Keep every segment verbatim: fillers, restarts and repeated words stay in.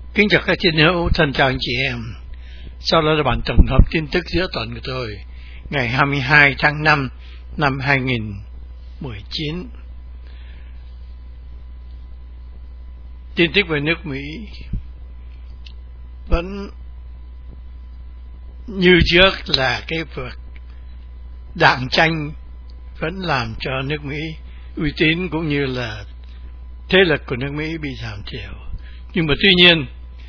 Kính chào các chiến hữu, thân chào anh chị em. Sau đó là bản tổng hợp tin tức giữa tuần của tôi ngày hai mươi hai tháng năm năm hai nghìn không trăm mười chín. Tin tức về nước Mỹ vẫn như trước là cái việc đảng tranh vẫn làm cho nước Mỹ uy tín cũng như là thế lực của nước Mỹ bị giảm thiểu. Nhưng mà tuy nhiên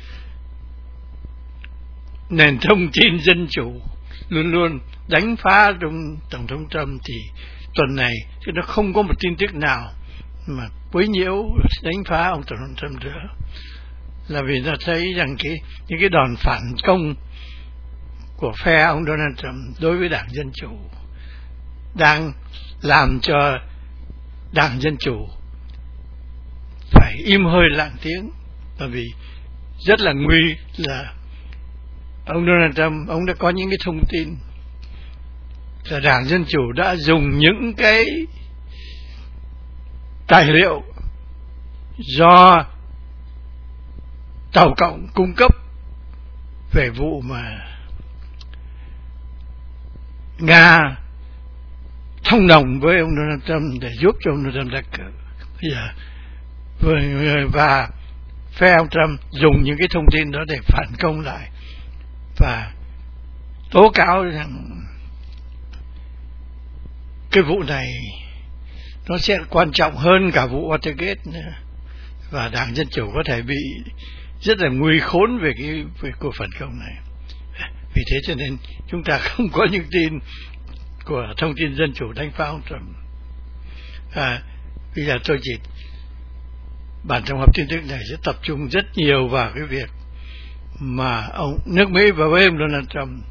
nền thông tin dân chủ luôn luôn đánh phá trong Tổng thống Trump, thì tuần này thì nó không có một tin tức nào mà quấy nhiễu đánh phá ông Tổng thống Trump nữa, là vì nó thấy rằng cái những cái đòn phản công của phe ông Donald Trump đối với Đảng Dân Chủ đang làm cho Đảng Dân Chủ phải im hơi lặng tiếng, bởi vì rất là nguy là ông Donald Trump, ông đã có những cái thông tin là Đảng Dân Chủ đã dùng những cái tài liệu do Tàu Cộng cung cấp về vụ mà Nga thông đồng với ông Donald Trump để giúp cho ông Donald Trump đắc cử. Và phe ông Trump dùng những cái thông tin đó để phản công lại và tố cáo rằng cái vụ này nó sẽ quan trọng hơn cả vụ Watergate nữa, và Đảng Dân Chủ có thể bị rất là nguy khốn về cái về cuộc phản công này. Vì thế cho nên chúng ta không có những tin của thông tin Dân Chủ đánh phá ông Trump. À, bây giờ tôi chỉ bản tổng hợp tin tức này sẽ tập trung rất nhiều vào cái việc mà ông nước Mỹ và với ông Donald Trump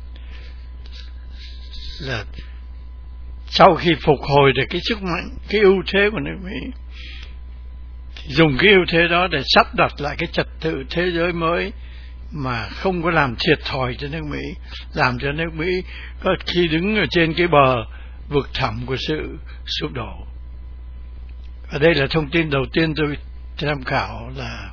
là sau khi phục hồi được cái sức mạnh, cái ưu thế của nước Mỹ, thì dùng cái ưu thế đó để sắp đặt lại cái trật tự thế giới mới mà không có làm thiệt thòi cho nước Mỹ, làm cho nước Mỹ có khi đứng ở trên cái bờ vực thẳm của sự sụp đổ. Và đây là thông tin đầu tiên tôi tham khảo, là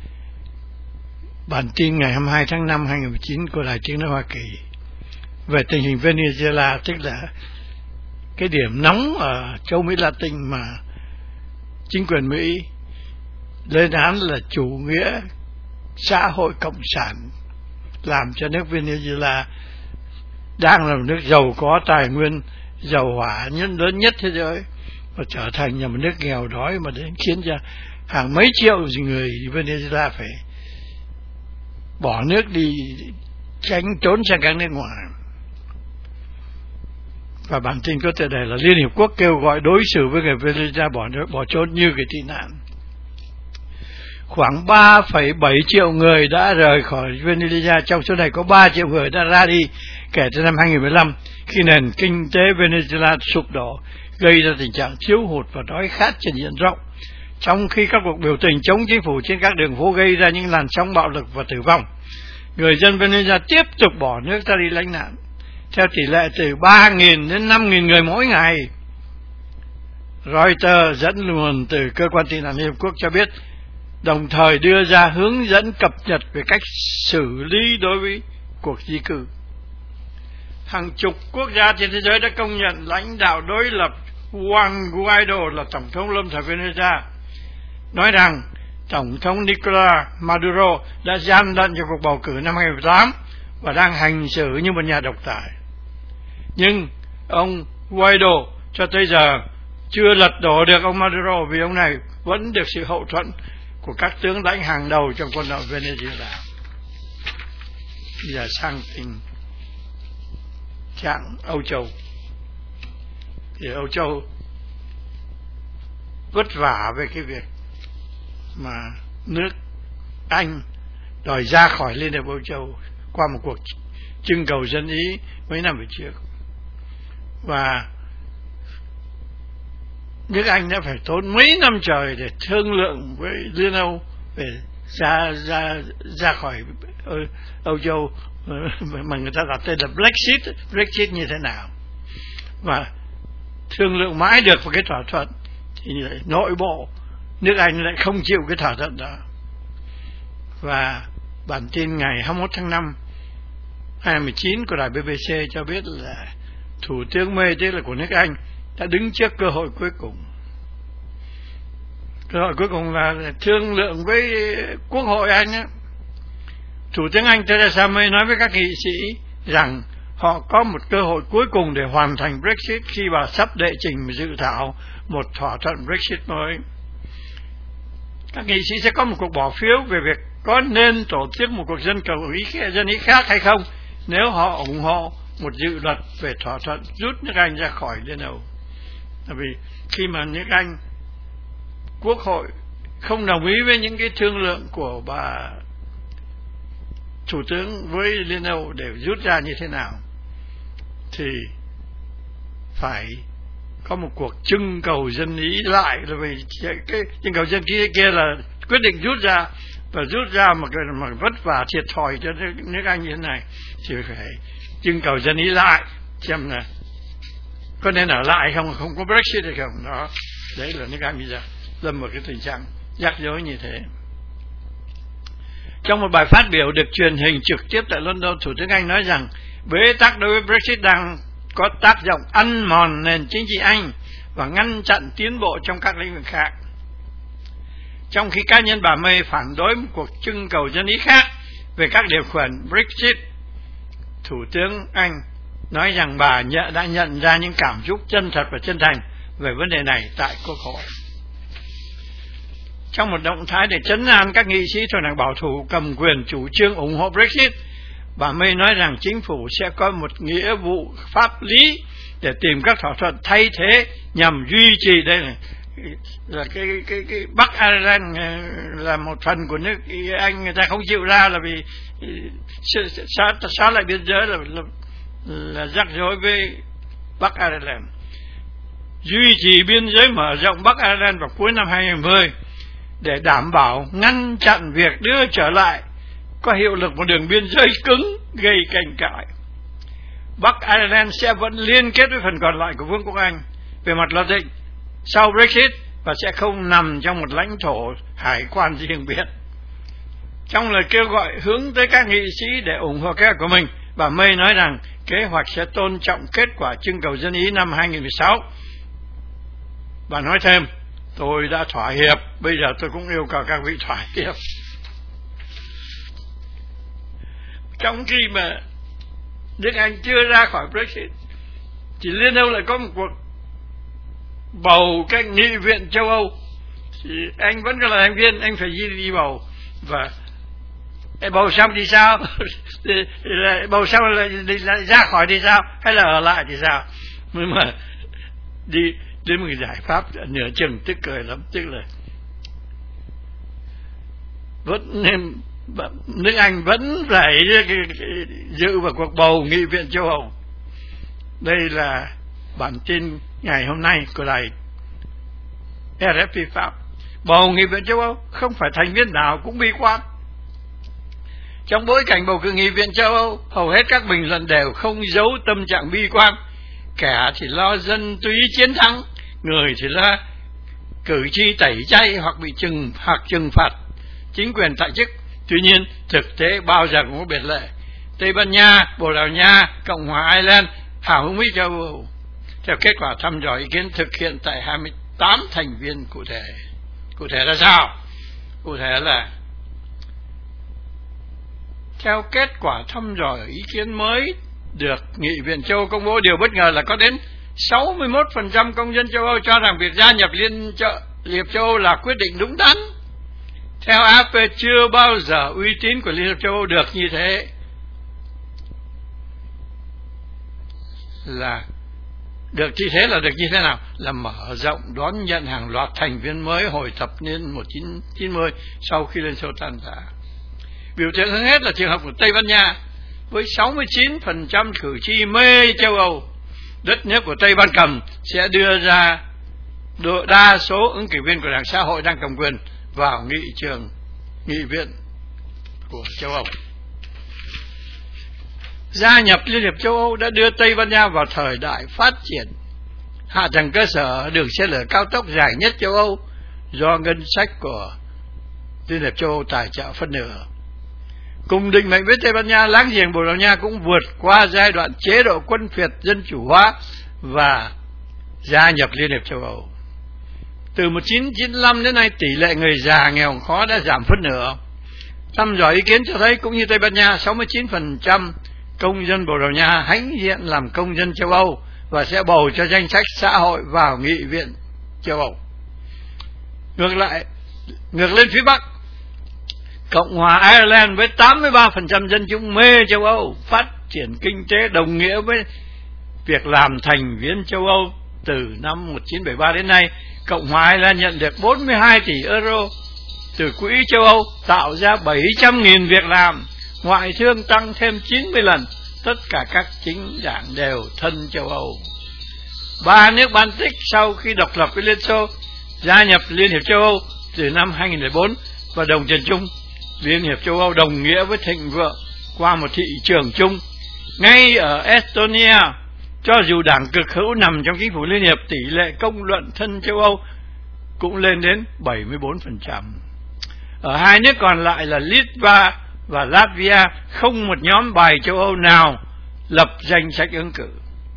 bản tin ngày hai mươi hai tháng năm hai nghìn không trăm mười chín của Đài Tiếng nói Hoa Kỳ về tình hình Venezuela, tức là cái điểm nóng ở châu Mỹ Latin mà chính quyền Mỹ lên án là chủ nghĩa xã hội cộng sản, làm cho nước Venezuela đang là một nước giàu có tài nguyên dầu hỏa nhất lớn nhất thế giới và trở thành là một nước nghèo đói, mà đến khiến cho hàng mấy triệu người Venezuela phải bỏ nước đi tránh trốn sang các nước ngoài. Và bản tin có tựa đề là Liên Hiệp Quốc kêu gọi đối xử với người Venezuela bỏ, bỏ trốn như người tị nạn. Khoảng ba phẩy bảy triệu người đã rời khỏi Venezuela, trong số này có ba triệu người đã ra đi kể từ năm hai nghìn không trăm mười lăm, khi nền kinh tế Venezuela sụp đổ, gây ra tình trạng thiếu hụt và đói khát trên diện rộng. Trong khi các cuộc biểu tình chống chính phủ trên các đường phố gây ra những làn sóng bạo lực và tử vong, người dân Venezuela tiếp tục bỏ nước ra đi lánh nạn, theo tỷ lệ từ ba nghìn đến năm nghìn người mỗi ngày. Reuters dẫn nguồn từ cơ quan tị nạn Liên Hợp Quốc cho biết, đồng thời đưa ra hướng dẫn cập nhật về cách xử lý đối với cuộc di cư. Hàng chục quốc gia trên thế giới đã công nhận lãnh đạo đối lập Juan Guaido là tổng thống lâm thời Venezuela, nói rằng tổng thống Nicolas Maduro đã gian lận trong cuộc bầu cử năm hai nghìn không trăm mười tám và đang hành xử như một nhà độc tài. Nhưng ông Guaido cho tới giờ chưa lật đổ được ông Maduro, vì ông này vẫn được sự hậu thuẫn của các tướng lãnh hàng đầu trong quân đội Venezuela. Bây giờ sang tình trạng Âu Châu, thì Âu Châu vất vả về cái việc mà nước Anh đòi ra khỏi Liên hiệp Âu Châu qua một cuộc trưng cầu dân Ý mấy năm về trước, và nước Anh đã phải tốn mấy năm trời để thương lượng với Liên Âu để ra ra ra khỏi Âu, Âu Châu, mà người ta đặt tên là Brexit, Brexit như thế nào, và thương lượng mãi được một cái thỏa thuận, thì nội bộ nước Anh lại không chịu cái thỏa thuận đó, và Bản tin ngày hai mươi mốt tháng năm hai nghìn không trăm mười chín của đài bê bê xê cho biết là Thủ tướng May, tức là của nước Anh, đã đứng trước cơ hội cuối cùng. Cơ hội cuối cùng là thương lượng với Quốc hội Anh á. Thủ tướng Anh Theresa May nói với các nghị sĩ rằng họ có một cơ hội cuối cùng để hoàn thành Brexit khi bà sắp đệ trình dự thảo một thỏa thuận Brexit mới. Các nghị sĩ sẽ có một cuộc bỏ phiếu về việc có nên tổ chức một cuộc dân cầu ý dân ý khác hay không nếu họ ủng hộ một dự luật về thỏa thuận rút nước Anh ra khỏi Liên Âu. Bởi vì khi mà nước Anh, Quốc hội không đồng ý với những cái thương lượng của bà Thủ tướng với Liên Âu để rút ra như thế nào, thì phải có một cuộc trưng cầu dân ý lại. Là vì cái trưng cầu dân ý kia là quyết định rút ra, và rút ra mà, mà vất vả thiệt thòi cho nước, nước Anh như thế này, thì phải trưng cầu dân ý lại xem là có nên ở lại không, không có Brexit hay không. Đó, đấy là nước Anh bây giờ lâm vào cái tình trạng rắc rối như thế. Trong một bài phát biểu được truyền hình trực tiếp tại London, Thủ tướng Anh nói rằng bế tắc đối với Brexit đang có tác động ăn mòn nền chính trị Anh và ngăn chặn tiến bộ trong các lĩnh vực khác. Trong khi cá nhân bà May phản đối một cuộc trưng cầu dân ý khác về các điều khoản Brexit, Thủ tướng Anh nói rằng bà đã nhận ra những cảm xúc chân thật và chân thành về vấn đề này tại Quốc hội. Trong một động thái để trấn an các nghị sĩ thuộc đảng bảo thủ cầm quyền chủ trương ủng hộ Brexit, bà May nói rằng chính phủ sẽ có một nghĩa vụ pháp lý để tìm các thỏa thuận thay thế nhằm duy trì. Đây là, là cái, cái, cái Bắc Ireland là một phần của nước Anh, người ta không chịu ra là vì xóa, xóa lại biên giới là, là, là rắc rối với Bắc Ireland. Duy trì biên giới mở rộng Bắc Ireland vào cuối năm hai nghìn không trăm mười để đảm bảo ngăn chặn việc đưa trở lại có hiệu lực một đường biên giới cứng gây tranh cãi. Bắc Ireland sẽ vẫn liên kết với phần còn lại của Vương quốc Anh về mặt luật định sau Brexit và sẽ không nằm trong một lãnh thổ hải quan riêng biệt. Trong lời kêu gọi hướng tới các nghị sĩ để ủng hộ kế hoạch của mình, bà May nói rằng kế hoạch sẽ tôn trọng kết quả trưng cầu dân ý năm hai nghìn không trăm mười sáu. Bà nói thêm, tôi đã thỏa hiệp, bây giờ tôi cũng yêu cầu các vị thỏa hiệp. Trong khi mà nước Anh chưa ra khỏi Brexit, thì Liên Âu lại có một cuộc bầu các nghị viện châu Âu, thì anh vẫn là thành viên, anh phải đi, đi bầu. Và bầu xong thì sao? thì, thì là, bầu xong là, là, là ra khỏi thì sao? Hay là ở lại thì sao? Nhưng mà đi đến một cái giải pháp nửa chừng tức cười lắm, tức là vẫn nên nước Anh vẫn phải dự vào cuộc bầu nghị viện châu Âu. Đây là bản tin ngày hôm nay của đài rờ ép pê Pháp. Bầu nghị viện châu Âu không phải thành viên nào cũng bi quan. Trong bối cảnh bầu cử nghị viện châu Âu, hầu hết các bình luận đều không giấu tâm trạng bi quan. Kẻ thì lo dân túy chiến thắng, người thì lo cử tri tẩy chay hoặc bị trừng hoặc trừng phạt chính quyền tại chức. Tuy nhiên, thực tế bao giờ cũng có biệt lệ. Tây Ban Nha, Bồ Đào Nha, Cộng hòa Ireland hào hứng với châu Âu. Theo kết quả thăm dò ý kiến thực hiện tại hai mươi tám thành viên cụ thể. Cụ thể là sao? Cụ thể là theo kết quả thăm dò ý kiến mới được Nghị viện châu Âu công bố, điều bất ngờ là có đến sáu mươi mốt phần trăm công dân châu Âu cho rằng việc gia nhập Liên hiệp châu Âu là quyết định đúng đắn. Theo a ép pê, chưa bao giờ uy tín của Liên hiệp châu Âu được như thế. Là được như thế là được như thế nào? Là mở rộng đón nhận hàng loạt thành viên mới hồi thập niên một nghìn chín trăm chín mươi sau khi Liên Xô tan rã. Biểu tượng hơn hết là trường hợp của Tây Ban Nha, với sáu mươi chín phần trăm cử tri mê châu Âu. Đất nước của Tây Ban Cầm sẽ đưa ra đa số ứng cử viên của Đảng Xã hội đang cầm quyền vào nghị trường nghị viện của châu Âu. Gia nhập Liên hiệp châu Âu đã đưa Tây Ban Nha vào thời đại phát triển hạ tầng cơ sở đường xe lửa cao tốc dài nhất châu Âu do ngân sách của Liên hiệp châu Âu tài trợ phân nửa. Cùng định mệnh với Tây Ban Nha, láng giềng Bồ Đào Nha cũng vượt qua giai đoạn chế độ quân phiệt dân chủ hóa và gia nhập Liên hiệp châu Âu. Từ một nghìn chín trăm chín mươi lăm đến nay, tỷ lệ người già nghèo khó đã giảm phân nửa. Thăm dò ý kiến cho thấy cũng như Tây Ban Nha, sáu mươi chín phần trăm công dân Bồ Đào Nha hãnh diện làm công dân châu Âu và sẽ bầu cho danh sách xã hội vào nghị viện châu Âu. Ngược lại, ngược lên phía Bắc, Cộng hòa Ireland với tám mươi ba phần trăm dân chúng mê châu Âu, phát triển kinh tế đồng nghĩa với việc làm thành viên châu Âu. Từ năm một nghìn chín trăm bảy mươi ba đến nay, Cộng hòa Ireland nhận được bốn mươi hai tỷ euro từ quỹ châu Âu, tạo ra bảy trăm nghìn việc làm, ngoại thương tăng thêm chín mươi lần, tất cả các chính đảng đều thân châu Âu. Ba nước Baltic sau khi độc lập với Liên Xô gia nhập Liên hiệp châu Âu từ năm hai nghìn lẻ bốn và đồng tiền chung. Liên hiệp châu Âu đồng nghĩa với thịnh vượng qua một thị trường chung. Ngay ở Estonia, cho dù đảng cực hữu nằm trong chính phủ liên hiệp, tỷ lệ công luận thân châu Âu cũng lên đến bảy mươi bốn phần trăm. Ở hai nước còn lại là Litva và Latvia, không một nhóm bài châu Âu nào lập danh sách ứng cử.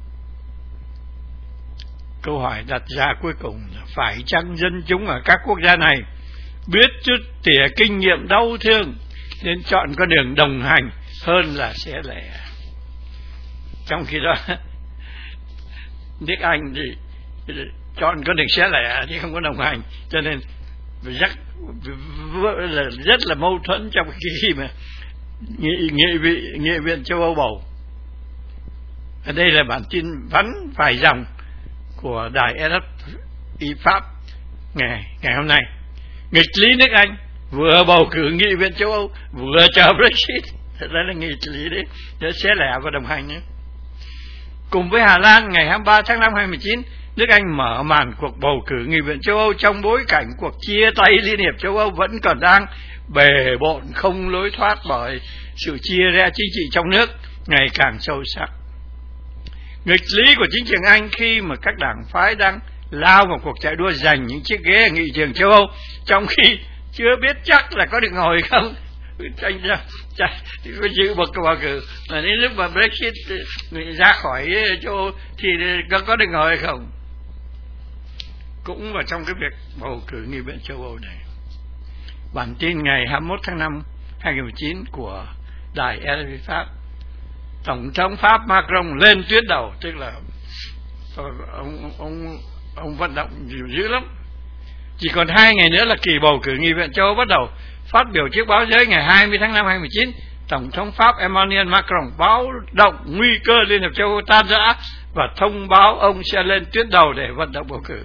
Câu hỏi đặt ra cuối cùng là phải chăng dân chúng ở các quốc gia này biết chút tỉa kinh nghiệm đau thương nên chọn con đường đồng hành hơn là xé lẻ? Trong khi đó nước Anh thì chọn con đường xé lẻ thì không có đồng hành, cho nên rất là rất là mâu thuẫn trong khi mà nghị nghị vị nghị viện châu Âu bầu. Ở đây là bản tin vắn vài dòng của đài rờ ép i Pháp ngày ngày hôm nay. Nghịch lý nước Anh vừa bầu cử nghị viện châu Âu vừa chờ Brexit, thật ra là nghịch lý đấy, để xé lẻ và đồng hành nữa. Cùng với Hà Lan, ngày hai mươi ba tháng năm hai nghìn không trăm mười chín, nước Anh mở màn cuộc bầu cử nghị viện châu Âu trong bối cảnh cuộc chia tay Liên hiệp châu Âu vẫn còn đang bề bộn không lối thoát bởi sự chia rẽ chính trị trong nước ngày càng sâu sắc. Nghịch lý của chính trường Anh khi mà các đảng phái đang lao vào cuộc chạy đua giành những chiếc ghế ở nghị trường châu Âu, trong khi chưa biết chắc là có được ngồi không. Tranh ra có giữ một cái bầu cử là đến lúc mà Brexit ra khỏi châu Âu thì có, có được ngồi hay không. Cũng vào trong cái việc bầu cử nghị viện châu Âu này. Bản tin ngày hai mươi mốt tháng năm hai nghìn không trăm mười chín của đài rờ ép i Pháp, Tổng thống Pháp Macron lên tuyến đầu, tức là ông ông ông vận động dữ lắm. Chỉ còn hai ngày nữa là kỳ bầu cử nghị viện châu Âu bắt đầu. Phát biểu trước báo giới ngày hai mươi tháng năm hai nghìn không trăm mười chín, Tổng thống Pháp Emmanuel Macron báo động nguy cơ Liên hiệp châu Âu tan rã và thông báo ông sẽ lên tuyến đầu để vận động bầu cử.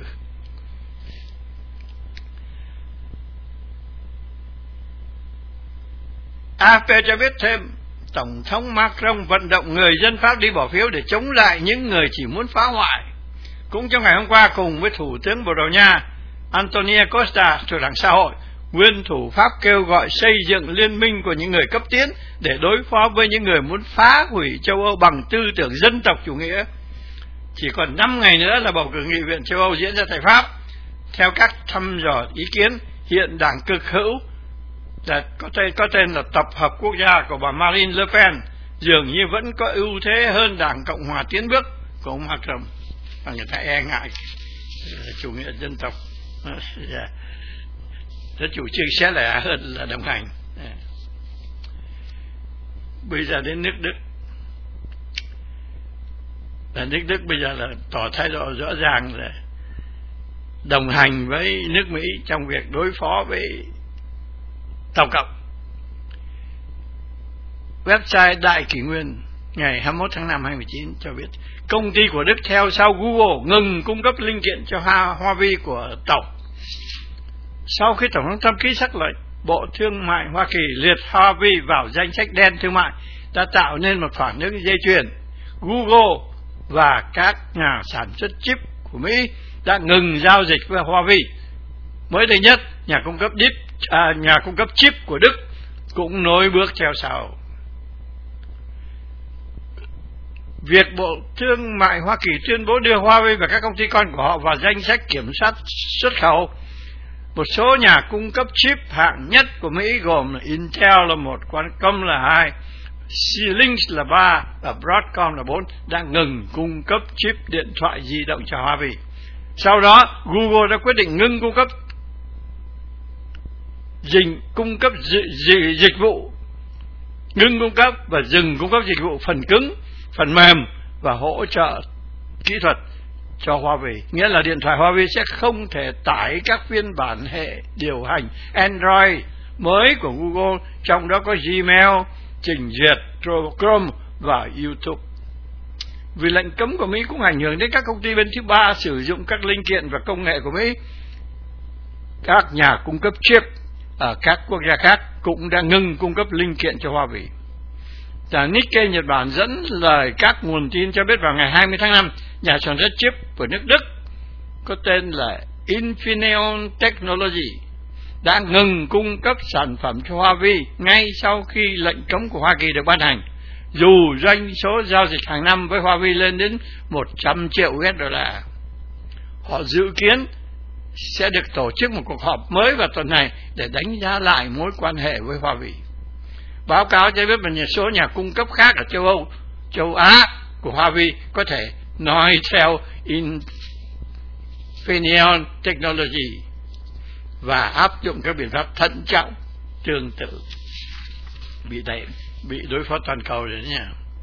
a ép pê cho biết thêm, Tổng thống Macron vận động người dân Pháp đi bỏ phiếu để chống lại những người chỉ muốn phá hoại. Cũng trong ngày hôm qua, cùng với Thủ tướng Bồ Đào Nha Antonio Costa thuộc Đảng Xã hội, nguyên thủ Pháp kêu gọi xây dựng liên minh của những người cấp tiến để đối phó với những người muốn phá hủy châu Âu bằng tư tưởng dân tộc chủ nghĩa. Chỉ còn năm ngày nữa là bầu cử nghị viện châu Âu diễn ra tại Pháp. Theo các thăm dò ý kiến, hiện đảng cực hữu là có tên, có tên là Tập hợp Quốc gia của bà Marine Le Pen dường như vẫn có ưu thế hơn đảng Cộng hòa tiến bước của ông Macron, và người ta e ngại chủ nghĩa dân tộc, nó chủ trương xé lẻ hơn là đồng hành. Bây giờ đến nước Đức, là nước Đức bây giờ là tỏ thái độ rõ ràng là đồng hành với nước Mỹ trong việc đối phó với Tổng cộng. Website Đại Kỷ Nguyên ngày hai mươi mốt tháng năm hai nghìn không trăm mười chín cho biết công ty của Đức theo sau Google ngừng cung cấp linh kiện cho Huawei của Tổng. Sau khi Tổng thống Trump ký sắc lệnh, Bộ Thương mại Hoa Kỳ liệt Huawei vào danh sách đen thương mại đã tạo nên một phản ứng dây chuyền. Google và các nhà sản xuất chip của Mỹ đã ngừng giao dịch với Huawei. Mới đây nhất, nhà cung cấp chip, à, nhà cung cấp chip của Đức cũng nối bước theo sau. Việc Bộ Thương mại Hoa Kỳ tuyên bố đưa Huawei và các công ty con của họ vào danh sách kiểm soát xuất khẩu Một số nhà cung cấp chip hạng nhất của Mỹ gồm là Intel là một, Qualcomm là hai, Xilinx là ba và Broadcom là bốn đã ngừng cung cấp chip điện thoại di động cho Hoa Kỳ. Sau đó, Google đã quyết định ngưng cung cấp dịch cung cấp dịch, dịch, dịch vụ, ngưng cung cấp và dừng cung cấp dịch vụ phần cứng, phần mềm và hỗ trợ kỹ thuật cho Huawei. Nghĩa là điện thoại Huawei sẽ không thể tải các phiên bản hệ điều hành Android mới của Google, trong đó có Gmail, trình duyệt, Chrome và YouTube. Vì lệnh cấm của Mỹ cũng ảnh hưởng đến các công ty bên thứ ba sử dụng các linh kiện và công nghệ của Mỹ. Các nhà cung cấp chip ở các quốc gia khác cũng đã ngừng cung cấp linh kiện cho Huawei. Và Nikkei Nhật Bản dẫn lời các nguồn tin cho biết vào ngày hai mươi tháng năm, nhà sản xuất chip của nước Đức có tên là Infineon Technology đã ngừng cung cấp sản phẩm cho Huawei ngay sau khi lệnh cấm của Hoa Kỳ được ban hành, dù doanh số giao dịch hàng năm với Huawei lên đến một trăm triệu u ét đô la. Họ dự kiến sẽ được tổ chức một cuộc họp mới vào tuần này để đánh giá lại mối quan hệ với Huawei. Báo cáo cho biết một số nhà cung cấp khác ở châu Âu, châu Á của Huawei có thể nói theo Infineon Technology và áp dụng các biện pháp thận trọng tương tự. Bị đẩy, bị đối phó toàn cầu rồi nha.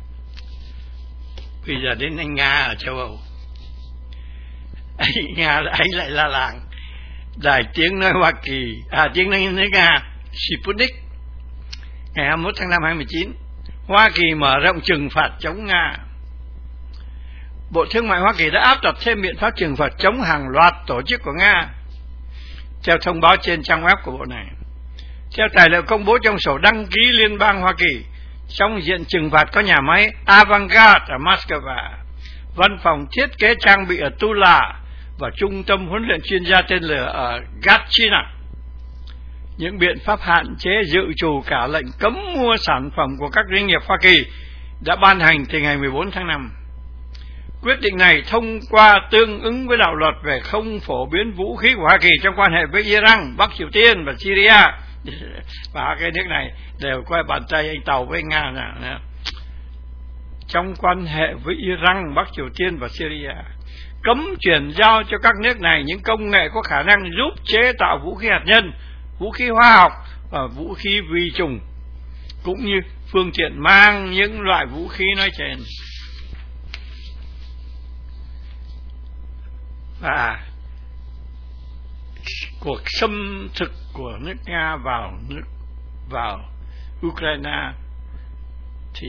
Bây giờ đến anh Nga ở châu Âu. Anh Nga anh lại la làng. Đài tiếng nói Hoa Kỳ, à tiếng nói nước Nga, Sputnik, ngày hai mươi mốt tháng năm hai mươi chín, Hoa Kỳ mở rộng trừng phạt chống Nga. Bộ Thương mại Hoa Kỳ đã áp đặt thêm biện pháp trừng phạt chống hàng loạt tổ chức của Nga, theo thông báo trên trang web của bộ này. Theo tài liệu công bố trong sổ đăng ký liên bang Hoa Kỳ, trong diện trừng phạt có nhà máy Avangard ở Moscow, văn phòng thiết kế trang bị ở Tula và trung tâm huấn luyện chuyên gia tên lửa ở Gatchina. Những biện pháp hạn chế dự trù cả lệnh cấm mua sản phẩm của các doanh nghiệp Hoa Kỳ đã ban hành từ ngày mười bốn tháng năm. Quyết định này thông qua tương ứng với đạo luật về không phổ biến vũ khí của Hoa Kỳ trong quan hệ với Iran, Bắc Triều Tiên và Syria. Và cái nước này đều coi bàn tay anh Tàu với Nga nè. Trong quan hệ với Iran, Bắc Triều Tiên và Syria, cấm chuyển giao cho các nước này những công nghệ có khả năng giúp chế tạo vũ khí hạt nhân, vũ khí hóa học và vũ khí vi trùng, cũng như phương tiện mang những loại vũ khí nói trên. Và cuộc xâm thực của nước Nga vào nước vào Ukraine thì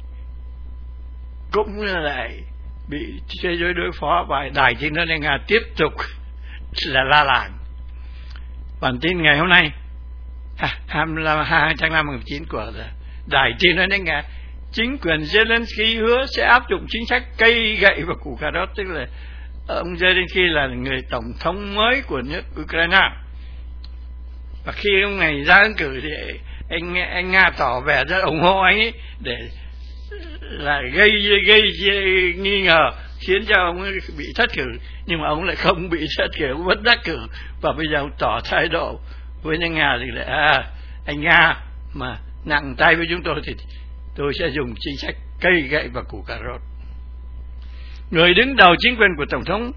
cũng lại bị thế giới đối phó, và đài tiếng nói nước Nga tiếp tục là la làng. Bản tin ngày hôm nay hai mươi hai tháng năm năm chín của đài tiếng nói nước Nga, chính quyền Zelensky hứa sẽ áp dụng chính sách cây gậy và củ cà rốt, tức là ông Zelensky là người tổng thống mới của nước Ukraine, và khi ông này ra ứng cử thì anh anh Nga tỏ vẻ rất ủng hộ anh ấy để là gây gây nghi ngờ, khiến cho ông ấy bị thất cử, nhưng mà ông lại không bị thất cử, ông vẫn đắc cử, và bây giờ ông tỏ thái độ với anh Nga thì là à, anh Nga mà nặng tay với chúng tôi thì tôi sẽ dùng chính sách cây gậy và củ cà rốt. Người đứng đầu chính quyền của Tổng thống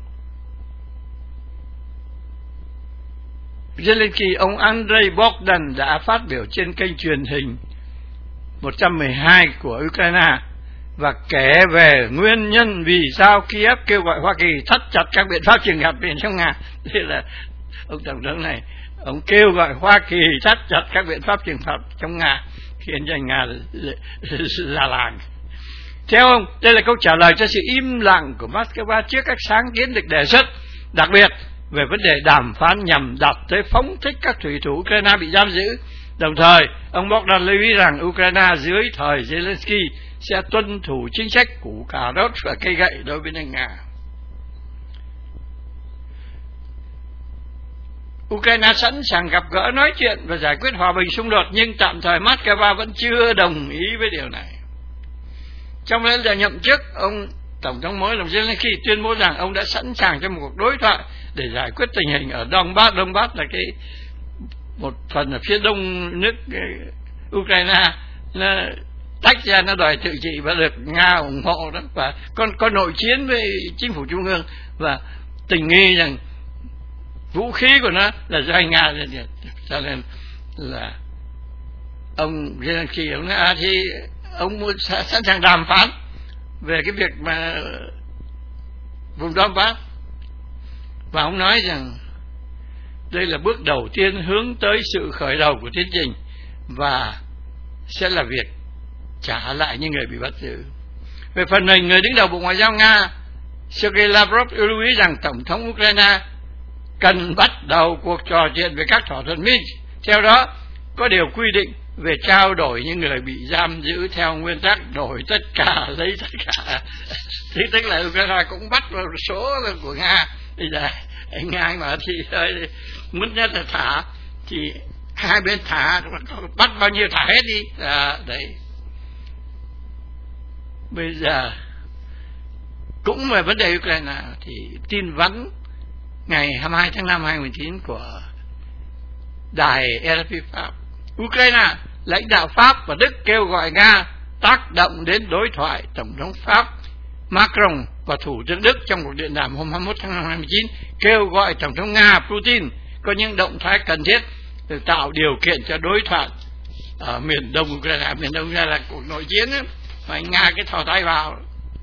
Zelensky, ông Andrei Bogdan, đã phát biểu trên kênh truyền hình một trăm mười hai của Ukraine và kể về nguyên nhân vì sao Kiev kêu gọi Hoa Kỳ thắt chặt các biện pháp trừng phạt biển trong Nga. Thế là ông Tổng thống này, ông kêu gọi Hoa Kỳ thắt chặt các biện pháp trừng phạt trong Nga, khiến cho Nga là làng. Theo ông, đây là câu trả lời cho sự im lặng của Moscow trước các sáng kiến được đề xuất, đặc biệt về vấn đề đàm phán nhằm đạt tới phóng thích các thủy thủ Ukraine bị giam giữ. Đồng thời, ông Bogdan lưu ý rằng Ukraine dưới thời Zelensky sẽ tuân thủ chính sách củ cà rốt và cây gậy đối với nước Nga. Ukraine sẵn sàng gặp gỡ, nói chuyện và giải quyết hòa bình xung đột, nhưng tạm thời Moscow vẫn chưa đồng ý với điều này. Trong lễ nhậm chức, ông Tổng thống mới là Zelensky tuyên bố rằng ông đã sẵn sàng cho một cuộc đối thoại để giải quyết tình hình ở Donbass. Donbass là cái một phần ở phía đông nước Ukraine, nó tách ra, nó đòi tự trị và được Nga ủng hộ đó, và con có nội chiến với chính phủ trung ương, và tình nghi rằng vũ khí của nó là do anh Nga nhận. Cho nên là ông Zelensky ông nói à, thì ông muốn sẵn sàng đàm phán về cái việc mà vùng Donbass, và ông nói rằng đây là bước đầu tiên hướng tới sự khởi đầu của tiến trình và sẽ là việc trả lại những người bị bắt giữ. Về phần mình, người đứng đầu Bộ Ngoại giao Nga Sergei Lavrov lưu ý rằng Tổng thống Ukraine cần bắt đầu cuộc trò chuyện về các thỏa thuận Minsk. Theo đó, có điều quy định về trao đổi những người bị giam giữ theo nguyên tắc đổi tất cả lấy tất cả. Thì tức là Ukraine cũng bắt vào số của Nga. Bây giờ anh Nga mà thì thôi, muốn nhất là thả thì hai bên thả, bắt bao nhiêu thả hết đi. À, đấy. Bây giờ cũng về vấn đề Ukraine thì tin vắn ngày hai mươi hai tháng năm năm hai nghìn không trăm mười chín của đài rờ ép pê Pháp: Ukraine, lãnh đạo Pháp và Đức kêu gọi Nga tác động đến đối thoại. Tổng thống Pháp Macron và Thủ tướng Đức trong cuộc điện đàm hôm hai mươi mốt tháng năm năm hai nghìn không trăm mười chín kêu gọi Tổng thống Nga Putin có những động thái cần thiết để tạo điều kiện cho đối thoại ở miền đông Ukraine. Miền đông Ukraine là cuộc nội chiến ấy, mà anh Nga cái thò tay vào.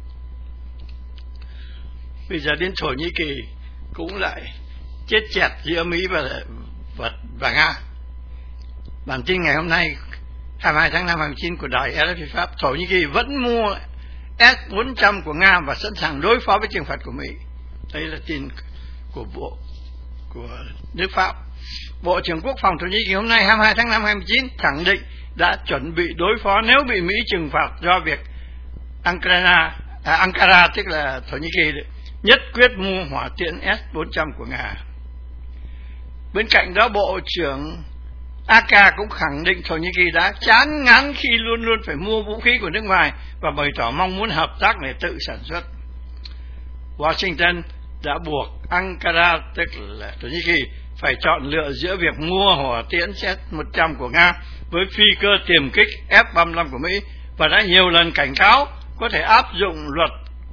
Bây giờ đến Thổ Nhĩ Kỳ cũng lại chết chẹt giữa Mỹ và, và, và Nga. Bản tin ngày hôm nay hai mươi hai tháng năm năm hai nghìn không trăm mười chín của đài rờ ép pê Pháp: Thổ Nhĩ Kỳ vẫn mua S bốn trăm của Nga và sẵn sàng đối phó với trừng phạt của Mỹ. Đây là tin của Bộ của nước Pháp. Bộ trưởng Quốc phòng Thổ Nhĩ Kỳ hôm nay hai mươi hai tháng năm năm hai nghìn không trăm mười chín khẳng định đã chuẩn bị đối phó nếu bị Mỹ trừng phạt do việc Ankara, à, Ankara tức là Thổ Nhĩ Kỳ nhất quyết mua hỏa tiễn S bốn trăm của Nga. Bên cạnh đó, Bộ trưởng a ca cũng khẳng định Thổ Nhĩ Kỳ đã chán ngán khi luôn luôn phải mua vũ khí của nước ngoài và bày tỏ mong muốn hợp tác để tự sản xuất. Washington đã buộc Ankara, tức là Thổ Nhĩ Kỳ, phải chọn lựa giữa việc mua hỏa tiễn S một trăm của Nga với phi cơ tiềm kích F ba mươi lăm của Mỹ, và đã nhiều lần cảnh cáo có thể áp dụng luật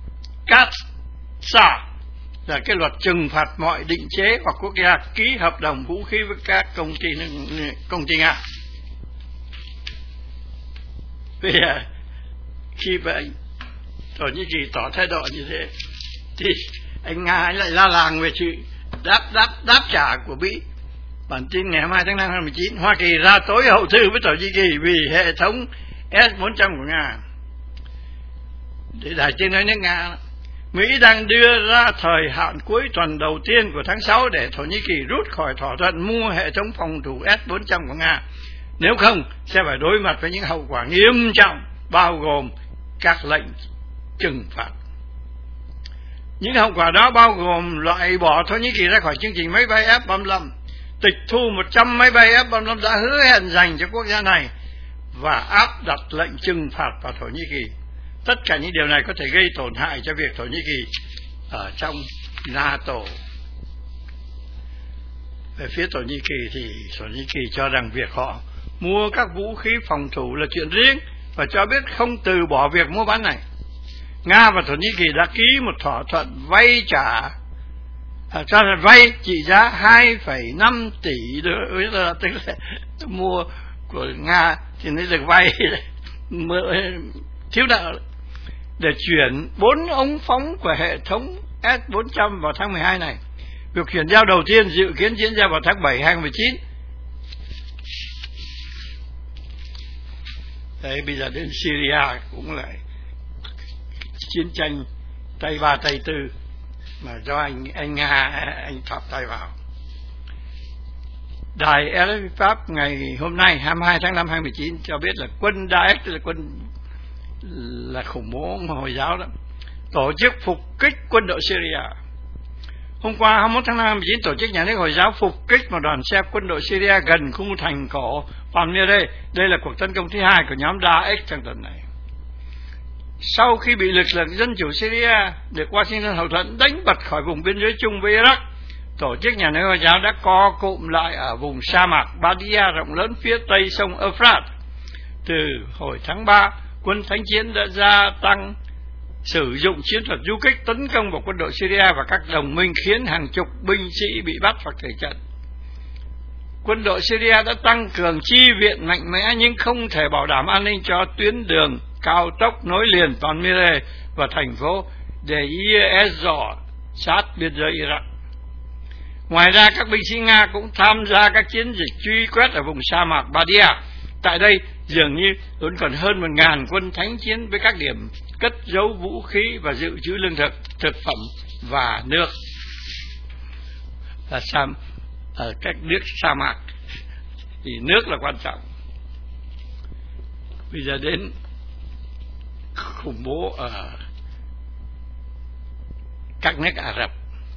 CATSA, là cái luật trừng phạt mọi định chế hoặc quốc gia ký hợp đồng vũ khí với các công ty công ty Nga. Bây giờ khi mà Thổ Nhĩ Kỳ tỏ thái độ như thế thì anh Nga lại la làng về sự đáp đáp đáp trả của Mỹ. Bản tin ngày hai mươi hai tháng năm năm hai nghìn không trăm mười chín: Hoa Kỳ ra tối hậu thư với Thổ Nhĩ Kỳ vì hệ thống S bốn trăm của Nga. Để đài trên nói nước Nga: Mỹ đang đưa ra thời hạn cuối tuần đầu tiên của tháng sáu để Thổ Nhĩ Kỳ rút khỏi thỏa thuận mua hệ thống phòng thủ S bốn trăm của Nga. Nếu không, sẽ phải đối mặt với những hậu quả nghiêm trọng, bao gồm các lệnh trừng phạt. Những hậu quả đó bao gồm loại bỏ Thổ Nhĩ Kỳ ra khỏi chương trình máy bay F ba mươi lăm, tịch thu một trăm máy bay F ba mươi lăm đã hứa hẹn dành cho quốc gia này, và áp đặt lệnh trừng phạt vào Thổ Nhĩ Kỳ. Tất cả những điều này có thể gây tổn hại cho việc Thổ Nhĩ Kỳ ở trong NATO. Về phía Thổ Nhĩ Kỳ thì Thổ Nhĩ Kỳ cho rằng việc họ mua các vũ khí phòng thủ là chuyện riêng và cho biết không từ bỏ việc mua bán này. Nga và Thổ Nhĩ Kỳ đã ký một thỏa thuận vay trả à, cho vay trị giá hai phẩy năm tỷ đô la, tức là mua của Nga thì mới được vay thiếu nợ, để chuyển bốn ống phóng của hệ thống S bốn trăm vào tháng mười hai này. Việc chuyển giao đầu tiên dự kiến diễn ra vào tháng bảy năm hai nghìn không trăm mười chín. Đấy, bây giờ đến Syria cũng lại chiến tranh tay ba tay tư mà do anh anh Nga anh thọc tay vào. Đài rờ ép pê Pháp ngày hôm nay hai mươi hai tháng năm năm hai nghìn không trăm mười chín cho biết là quân Daesh, là quân là khủng bố Hồi giáo đó, tổ chức phục kích quân đội Syria. Hôm qua hai mươi mốt tháng năm năm hai nghìn không trăm mười chín, tổ chức nhà nước Hồi giáo phục kích một đoàn xe quân đội Syria gần khu thành cổ Palmyra. Đây là cuộc tấn công thứ hai của nhóm Daesh trong tuần này. Sau khi bị lực lượng dân chủ Syria được Washington hậu thuẫn đánh bật khỏi vùng biên giới chung với Iraq tổ chức nhà nước Hồi giáo đã co cụm lại ở vùng sa mạc Badia rộng lớn phía tây sông Euphrates. Từ hồi tháng ba, quân thánh chiến đã gia tăng sử dụng chiến thuật du kích tấn công vào quân đội Syria và các đồng minh, khiến hàng chục binh sĩ bị bắt hoặc tử trận. Quân đội Syria đã tăng cường chi viện mạnh mẽ nhưng không thể bảo đảm an ninh cho tuyến đường cao tốc nối liền Palmyra và thành phố Deir ez-Zor sát biên giới Iraq. Ngoài ra, các binh sĩ Nga cũng tham gia các chiến dịch truy quét ở vùng sa mạc Badia. Tại đây, dường như vẫn còn hơn một ngàn quân thánh chiến với các điểm cất giấu vũ khí và dự trữ lương thực, thực phẩm và nước. Là Sam, ở các nước sa mạc thì nước là quan trọng. Bây giờ đến khủng bố ở các nước Ả Rập.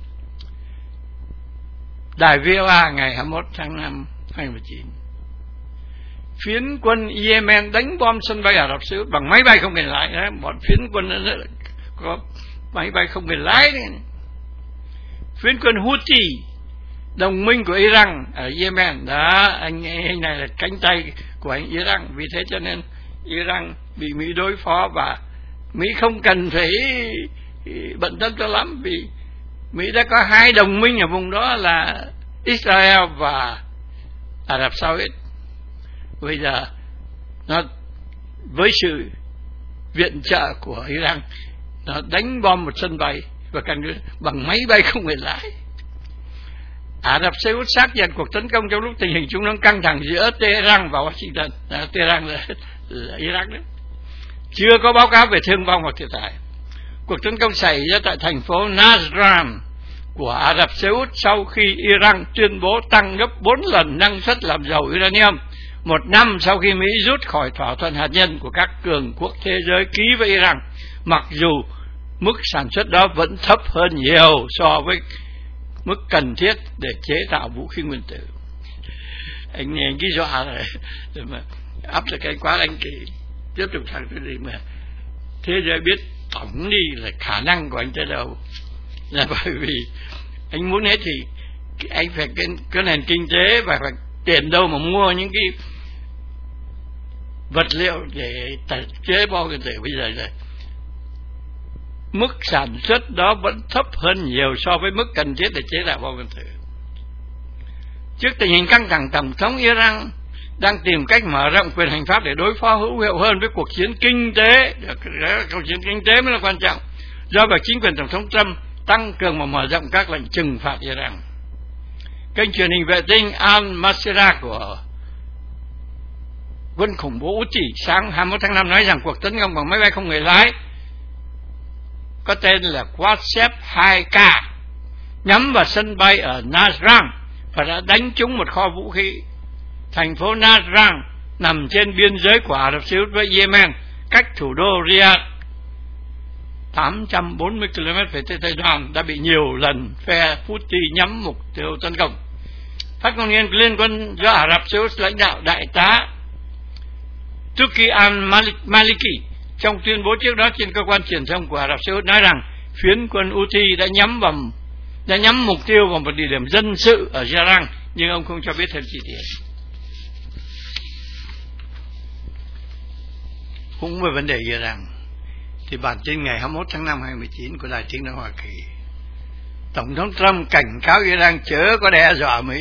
Đài vê o a ngày hai mươi mốt tháng năm hai nghìn không trăm mười chín, phiến quân Yemen đánh bom sân bay Ả Rập Xê Út bằng máy bay không người lái. Đấy, bọn phiến quân đó có máy bay không người lái đấy. Phiến quân Houthi, đồng minh của Iran ở Yemen đó, anh, anh này là cánh tay của anh Iran, vì thế cho nên Iran bị Mỹ đối phó, và Mỹ không cần phải bận tâm cho lắm, vì Mỹ đã có hai đồng minh ở vùng đó là Israel và Ả Rập Xê Út. Bây giờ nó với sự viện trợ của Iran, nó đánh bom một sân bay và càng nữa bằng máy bay không người lái. Ả Rập Xê Út xác nhận cuộc tấn công trong lúc tình hình Trung Đông căng thẳng giữa Tehran và Washington. À, Tehran là, là Iraq đấy. Chưa có báo cáo về thương vong hoặc thiệt hại. Cuộc tấn công xảy ra tại thành phố Najran của Ả Rập Xê Út sau khi Iran tuyên bố tăng gấp bốn lần năng suất làm dầu uranium, một năm sau khi Mỹ rút khỏi thỏa thuận hạt nhân của các cường quốc thế giới ký với Iran, mặc dù mức sản xuất đó vẫn thấp hơn nhiều so với mức cần thiết để chế tạo vũ khí nguyên tử. Anh nghe anh cái dọa rồi, rồi mà áp lực cái quá anh kỳ tiếp tục thẳng cái gì mà thế giới biết tổng đi là khả năng của anh tới đâu, là bởi vì anh muốn hết thì anh phải cái, cái nền kinh tế và phải tiền đâu mà mua những cái vật liệu để chế bom nguyên tử. Bây giờ là mức sản xuất đó vẫn thấp hơn nhiều so với mức cần thiết để chế tạo bom nguyên tử. Trước tình hình căng thẳng, Tổng thống Iran đang tìm cách mở rộng quyền hành pháp để đối phó hữu hiệu hơn với cuộc chiến kinh tế. Cuộc chiến kinh tế mới là quan trọng. Do vậy, chính quyền Tổng thống Trump tăng cường và mở rộng các lệnh trừng phạt Iran. Kênh truyền hình vệ tinh Al Masira của quân khủng bố Houthi sáng hai mươi mốt tháng năm nói rằng cuộc tấn công bằng máy bay không người lái có tên là Qasem hai K nhắm vào sân bay ở Najran và đã đánh trúng một kho vũ khí. Thành phố Najran nằm trên biên giới của Ả Rập Xê Út với Yemen, cách thủ đô Riyadh tám trăm bốn mươi ki lô mét về tây Tây Nam, đã bị nhiều lần phe Houthi nhắm mục tiêu tấn công. Phát ngôn viên Liên quân do Ả Rập Xê Út lãnh đạo Đại tá Turki al-Maliki trong tuyên bố trước đó trên cơ quan truyền thông của Ả Rập Xê Út nói rằng phiến quân Houthi đã nhắm vào đã nhắm mục tiêu vào một địa điểm dân sự ở Jordan, nhưng ông không cho biết thêm chi tiết. Cũng về vấn đề Iran, thì bản tin ngày hai mươi mốt tháng năm hai nghìn không trăm mười chín của Đài Tiếng nói Hoa Kỳ, Tổng thống Trump cảnh cáo Iran chớ có đe dọa Mỹ.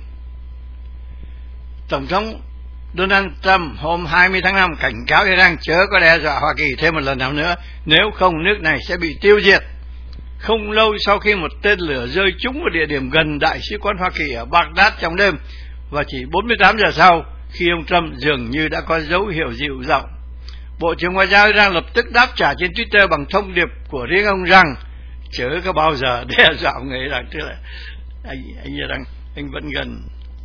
Tổng thống Donald Trump hôm hai mươi tháng năm cảnh cáo Iran chớ có đe dọa Hoa Kỳ thêm một lần nào nữa, nếu không nước này sẽ bị tiêu diệt. Không lâu sau khi một tên lửa rơi trúng vào địa điểm gần Đại sứ quán Hoa Kỳ ở Baghdad trong đêm, và chỉ bốn mươi tám giờ sau, khi ông Trump dường như đã có dấu hiệu dịu giọng, Bộ trưởng Ngoại giao Iran lập tức đáp trả trên Twitter bằng thông điệp của riêng ông rằng chớ có bao giờ đe dọa người Iran. Tức là anh, anh Iran anh vẫn gần.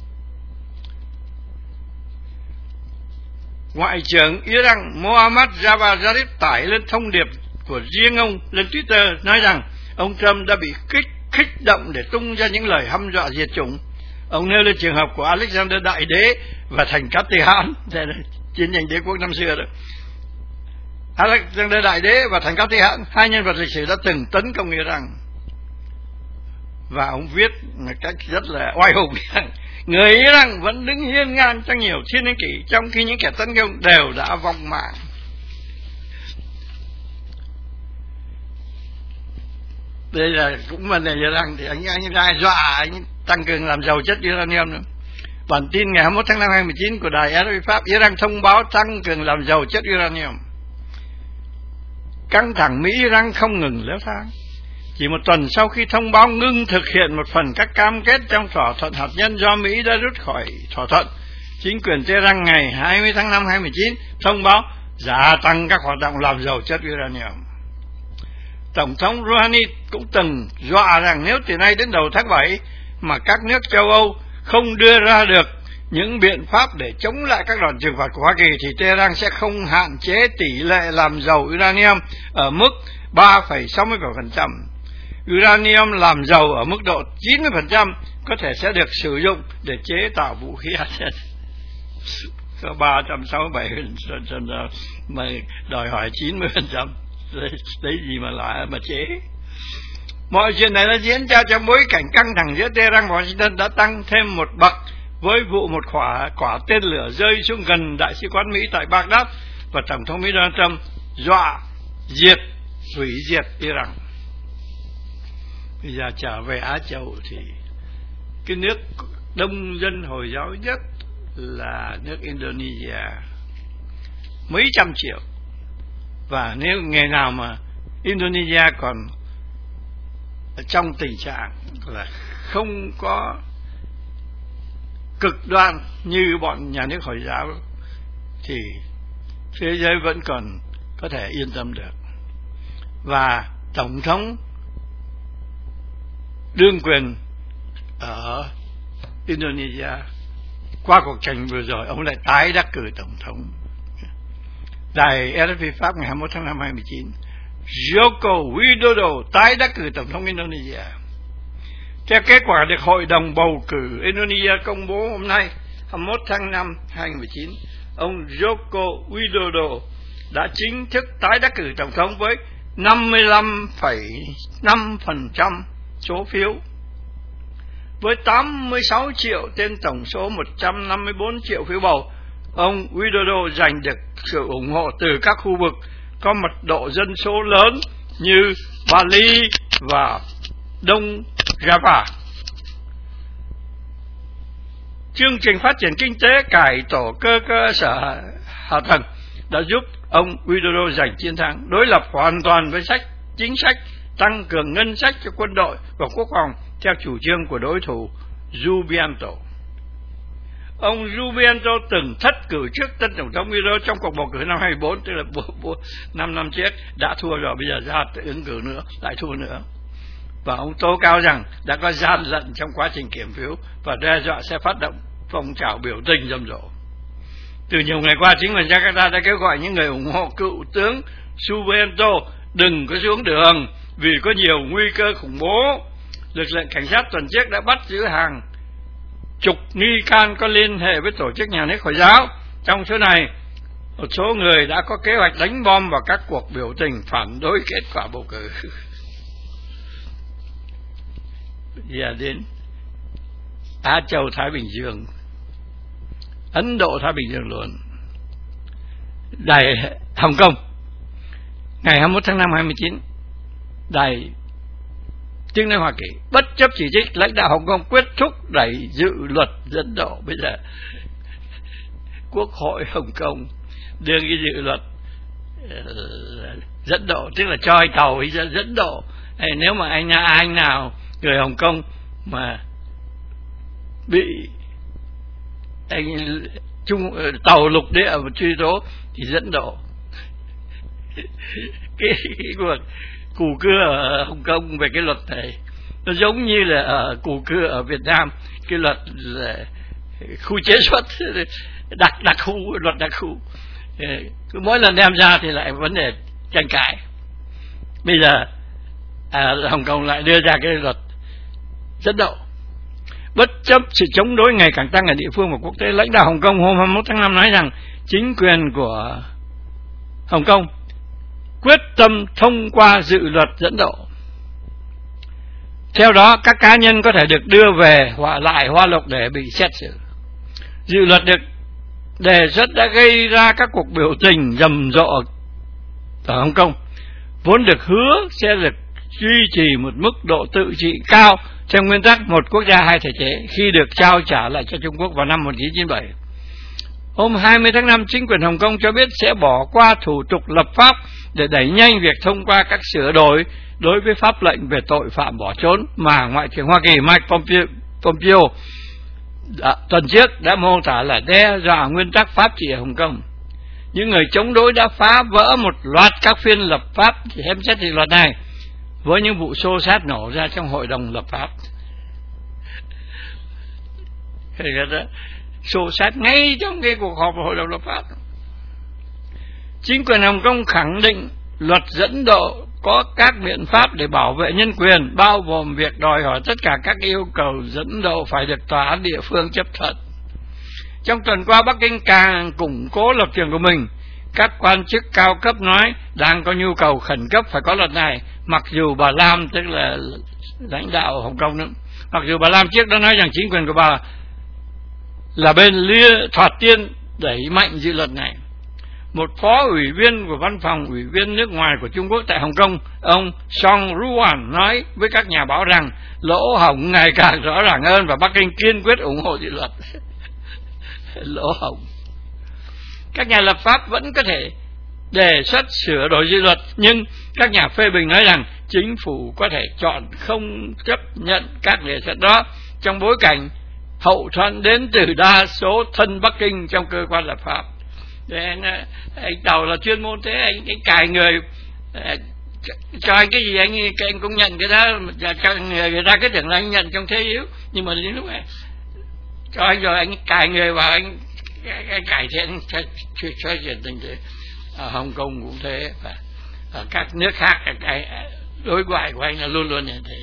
Ngoại trưởng Iran Mohammad Javad Zarif tải lên thông điệp của riêng ông lên Twitter nói rằng ông Trump đã bị kích kích động để tung ra những lời hăm dọa diệt chủng. Ông nêu lên trường hợp của Alexander Đại Đế và thành Cát Tỳ Hãn, chiến tranh đế quốc năm xưa đó. Alexander Đại Đế và thành Cát Tỳ Hãn, hai nhân vật lịch sử đã từng tấn công Iran. và ông viết một cách rất là oai hùng rằng người Iran vẫn đứng hiên ngang trong nhiều thiên niên kỷ, trong khi những kẻ tấn công đều đã vong mạng. Đây là cũng vấn đề Iran, thì anh anh ra dọa anh tăng cường làm giàu chất uranium nữa. Bản tin ngày hai mươi mốt tháng năm hai nghìn không trăm mười chín của đài rờ ép Pháp, Iran thông báo tăng cường làm giàu chất uranium. Căng thẳng Mỹ-Iran không ngừng leo thang. Chỉ một tuần sau khi thông báo ngưng thực hiện một phần các cam kết trong thỏa thuận hạt nhân do Mỹ đã rút khỏi thỏa thuận, chính quyền Tehran ngày hai mươi tháng năm hai nghìn không trăm mười chín thông báo gia tăng các hoạt động làm giàu chất uranium. Tổng thống Rouhani cũng từng dọa rằng nếu từ nay đến đầu tháng bảy mà các nước châu Âu không đưa ra được những biện pháp để chống lại các đòn trừng phạt của Hoa Kỳ thì Tehran sẽ không hạn chế tỷ lệ làm giàu uranium ở mức ba phẩy sáu mươi bảy phần trăm. Uranium làm giàu ở mức độ chín mươi phần trăm có thể sẽ được sử dụng để chế tạo vũ khí hạt nhân. Có ba trăm sáu mươi bảy phần trăm mà đòi hỏi chín mươi phần trăm. Đấy gì mà lại mà chế. Mọi chuyện này đã diễn ra trong bối cảnh căng thẳng giữa Tehran và Washington đã tăng thêm một bậc với vụ một quả, quả tên lửa rơi xuống gần đại sứ quán Mỹ tại Baghdad và Tổng thống Mỹ Donald Trump dọa diệt, hủy diệt Iran. Bây giờ trở về Á Châu thì cái nước đông dân Hồi giáo nhất là nước Indonesia, mấy trăm triệu. Và nếu ngày nào mà Indonesia còn trong tình trạng là không có cực đoan như bọn nhà nước Hồi giáo thì thế giới vẫn còn có thể yên tâm được. Và Tổng thống đương quyền ở Indonesia qua cuộc tranh vừa rồi, ông lại tái đắc cử Tổng thống. Đài rờ ép Pháp ngày hai mươi mốt tháng năm hai nghìn không trăm mười chín, Joko Widodo tái đắc cử Tổng thống Indonesia. Theo kết quả được Hội đồng bầu cử Indonesia công bố hôm nay hai mươi mốt tháng năm hai nghìn không trăm mười chín, ông Joko Widodo đã chính thức tái đắc cử Tổng thống với năm mươi lăm phẩy năm phần trăm số phiếu. Với tám mươi sáu triệu trên tổng số một trăm năm mươi tư triệu phiếu bầu, ông Widodo giành được sự ủng hộ từ các khu vực có mật độ dân số lớn như Bali và Đông Java. Chương trình phát triển kinh tế cải tổ cơ cơ sở hạ tầng đã giúp ông Widodo giành chiến thắng, đối lập hoàn toàn với sách chính sách tăng cường ngân sách cho quân đội và quốc phòng theo chủ trương của đối thủ Subianto. Ông Subianto từng thất cử trước tân tổng thống Widodo trong cuộc bầu cử năm hai nghìn không trăm lẻ bốn, tức là năm năm trước, đã thua rồi, bây giờ ra ứng cử nữa, lại thua nữa. Và ông tố cáo rằng đã có gian lận trong quá trình kiểm phiếu và đe dọa sẽ phát động phong trào biểu tình rầm rộ. Từ nhiều ngày qua, chính quyền Jakarta đã kêu gọi những người ủng hộ cựu tướng Subianto đừng có xuống đường vì có nhiều nguy cơ khủng bố. Lực lượng cảnh sát tuần trước đã bắt giữ hàng chục nghi can có liên hệ với tổ chức nhà nước Hồi giáo. Trong số này, một số người đã có kế hoạch đánh bom vào các cuộc biểu tình phản đối kết quả bầu cử. Giờ đến Á Châu Thái Bình Dương, Ấn Độ Thái Bình Dương luôn. Đài Hồng Kông ngày hai mươi mốt tháng năm hai nghìn không trăm mười chín, Đài Tiếng nói Hoa Kỳ bất chấp chỉ trích lãnh đạo Hồng Kông quyết thúc đẩy dự luật dẫn độ. Bây giờ Quốc hội Hồng Kông đưa cái dự luật uh, dẫn độ, tức là cho anh tàu ấy dẫn độ. Hey, nếu mà anh anh nào người Hồng Kông mà bị anh trung tàu lục địa mà truy tố thì dẫn độ. cái, cái cuộc cù cưa ở Hồng Kông về cái luật này nó giống như là ở cù cưa ở Việt Nam, cái luật là khu chế xuất đặc đặc khu, luật đặc khu, cứ mỗi lần đem ra thì lại vấn đề tranh cãi. Bây giờ à, Hồng Kông lại đưa ra cái luật dẫn độ. Bất chấp sự chống đối ngày càng tăng ở địa phương và quốc tế, lãnh đạo Hồng Kông hôm hai mươi mốt tháng năm nói rằng chính quyền của Hồng Kông quyết tâm thông qua dự luật dẫn độ. Theo đó, các cá nhân có thể được đưa về hoặc lại Hoa Lục để bị xét xử. Dự luật được đề xuất đã gây ra các cuộc biểu tình rầm rộ ở Hồng Kông, vốn được hứa sẽ được duy trì một mức độ tự trị cao theo nguyên tắc một quốc gia hai thể chế khi được trao trả lại cho Trung Quốc vào năm một nghìn chín trăm chín mươi bảy. Hôm hai mươi tháng năm, chính quyền Hồng Kông cho biết sẽ bỏ qua thủ tục lập pháp để đẩy nhanh việc thông qua các sửa đổi đối với pháp lệnh về tội phạm bỏ trốn mà Ngoại trưởng Hoa Kỳ Mike Pompeo đã, tuần trước đã mô tả là đe dọa nguyên tắc pháp trị ở Hồng Kông. Những người chống đối đã phá vỡ một loạt các phiên lập pháp xem xét thì luật này với những vụ xô xát nổ ra trong hội đồng lập pháp. Xô xát ngay trong cái cuộc họp của hội đồng lập pháp. Chính quyền Hồng Kông khẳng định luật dẫn độ có các biện pháp để bảo vệ nhân quyền, bao gồm việc đòi hỏi tất cả các yêu cầu dẫn độ phải được tòa án địa phương chấp thuận. Trong tuần qua, Bắc Kinh càng củng cố lập trường của mình. Các quan chức cao cấp nói đang có nhu cầu khẩn cấp phải có luật này, mặc dù bà Lam, tức là lãnh đạo Hồng Kông nữa, mặc dù bà Lam trước đã nói rằng chính quyền của bà là bên lia thoạt tiên đẩy mạnh dự luật này. Một phó ủy viên của văn phòng ủy viên nước ngoài của Trung Quốc tại Hồng Kông, ông Song Ruan nói với các nhà báo rằng lỗ hổng ngày càng rõ ràng hơn và Bắc Kinh kiên quyết ủng hộ dự luật. Lỗ hổng. Các nhà lập pháp vẫn có thể đề xuất sửa đổi dự luật, nhưng các nhà phê bình nói rằng chính phủ có thể chọn không chấp nhận các đề xuất đó trong bối cảnh hậu thuẫn đến từ đa số thân Bắc Kinh trong cơ quan lập pháp. Để anh, anh Tàu là chuyên môn thế, anh, anh cài người cho anh cái gì anh anh cũng nhận cái đó, người, người ta cứ tưởng là anh nhận trong thế yếu, nhưng mà đến lúc này cho anh rồi anh cài người vào anh, anh cải thiện cho cho chuyện tình thế. Ở Hồng Kông cũng thế, và ở các nước khác cái đối ngoại của anh là luôn luôn như thế.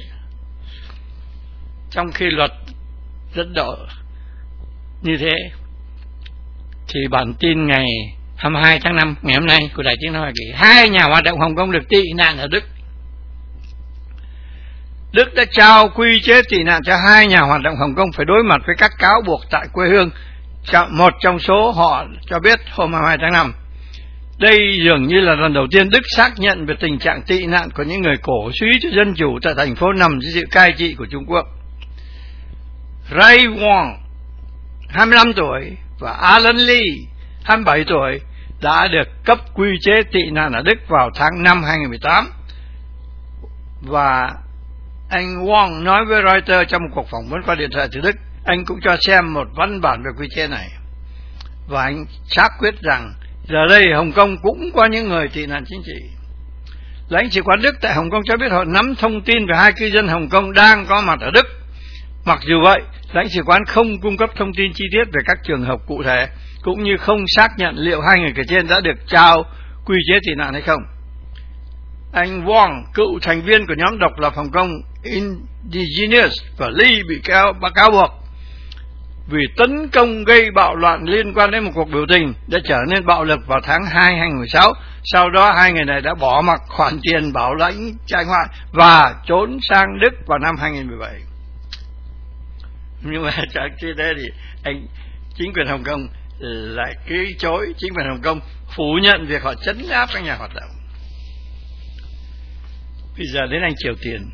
Trong khi luật dẫn độ như thế thì bản tin ngày hai mươi hai tháng năm ngày hôm nay của Đài Tiếng nói Hoa Kỳ, hai nhà hoạt động Hồng Kông được tị nạn ở Đức. Đức đã trao quy chế tị nạn cho hai nhà hoạt động Hồng Kông phải đối mặt với các cáo buộc tại quê hương. Một trong số họ cho biết hôm hai mươi hai tháng năm, đây dường như là lần đầu tiên Đức xác nhận về tình trạng tị nạn của những người cổ suý cho dân chủ tại thành phố nằm dưới sự cai trị của Trung Quốc. Ray Wong, hai mươi lăm tuổi, và Alan Lee, hai mươi bảy tuổi, đã được cấp quy chế tị nạn ở Đức vào tháng năm hai nghìn không trăm mười tám. Và anh Wong nói với Reuters trong một cuộc phỏng vấn qua điện thoại từ Đức, anh cũng cho xem một văn bản về quy chế này. Và anh xác quyết rằng giờ đây Hồng Kông cũng có những người tị nạn chính trị. Lãnh sự quán Đức tại Hồng Kông cho biết họ nắm thông tin về hai cư dân Hồng Kông đang có mặt ở Đức. Mặc dù vậy, lãnh sự quán không cung cấp thông tin chi tiết về các trường hợp cụ thể, cũng như không xác nhận liệu hai người kể trên đã được trao quy chế tị nạn hay không. Anh Wong, cựu thành viên của nhóm độc lập Hồng Kông Indigenous, và Lee bị cáo, cáo buộc vì tấn công gây bạo loạn liên quan đến một cuộc biểu tình đã trở nên bạo lực vào tháng hai hai nghìn không trăm mười sáu. Sau đó hai người này đã bỏ mặc khoản tiền bảo lãnh chạy ngoại và trốn sang Đức vào năm hai nghìn không trăm mười bảy. Nhưng mà trước đây thì anh chính quyền Hồng Kông lại cứ chối, chính quyền Hồng Kông phủ nhận việc họ trấn áp các nhà hoạt động. Bây giờ đến anh Triều Tiên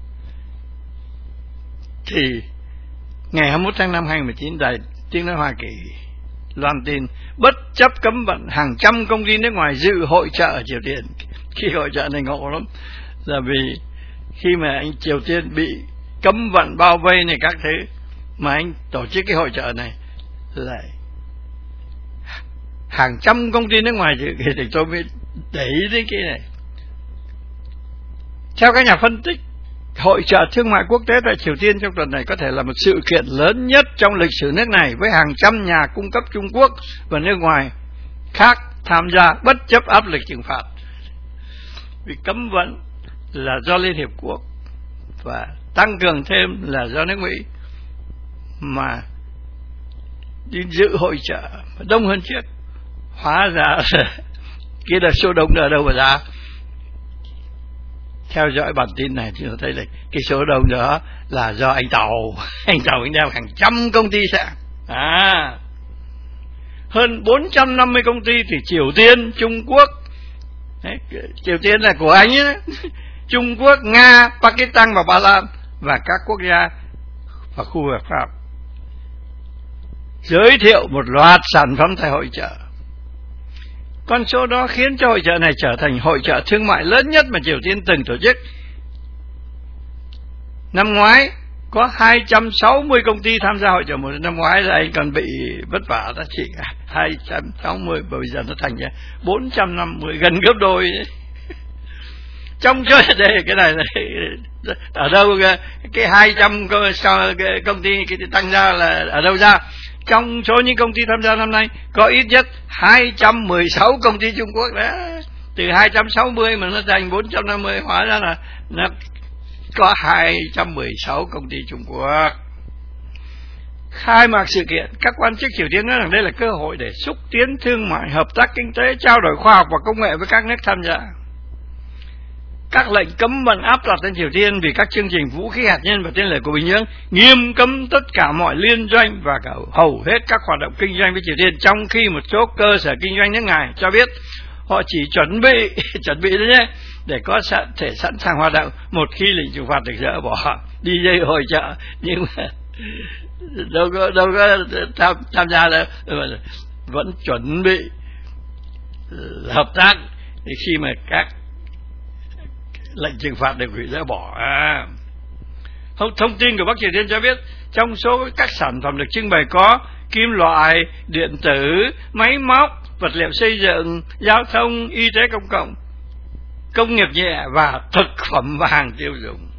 thì ngày hai mươi mốt tháng năm hai nghìn không trăm mười chín, Đài Tiếng nói Hoa Kỳ loan tin bất chấp cấm vận, hàng trăm công ty nước ngoài dự hội chợ ở Triều Tiên. Khi hội chợ này ngộ lắm, là vì khi mà anh Triều Tiên bị cấm vận bao vây này các thứ, mà anh tổ chức cái hội chợ này lại hàng trăm công ty nước ngoài dự, thì tôi mới để ý đến cái này. Theo các nhà phân tích, hội chợ thương mại quốc tế tại Triều Tiên trong tuần này có thể là một sự kiện lớn nhất trong lịch sử nước này, với hàng trăm nhà cung cấp Trung Quốc và nước ngoài khác tham gia bất chấp áp lực trừng phạt. Vì cấm vận là do Liên Hiệp Quốc và tăng cường thêm là do nước Mỹ, mà đi dự hội chợ đông hơn trước, hóa ra kia là số đông ở đâu mà ra. theo dõi bản tin này thì thấy là cái số đông đó là do anh Tàu. Anh Tàu anh đem hàng trăm công ty sang. À, hơn bốn trăm năm mươi công ty thì Triều Tiên, Trung Quốc. Đấy, Triều Tiên là của anh ấy. Trung Quốc, Nga, Pakistan và Ba Lan và các quốc gia và khu vực Pháp giới thiệu một loạt sản phẩm tại hội chợ. Con số đó khiến cho hội chợ này trở thành hội chợ thương mại lớn nhất mà Triều Tiên từng tổ chức. Năm ngoái có hai trăm sáu mươi công ty tham gia hội chợ. Một năm ngoái là anh còn bị vất vả đó chị, hai trăm sáu mươi, bây giờ nó thành ra bốn trăm năm mươi, gần gấp đôi ấy. Trong chỗ đây cái này là ở đâu cái hai trăm công ty tăng ra là ở đâu ra? Trong số những công ty tham gia năm nay có ít nhất hai trăm mười sáu công ty Trung Quốc đó. Từ hai trăm sáu mươi mà nó thành bốn trăm năm mươi, hóa ra là nó có hai trăm mười sáu công ty Trung Quốc. Khai mạc sự kiện, các quan chức Triều Tiên nói rằng đây là cơ hội để xúc tiến thương mại, hợp tác kinh tế, trao đổi khoa học và công nghệ với các nước tham gia. Các lệnh cấm vận áp đặt lên Triều Tiên vì các chương trình vũ khí hạt nhân và tên lửa của Bình Nhưỡng, nghiêm cấm tất cả mọi liên doanh và cả hầu hết các hoạt động kinh doanh với Triều Tiên, trong khi một số cơ sở kinh doanh nước ngoài cho biết họ chỉ chuẩn bị chuẩn bị đấy nhé, để có thể sẵn sàng hoạt động một khi lệnh trừng phạt được dỡ bỏ. Đi dây hội chợ nhưng mà đâu có đâu có tham, tham gia đâu, vẫn chuẩn bị hợp tác khi mà các lệnh trừng phạt được hủy dỡ bỏ. À, thông tin của Bắc Triều Tiên cho biết trong số các sản phẩm được trưng bày có kim loại, điện tử, máy móc, vật liệu xây dựng, giao thông, y tế công cộng, công nghiệp nhẹ và thực phẩm và hàng tiêu dùng.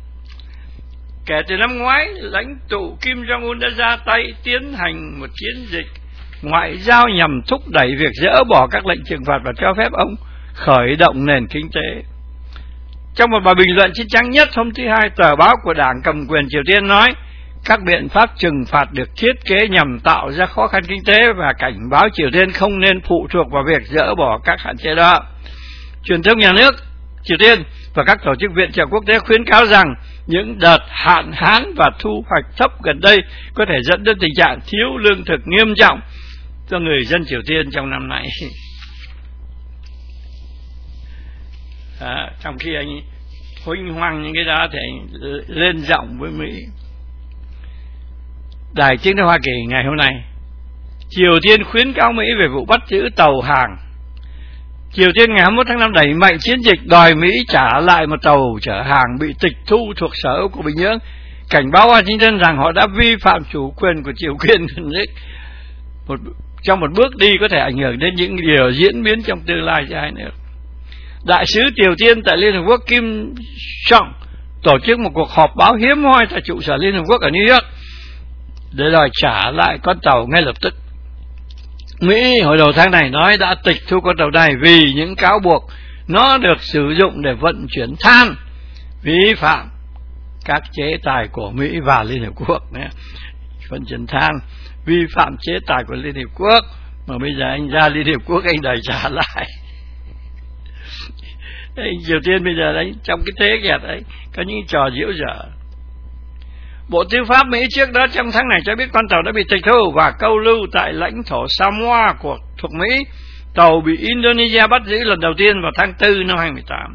Kể từ năm ngoái, lãnh tụ Kim Jong-un đã ra tay tiến hành một chiến dịch ngoại giao nhằm thúc đẩy việc dỡ bỏ các lệnh trừng phạt và cho phép ông khởi động nền kinh tế. Trong một bài bình luận chính trắng nhất hôm thứ Hai, tờ báo của đảng cầm quyền Triều Tiên nói các biện pháp trừng phạt được thiết kế nhằm tạo ra khó khăn kinh tế và cảnh báo Triều Tiên không nên phụ thuộc vào việc dỡ bỏ các hạn chế đó. Truyền thông nhà nước Triều Tiên và các tổ chức viện trợ quốc tế khuyến cáo rằng những đợt hạn hán và thu hoạch thấp gần đây có thể dẫn đến tình trạng thiếu lương thực nghiêm trọng cho người dân Triều Tiên trong năm nay. À, trong khi anh huênh hoang những cái đó thì anh lên giọng với Mỹ. Đài Tiếng nói Hoa Kỳ ngày hôm nay, Triều Tiên khuyến cáo Mỹ về vụ bắt giữ tàu hàng. Triều Tiên ngày hai mươi mốt tháng năm đẩy mạnh chiến dịch đòi Mỹ trả lại một tàu chở hàng bị tịch thu thuộc sở hữu của Bình Nhưỡng, cảnh báo Washington rằng họ đã vi phạm chủ quyền của Triều Tiên một, trong một bước đi có thể ảnh hưởng đến những điều diễn biến trong tương lai cho hai nước. Đại sứ Triều Tiên tại Liên Hợp Quốc Kim Jong tổ chức một cuộc họp báo hiếm hoi tại trụ sở Liên Hợp Quốc ở New York để đòi trả lại con tàu ngay lập tức. Mỹ hồi đầu tháng này nói đã tịch thu con tàu này vì những cáo buộc nó được sử dụng để vận chuyển than, vi phạm các chế tài của Mỹ và Liên Hợp Quốc. Vận chuyển than vi phạm chế tài của Liên Hợp Quốc, mà bây giờ anh ra Liên Hợp Quốc anh đòi trả lại. Triều Tiên bây giờ đấy, trong cái thế kẹt ấy có những trò diễu dở. Bộ Tư pháp Mỹ trước đó trong tháng này cho biết con tàu đã bị tịch thu và câu lưu tại lãnh thổ Samoa của thuộc Mỹ. Tàu bị Indonesia bắt giữ lần đầu tiên vào tháng tư năm hai không một tám.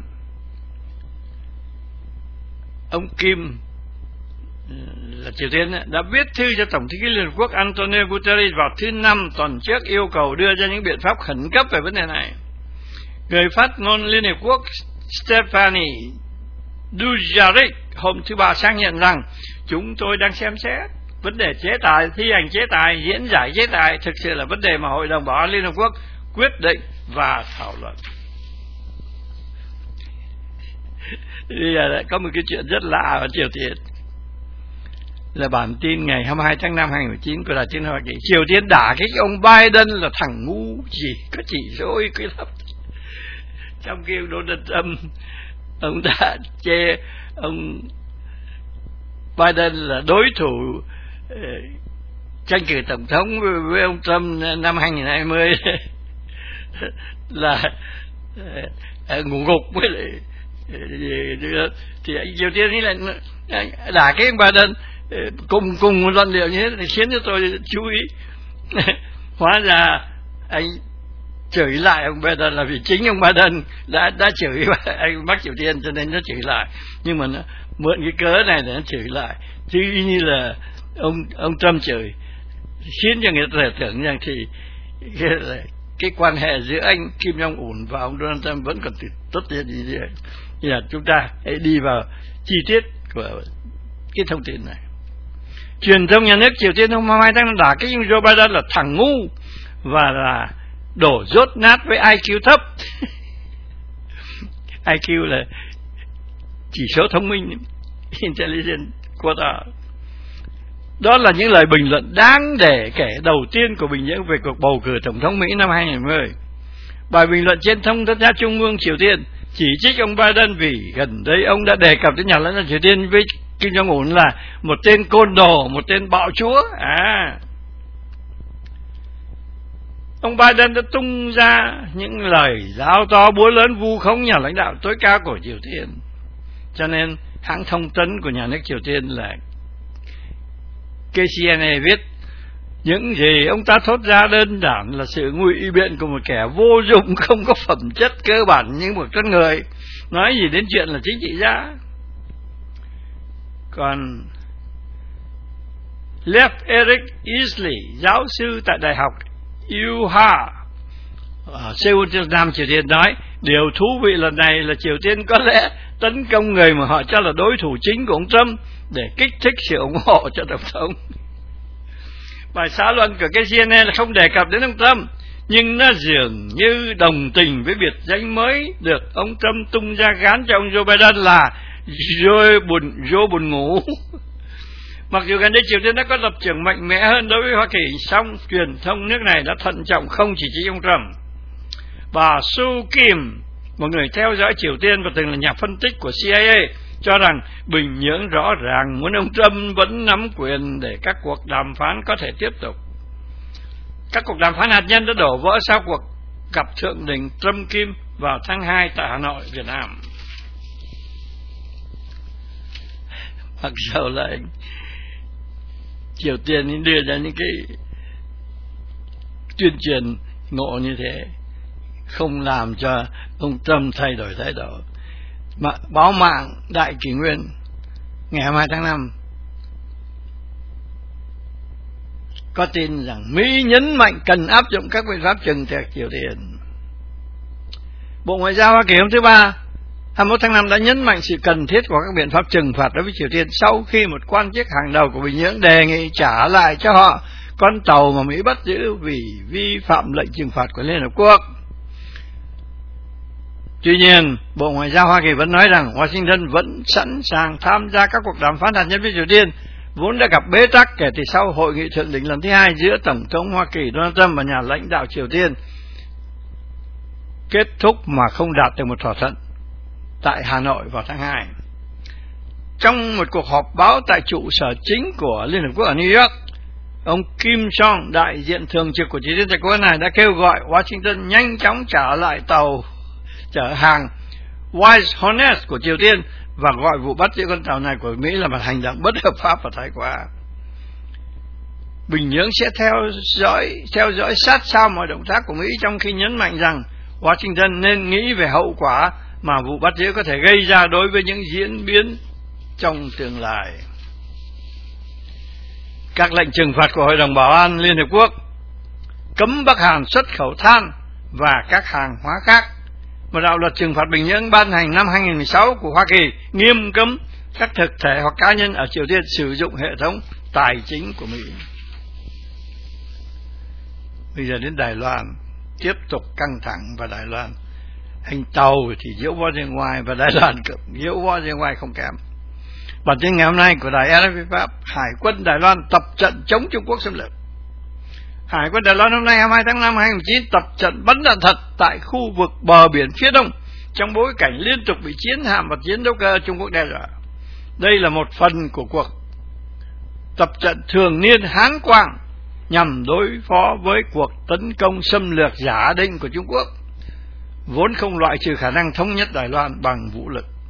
Ông Kim là Triều Tiên đã viết thư cho Tổng thư ký Liên Hợp Quốc Antonio Guterres vào thứ Năm tuần trước yêu cầu đưa ra những biện pháp khẩn cấp về vấn đề này. Người phát ngôn Liên Hợp Quốc Stephanie Dujarric hôm thứ Ba xác nhận rằng chúng tôi đang xem xét vấn đề chế tài, thi hành chế tài, diễn giải chế tài thực sự là vấn đề mà Hội đồng Bảo an Liên Hợp Quốc quyết định và thảo luận. Bây giờ có một cái chuyện rất lạ ở Triều Tiên, là bản tin ngày hai mươi hai tháng năm hai nghìn không trăm mười chín của Đài Tiếng nói Hoa Kỳ. Triều Tiên đả kích ông Biden là thằng ngu gì, có chỉ dối cái lắm. Trong khi ông Donald Trump, ông đã chê ông Biden là đối thủ uh, tranh cử tổng thống với, với ông Trump năm hai nghìn không trăm hai mươi là uh, ngủ ngục với lại thì anh Triều Tiên lại đả cái ông Biden cùng cùng một luận điệu như thế thì khiến cho tôi chú ý. Hóa ra anh chửi lại ông Biden là vì chính ông Biden đã đã chửi anh Bắc Triều Tiên cho nên nó chửi lại, nhưng mà nó mượn cái cớ này để nó chửi lại, chứ như là ông ông Trump chửi, khiến cho người ta tưởng rằng thì cái, cái quan hệ giữa anh Kim Jong Un và ông Donald Trump vẫn còn tốt đẹp gì vậy. Như là chúng ta hãy đi vào chi tiết của cái thông tin này. Truyền thông nhà nước Triều Tiên hôm hai tháng năm đả kích Joe Biden là thằng ngu và là đổ dốt nát với i kiu thấp. i kiu là chỉ số thông minh, intelligence quota. Đó là những lời bình luận đáng để kể đầu tiên của Bình Nhưỡng về cuộc bầu cử tổng thống Mỹ năm hai nghìn không trăm mười. Bài bình luận trên thông tấn xã Trung ương Triều Tiên chỉ trích ông Biden vì gần đây ông đã đề cập đến nhà lãnh đạo Triều Tiên với Kim Jong Un là một tên côn đồ, một tên bạo chúa. À, ông Biden đã tung ra những lời giáo to búa lớn vu khống nhà lãnh đạo tối cao của Triều Tiên. Cho nên hãng thông tấn của nhà nước Triều Tiên là K C N A viết những gì ông ta thốt ra đơn giản là sự ngụy biện của một kẻ vô dụng, không có phẩm chất cơ bản như một con người, nói gì đến chuyện là chính trị gia. Còn Lev Eric Isley, giáo sư tại Đại học Yuha ở Seoul, Nam Triều Tiên nói điều thú vị lần này là Triều Tiên có lẽ tấn công người mà họ cho là đối thủ chính của ông Trump để kích thích sự ủng hộ cho tổng thống. Bài xã luận của cái C N N là không đề cập đến ông Trump, nhưng nó dường như đồng tình với biệt danh mới được ông Trump tung ra gán cho ông Joe Biden là Joe buồn, Joe buồn ngủ. Mặc dù gần đây Triều Tiên đã có lập trường mạnh mẽ hơn đối với Hoa Kỳ, song truyền thông nước này đã thận trọng không chỉ trích ông Trump. Bà Su Kim, một người theo dõi Triều Tiên và từng là nhà phân tích của C I A, cho rằng Bình Nhưỡng rõ ràng muốn ông Trump vẫn nắm quyền để các cuộc đàm phán có thể tiếp tục. Các cuộc đàm phán hạt nhân đã đổ vỡ sau cuộc gặp thượng đỉnh Trump Kim vào tháng hai tại Hà Nội, Việt Nam. Mặc dù là Triều Tiên đưa ra những cái tuyên truyền ngộ như thế, không làm cho ông Trump thay đổi thái độ. Mà báo mạng Đại Kỷ Nguyên ngày hai mươi hai tháng năm có tin rằng Mỹ nhấn mạnh cần áp dụng các biện pháp trừng phạt Triều Tiên. Bộ Ngoại giao Hoa Kỳ hôm thứ Ba hai mươi mốt tháng năm đã nhấn mạnh sự cần thiết của các biện pháp trừng phạt đối với Triều Tiên sau khi một quan chức hàng đầu của Bình Nhưỡng đề nghị trả lại cho họ con tàu mà Mỹ bắt giữ vì vi phạm lệnh trừng phạt của Liên Hợp Quốc. Tuy nhiên, Bộ Ngoại giao Hoa Kỳ vẫn nói rằng Washington vẫn sẵn sàng tham gia các cuộc đàm phán hạt nhân với Triều Tiên, vốn đã gặp bế tắc kể từ sau hội nghị thượng đỉnh lần thứ hai giữa Tổng thống Hoa Kỳ Donald Trump và nhà lãnh đạo Triều Tiên kết thúc mà không đạt được một thỏa thuận tại Hà Nội vào tháng hai. Trong một cuộc họp báo tại trụ sở chính của Liên Hợp Quốc ở New York, ông Kim Jong, đại diện thường trực của Triều Tiên tại quốc này, đã kêu gọi Washington nhanh chóng trả lại tàu chở hàng Wise Hornet của Triều Tiên và gọi vụ bắt giữ con tàu này của Mỹ là một hành động bất hợp pháp và thái quá. Bình Nhưỡng sẽ theo dõi theo dõi sát sao mọi động tác của Mỹ, trong khi nhấn mạnh rằng Washington nên nghĩ về hậu quả mà vụ bắt giữ có thể gây ra đối với những diễn biến trong tương lai. Các lệnh trừng phạt của Hội đồng Bảo an Liên Hợp Quốc cấm Bắc Hàn xuất khẩu than và các hàng hóa khác. Một đạo luật trừng phạt Bình Nhưỡng ban hành năm hai nghìn không trăm mười sáu của Hoa Kỳ nghiêm cấm các thực thể hoặc cá nhân ở Triều Tiên sử dụng hệ thống tài chính của Mỹ. Bây giờ đến Đài Loan, tiếp tục căng thẳng và Đài Loan. Anh Tàu thì diễu võ ra ngoài và Đài Loan cũng diễu võ ra ngoài không kém. Bản tin ngày hôm nay của đài R F I Pháp: Hải quân Đài Loan tập trận chống Trung Quốc xâm lược. Hải quân Đài Loan hôm nay hai mươi hai tháng năm năm hai nghìn không trăm mười chín tập trận bắn đạn thật tại khu vực bờ biển phía đông trong bối cảnh liên tục bị chiến hạm và chiến đấu cơ Trung Quốc đe dọa. Đây là một phần của cuộc tập trận thường niên Hán Quang nhằm đối phó với cuộc tấn công xâm lược giả định của Trung Quốc, vốn không loại trừ khả năng thống nhất Đài Loan bằng vũ lực.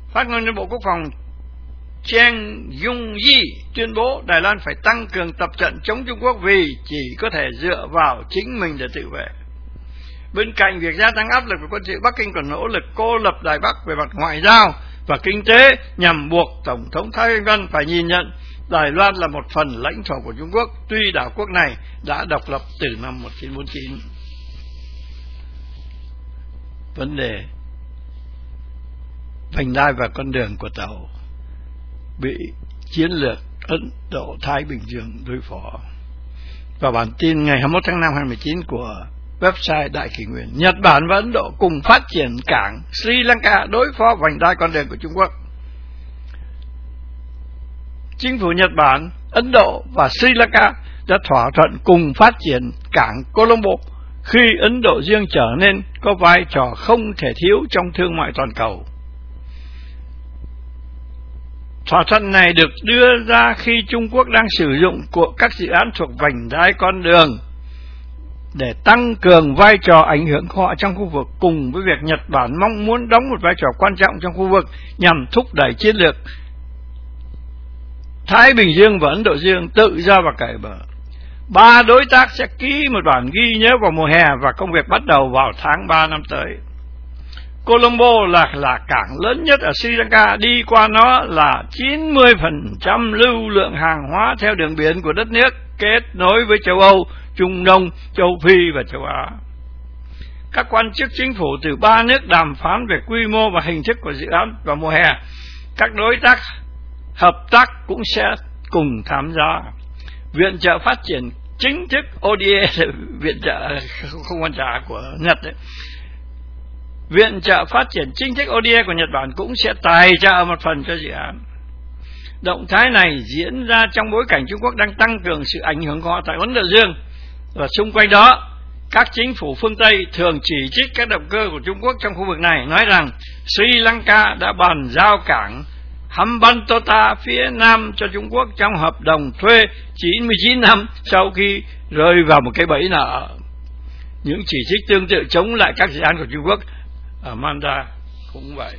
Phát ngôn nhân Bộ Quốc phòng Cheng Yung-yi tuyên bố Đài Loan phải tăng cường tập trận chống Trung Quốc vì chỉ có thể dựa vào chính mình để tự vệ. Bên cạnh việc gia tăng áp lực về quân sự, Bắc Kinh còn nỗ lực cô lập Đài Bắc về mặt ngoại giao và kinh tế nhằm buộc Tổng thống Thái Anh Văn phải nhìn nhận Đài Loan là một phần lãnh thổ của Trung Quốc, tuy đảo quốc này đã độc lập từ năm một nghìn chín trăm bốn mươi chín. Vấn đề vành đai và con đường của tàu bị chiến lược Ấn Độ Thái Bình Dương đối phó. Và bản tin ngày hai mươi mốt tháng năm hai nghìn không trăm mười chín của website Đại Kỷ Nguyên, Nhật Bản và Ấn Độ cùng phát triển cảng Sri Lanka đối phó vành đai con đường của Trung Quốc. Chính phủ Nhật Bản, Ấn Độ và Sri Lanka đã thỏa thuận cùng phát triển cảng Colombo khi Ấn Độ Dương trở nên có vai trò không thể thiếu trong thương mại toàn cầu. Thỏa thuận này được đưa ra khi Trung Quốc đang sử dụng của các dự án thuộc vành đai con đường để tăng cường vai trò ảnh hưởng của họ trong khu vực, cùng với việc Nhật Bản mong muốn đóng một vai trò quan trọng trong khu vực nhằm thúc đẩy chiến lược Thái Bình Dương và Ấn Độ Dương tự do và cởi mở. Ba đối tác sẽ ký một bản ghi nhớ vào mùa hè và công việc bắt đầu vào tháng ba năm tới. Colombo là, là cảng lớn nhất ở Sri Lanka, đi qua nó là chín mươi phần trăm lưu lượng hàng hóa theo đường biển của đất nước, kết nối với châu Âu, Trung Đông, châu Phi và châu Á. Các quan chức chính phủ từ ba nước đàm phán về quy mô và hình thức của dự án vào mùa hè. Các đối tác hợp tác cũng sẽ cùng tham gia. Viện trợ phát triển chính thức O D A, viện trợ không hoàn trả của Nhật đấy. Viện trợ phát triển chính thức O D A của Nhật Bản cũng sẽ tài trợ một phần cho dự án. Động thái này diễn ra trong bối cảnh Trung Quốc đang tăng cường sự ảnh hưởng của họ tại Ấn Độ Dương, và xung quanh đó các chính phủ phương Tây thường chỉ trích các động cơ của Trung Quốc trong khu vực này, nói rằng Sri Lanka đã bàn giao cảng Hambantota phía nam cho Trung Quốc trong hợp đồng thuê chín mươi chín năm sau khi rơi vào một cái bẫy nợ. Những chỉ trích tương tự chống lại các dự án của Trung Quốc ở Manda cũng vậy.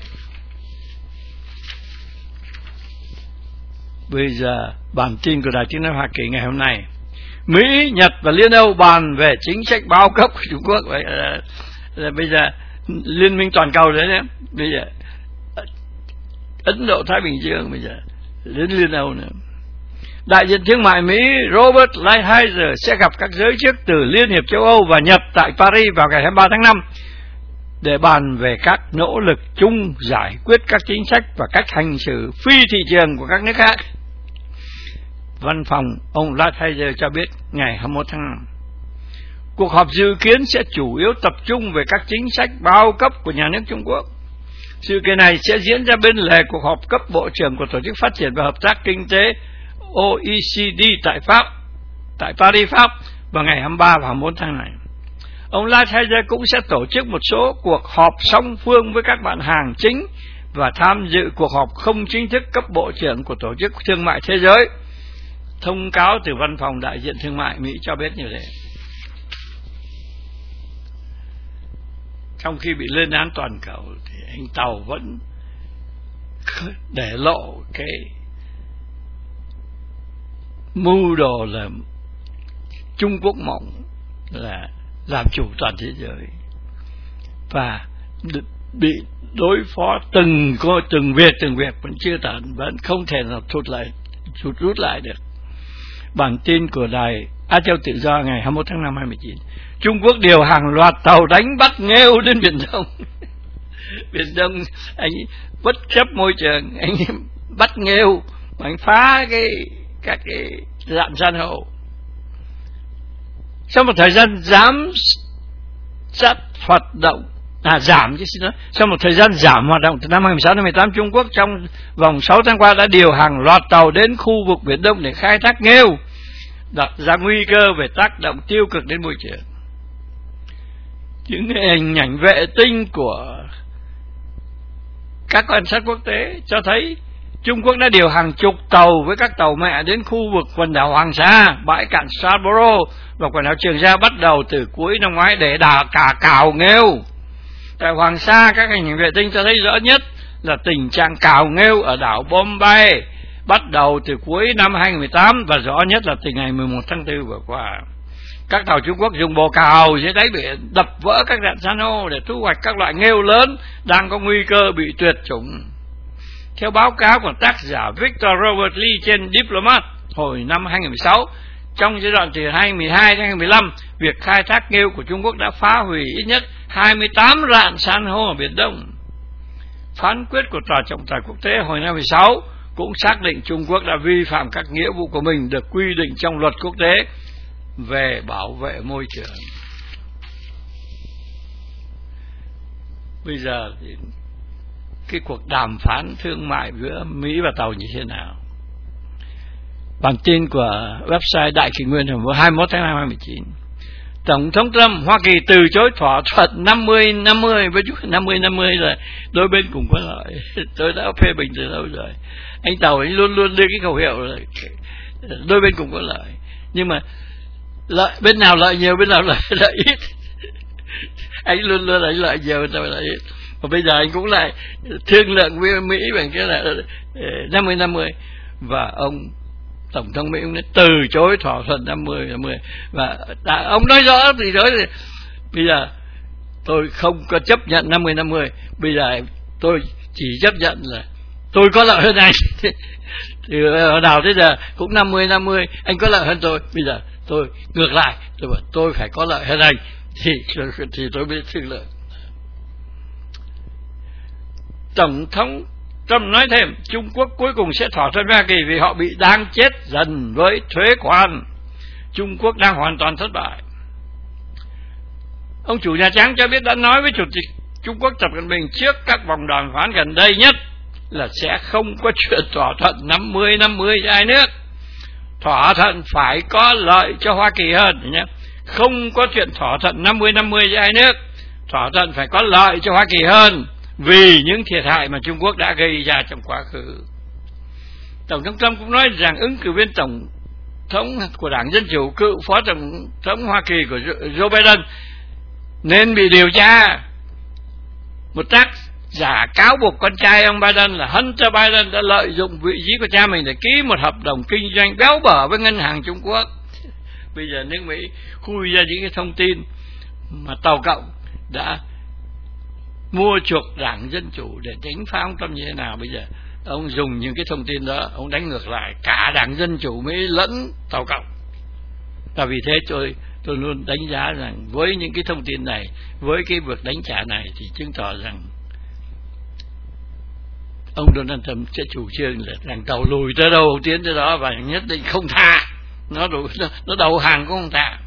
Bây giờ bản tin của Đài Tiếng nói Hoa Kỳ ngày hôm nay: Mỹ, Nhật và Liên Âu bàn về chính sách bao cấp của Trung Quốc. Vậy là, là bây giờ liên minh toàn cầu đấy nhé. Bây giờ Ấn Độ Thái Bình Dương, bây giờ đến Liên Âu nữa. Đại diện thương mại Mỹ Robert Lighthizer sẽ gặp các giới chức từ Liên hiệp châu Âu và Nhật tại Paris vào ngày hai mươi ba tháng năm để bàn về các nỗ lực chung giải quyết các chính sách và cách hành xử phi thị trường của các nước khác. Văn phòng ông Lighthizer cho biết ngày hai mươi mốt tháng năm, cuộc họp dự kiến sẽ chủ yếu tập trung về các chính sách bao cấp của nhà nước Trung Quốc. Sự kiện này sẽ diễn ra bên lề cuộc họp cấp bộ trưởng của Tổ chức Phát triển và Hợp tác Kinh tế O E C D tại Pháp, tại Paris, Pháp vào ngày hai mươi ba và hai mươi mốt tháng này. Ông Lighthizer cũng sẽ tổ chức một số cuộc họp song phương với các bạn hàng chính và tham dự cuộc họp không chính thức cấp bộ trưởng của Tổ chức Thương mại Thế giới. Thông cáo từ Văn phòng Đại diện Thương mại Mỹ cho biết như thế. Trong khi bị lên án toàn cầu thì anh Tàu vẫn để lộ cái mưu đồ là Trung Quốc mộng là làm chủ toàn thế giới và bị đối phó từng có từng việc từng việc vẫn chưa tận, vẫn không thể nào thụt lại thụt rút lại được. Bản tin của đài Á Châu Tự Do ngày hai mươi mốt tháng năm hai nghìn không trăm mười chín: Trung Quốc điều hàng loạt tàu đánh bắt nghêu đến Biển Đông. Biển Đông anh bất chấp môi trường, anh bắt nghêu, anh phá cái các cái rạn san hô. Sau một thời gian giảm sát hoạt động, à giảm chứ xin lỗi, sau một thời gian giảm hoạt động từ năm hai nghìn không trăm mười sáu đến hai nghìn không trăm mười tám, Trung Quốc trong vòng sáu tháng qua đã điều hàng loạt tàu đến khu vực Biển Đông để khai thác nghêu, đặt ra nguy cơ về tác động tiêu cực đến môi trường. Những hình ảnh vệ tinh của các quan sát quốc tế cho thấy Trung Quốc đã điều hàng chục tàu với các tàu mẹ đến khu vực quần đảo Hoàng Sa, bãi cạn Scarborough và quần đảo Trường Sa bắt đầu từ cuối năm ngoái để đà cả cào nghêu. Tại Hoàng Sa, các hình ảnh vệ tinh cho thấy rõ nhất là tình trạng cào nghêu ở đảo Bombay bắt đầu từ cuối năm hai không một tám và rõ nhất là từ ngày mười một tháng tư vừa qua. Các tàu Trung Quốc dùng bồ cào dưới đáy biển đập vỡ các rạn san hô để thu hoạch các loại nghêu lớn đang có nguy cơ bị tuyệt chủng. Theo báo cáo của tác giả Victor Robert Lee trên Diplomat hồi năm hai không một sáu, trong giai đoạn từ hai nghìn không trăm mười hai đến hai nghìn không trăm mười lăm, việc khai thác nghêu của Trung Quốc đã phá hủy ít nhất hai mươi tám rạn san hô ở Biển Đông. Phán quyết của Tòa trọng tài quốc tế hồi năm hai nghìn không trăm mười sáu cũng xác định Trung Quốc đã vi phạm các nghĩa vụ của mình được quy định trong luật quốc tế về bảo vệ môi trường. Bây giờ thì cái cuộc đàm phán thương mại giữa Mỹ và Tàu như thế nào? Bản tin của website Đại Kỷ Nguyên hôm hai mươi mốt tháng năm năm hai nghìn không trăm mười chín. Tổng thống Trump Hoa Kỳ từ chối thỏa thuận năm mươi năm mươi với năm mươi năm mươi là đôi bên cùng có lợi. Tôi đã phê bình từ lâu rồi. Anh Tàu anh luôn luôn đưa cái khẩu hiệu là đôi bên cùng có lợi. Nhưng mà lợi bên nào lợi nhiều, bên nào lợi lợi ít. Anh luôn luôn là lợi nhiều, bên nào lợi ít. Và bây giờ anh cũng lại thương lượng với Mỹ bằng cái là năm mươi năm mươi, và ông Tổng thống Mỹ cũng đã từ chối thỏa thuận năm mươi năm mươi, và đã, ông nói rõ từ chối thì bây giờ tôi không có chấp nhận năm mươi năm mươi, bây giờ tôi chỉ chấp nhận là tôi có lợi hơn anh. Thì hồi nào tới giờ cũng năm mươi năm mươi, anh có lợi hơn tôi, bây giờ tôi ngược lại, tôi bảo tôi phải có lợi hơn anh thì thì tôi biết thương lượng. Tổng thống Trump nói thêm Trung Quốc cuối cùng sẽ thỏa thuận với Hoa Kỳ vì họ bị đang chết dần với thuế quan. Trung Quốc đang hoàn toàn thất bại. Ông chủ Nhà Trắng cho biết đã nói với Chủ tịch Trung Quốc Tập Cận Bình trước các vòng đàm phán gần đây nhất là sẽ không có chuyện thỏa thuận năm mươi năm mươi cho hai nước. Thỏa thuận phải có lợi cho Hoa Kỳ hơn nhé. Không có chuyện thỏa thuận năm mươi năm mươi cho hai nước. Thỏa thuận phải có lợi cho Hoa Kỳ hơn vì những thiệt hại mà Trung Quốc đã gây ra trong quá khứ. Tổng thống Trump cũng nói rằng ứng cử viên tổng thống của Đảng Dân Chủ, cựu phó tổng thống Hoa Kỳ của Joe Biden nên bị điều tra. Một tác giả cáo buộc con trai ông Biden là Hunter Biden đã lợi dụng vị trí của cha mình để ký một hợp đồng kinh doanh béo bở với ngân hàng Trung Quốc. Bây giờ nước Mỹ khui ra những cái thông tin mà Tàu Cộng đã mua chuộc Đảng Dân Chủ để đánh phá ông Trump như thế nào. Bây giờ ông dùng những cái thông tin đó, ông đánh ngược lại cả Đảng Dân Chủ Mỹ lẫn Tàu Cộng. Và vì thế tôi tôi luôn đánh giá rằng với những cái thông tin này, với cái việc đánh trả này thì chứng tỏ rằng ông Donald Trump sẽ chủ trương là rằng tàu lùi tới đâu tiến tới đó và nhất định không tha. Nó nó, nó đầu hàng cũng không tha.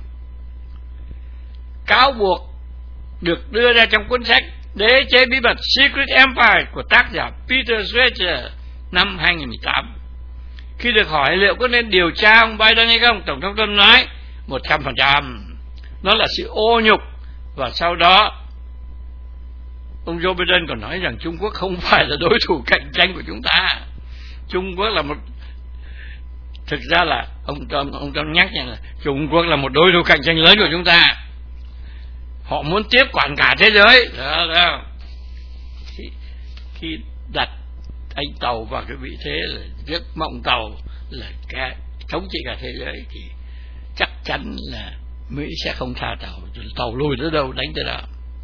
Cáo buộc được đưa ra trong cuốn sách Đế chế bí mật Secret Empire của tác giả Peter Schweizer năm hai nghìn không trăm mười tám. Khi được hỏi liệu có nên điều tra ông Biden hay không, Tổng thống Trump nói một trăm phần trăm nó là sự ô nhục. Và sau đó ông Joe Biden còn nói rằng Trung Quốc không phải là đối thủ cạnh tranh của chúng ta. Trung Quốc là một thực ra là ông Trump, ông Trump nhắc rằng là Trung Quốc là một đối thủ cạnh tranh lớn của chúng ta. Họ muốn tiếp quản cả thế giới. Đó, đó. Khi, khi đặt anh Tàu vào cái vị thế là giấc mộng Tàu là cái thống trị cả thế giới thì chắc chắn là Mỹ sẽ không tha Tàu. Tàu lùi tới đâu đánh tới đó.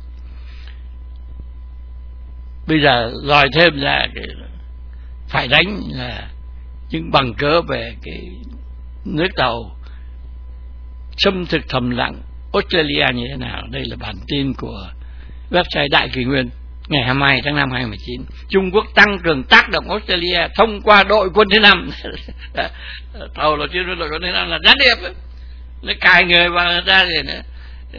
Bây giờ lòi thêm ra cái phải đánh là những bằng cớ về cái nước Tàu xâm thực thầm lặng Australia như thế nào. Đây là bản tin của website Đại Kỷ Nguyên ngày hai mươi hai tháng năm năm hai nghìn không trăm mười chín. Trung Quốc tăng cường tác động Australia thông qua đội quân thứ năm. Tàu là chuyên đội quân thứ năm là gián điệp, nó cài người vào người ta thì nó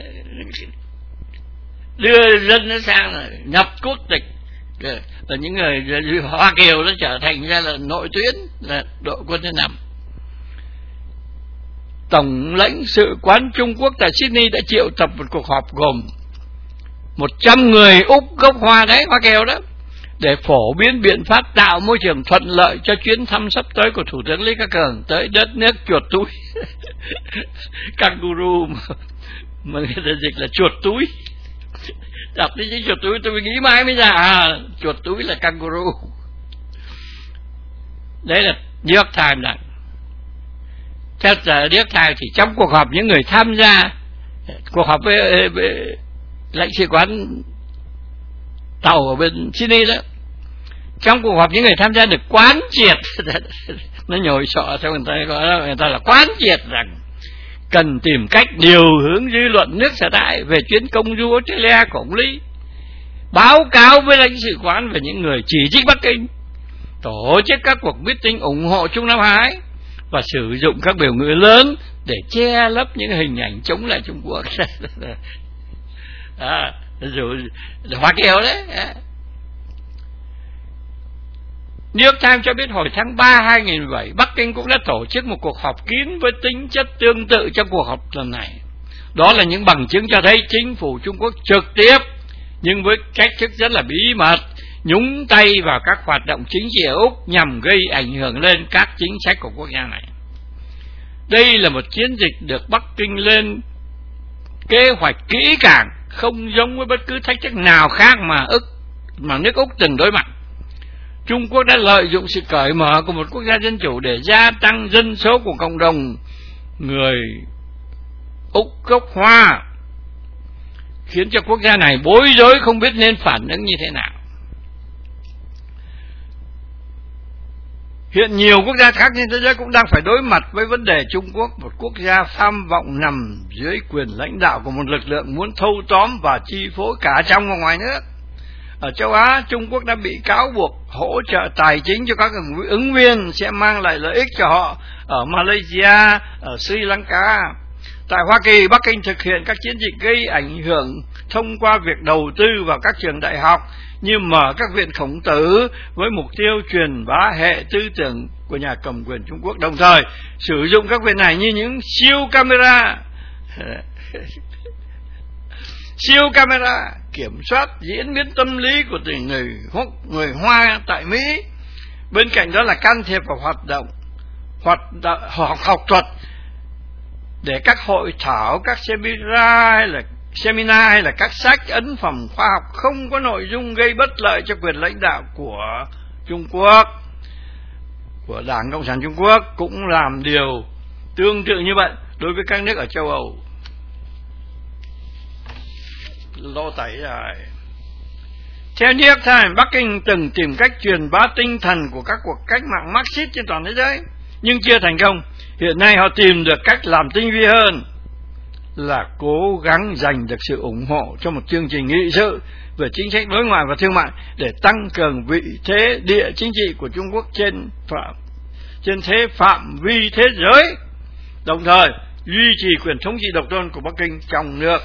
đưa dân nó sang là nhập quốc tịch. Và những người Hoa Kiều nó trở thành ra là nội tuyến là đội quân thứ năm. Tổng lãnh sự quán Trung Quốc tại Sydney đã triệu tập một cuộc họp gồm một trăm người Úc gốc Hoa đấy, Hoa Kiều đó, để phổ biến biện pháp tạo môi trường thuận lợi cho chuyến thăm sắp tới của Thủ tướng Lý Khắc Cường tới đất nước chuột túi. Kangaroo mà, mà người ta dịch là chuột túi. Đặt đi chiếc chuột túi, tôi nghĩ mãi mới ra à, chuột túi là kangaroo. Đấy là New York Times đăng. Theo New York Times thì trong cuộc họp những người tham gia cuộc họp với, với lãnh sự quán tàu ở bên Sydney đó, trong cuộc họp những người tham gia được quán triệt nó nhồi sọ theo người ta gọi người ta là quán triệt rằng cần tìm cách điều hướng dư luận nước sở tại về chuyến công du Australia của ông Lý, báo cáo với lãnh sự quán về những người chỉ trích Bắc Kinh, tổ chức các cuộc meeting ủng hộ Trung Nam Hải và sử dụng các biểu ngữ lớn để che lấp những hình ảnh chống lại Trung Quốc. À, rồi Hoa Kiều đấy. À. New York Times cho biết hồi tháng ba hai nghìn không trăm mười bảy, Bắc Kinh cũng đã tổ chức một cuộc họp kín với tính chất tương tự trong cuộc họp lần này. Đó là những bằng chứng cho thấy chính phủ Trung Quốc trực tiếp, nhưng với cách thức rất là bí mật, nhúng tay vào các hoạt động chính trị ở Úc nhằm gây ảnh hưởng lên các chính sách của quốc gia này. Đây là một chiến dịch được Bắc Kinh lên kế hoạch kỹ càng, không giống với bất cứ thách thức nào khác mà ức mà nước Úc từng đối mặt. Trung Quốc đã lợi dụng sự cởi mở của một quốc gia dân chủ để gia tăng dân số của cộng đồng người Úc gốc Hoa, khiến cho quốc gia này bối rối không biết nên phản ứng như thế nào. Hiện nhiều quốc gia khác trên thế giới cũng đang phải đối mặt với vấn đề Trung Quốc, một quốc gia tham vọng nằm dưới quyền lãnh đạo của một lực lượng muốn thâu tóm và chi phối cả trong và ngoài nước. Ở châu Á, Trung Quốc đã bị cáo buộc hỗ trợ tài chính cho các ứng viên sẽ mang lại lợi ích cho họ ở Malaysia, ở Sri Lanka. Tại Hoa Kỳ, Bắc Kinh thực hiện các chiến dịch gây ảnh hưởng thông qua việc đầu tư vào các trường đại học như mở các viện Khổng Tử với mục tiêu truyền bá hệ tư tưởng của nhà cầm quyền Trung Quốc, đồng thời sử dụng các viện này như những siêu camera siêu camera kiểm soát diễn biến tâm lý của từng người người Hoa tại Mỹ. Bên cạnh đó là can thiệp vào hoạt động hoạt động, học, học thuật để các hội thảo, các seminar hay là seminar hay là các sách ấn phẩm khoa học không có nội dung gây bất lợi cho quyền lãnh đạo của Trung Quốc, của Đảng Cộng sản Trung Quốc, cũng làm điều tương tự như vậy đối với các nước ở châu Âu. Lô tẩy rồi. Theo New York Times, Bắc Kinh từng tìm cách truyền bá tinh thần của các cuộc cách mạng Marxist trên toàn thế giới, nhưng chưa thành công. Hiện nay họ tìm được cách làm tinh vi hơn, là cố gắng giành được sự ủng hộ cho một chương trình nghị sự về chính sách đối ngoại và thương mại để tăng cường vị thế địa chính trị của Trung Quốc trên phạm trên thế phạm vi thế giới, đồng thời duy trì quyền thống trị độc tôn của Bắc Kinh trong nước.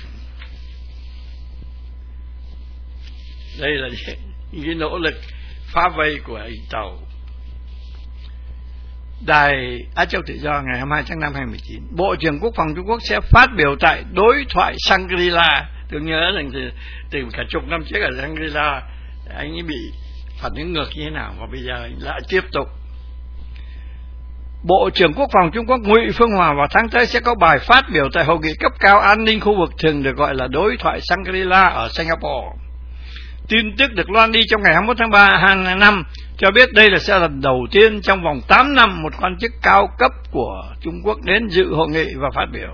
Đây là những cái nỗ lực phá vây của anh Tàu. Đài Á Châu Tự Do ngày hai mươi hai tháng năm hai nghìn không trăm mười chín, Bộ trưởng Quốc phòng Trung Quốc sẽ phát biểu tại đối thoại Shangri-La. Tôi nhớ rằng từ, từ cả chục năm trước ở Shangri-La anh ấy bị phản ứng ngược như thế nào, và bây giờ anh lại tiếp tục. Bộ trưởng Quốc phòng Trung Quốc Ngụy Phương Hòa vào tháng tới sẽ có bài phát biểu tại hội nghị cấp cao an ninh khu vực thường được gọi là đối thoại Shangri-La ở Singapore. Tin tức được loan đi trong ngày hai mươi mốt tháng ba hàng năm cho biết đây là sẽ lần đầu tiên trong vòng tám năm một quan chức cao cấp của Trung Quốc đến dự hội nghị và phát biểu.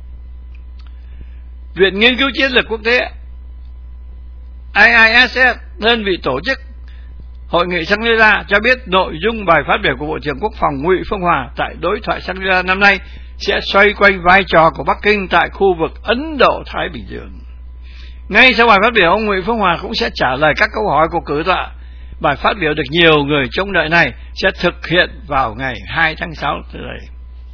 Viện Nghiên cứu Chiến lược Quốc tế I I S S, đơn vị tổ chức hội nghị Shangri-La, cho biết nội dung bài phát biểu của Bộ trưởng Quốc phòng Ngụy Phương Hòa tại đối thoại Shangri-La năm nay sẽ xoay quanh vai trò của Bắc Kinh tại khu vực Ấn Độ-Thái Bình Dương. Ngay sau bài phát biểu, ông Ngụy Phương Hòa cũng sẽ trả lời các câu hỏi của cử tọa. Bài phát biểu được nhiều người trông đợi này sẽ thực hiện vào ngày hai tháng sáu tới đây.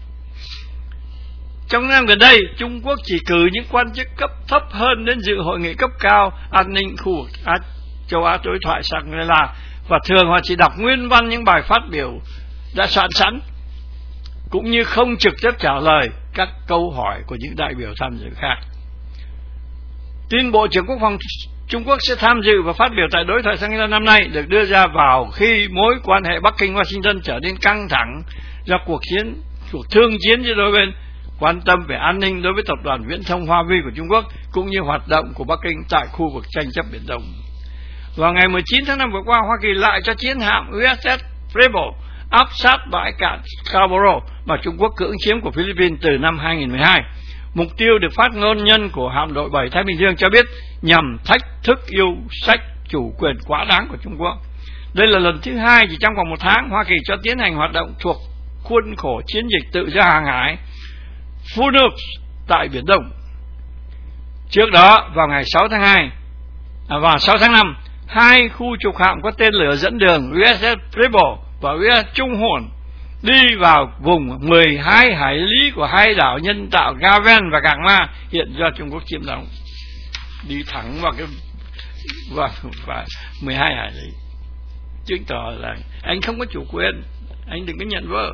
Trong năm gần đây, Trung Quốc chỉ cử những quan chức cấp thấp hơn đến dự hội nghị cấp cao an ninh khu vực Á, châu Á đối thoại Shangri-La, và thường họ chỉ đọc nguyên văn những bài phát biểu đã soạn sẵn, cũng như không trực tiếp trả lời các câu hỏi của những đại biểu tham dự khác. Tin Bộ trưởng Quốc phòng Trung Quốc sẽ tham dự và phát biểu tại đối thoại Shangri-La năm nay được đưa ra vào khi mối quan hệ Bắc Kinh-Washington trở nên căng thẳng do cuộc chiến, cuộc thương chiến giữa đôi bên quan tâm về an ninh đối với tập đoàn viễn thông Huawei của Trung Quốc, cũng như hoạt động của Bắc Kinh tại khu vực tranh chấp Biển Đông. Vào ngày mười chín tháng năm vừa qua, Hoa Kỳ lại cho chiến hạm u ét ét Preble áp sát bãi cạn Scarborough mà Trung Quốc cưỡng chiếm của Philippines từ năm hai nghìn không trăm mười hai. Mục tiêu được phát ngôn nhân của hạm đội bảy Thái Bình Dương cho biết nhằm thách thức yêu sách chủ quyền quá đáng của Trung Quốc. Đây là lần thứ hai chỉ trong vòng một tháng Hoa Kỳ cho tiến hành hoạt động thuộc khuôn khổ chiến dịch tự do hàng hải Phoenix tại Biển Đông. Trước đó, vào ngày sáu tháng hai, à, vào sáu tháng năm, hai khu trục hạm có tên lửa dẫn đường u ét ét Preble và u ét ét Trung Hồn đi vào vùng mười hai hải lý của hai đảo nhân tạo Gaven và Gạc Ma hiện do Trung Quốc chiếm đóng, đi thẳng vào cái vào, vào mười hai hải lý, chứng tỏ là anh không có chủ quyền, anh đừng có nhận vơ.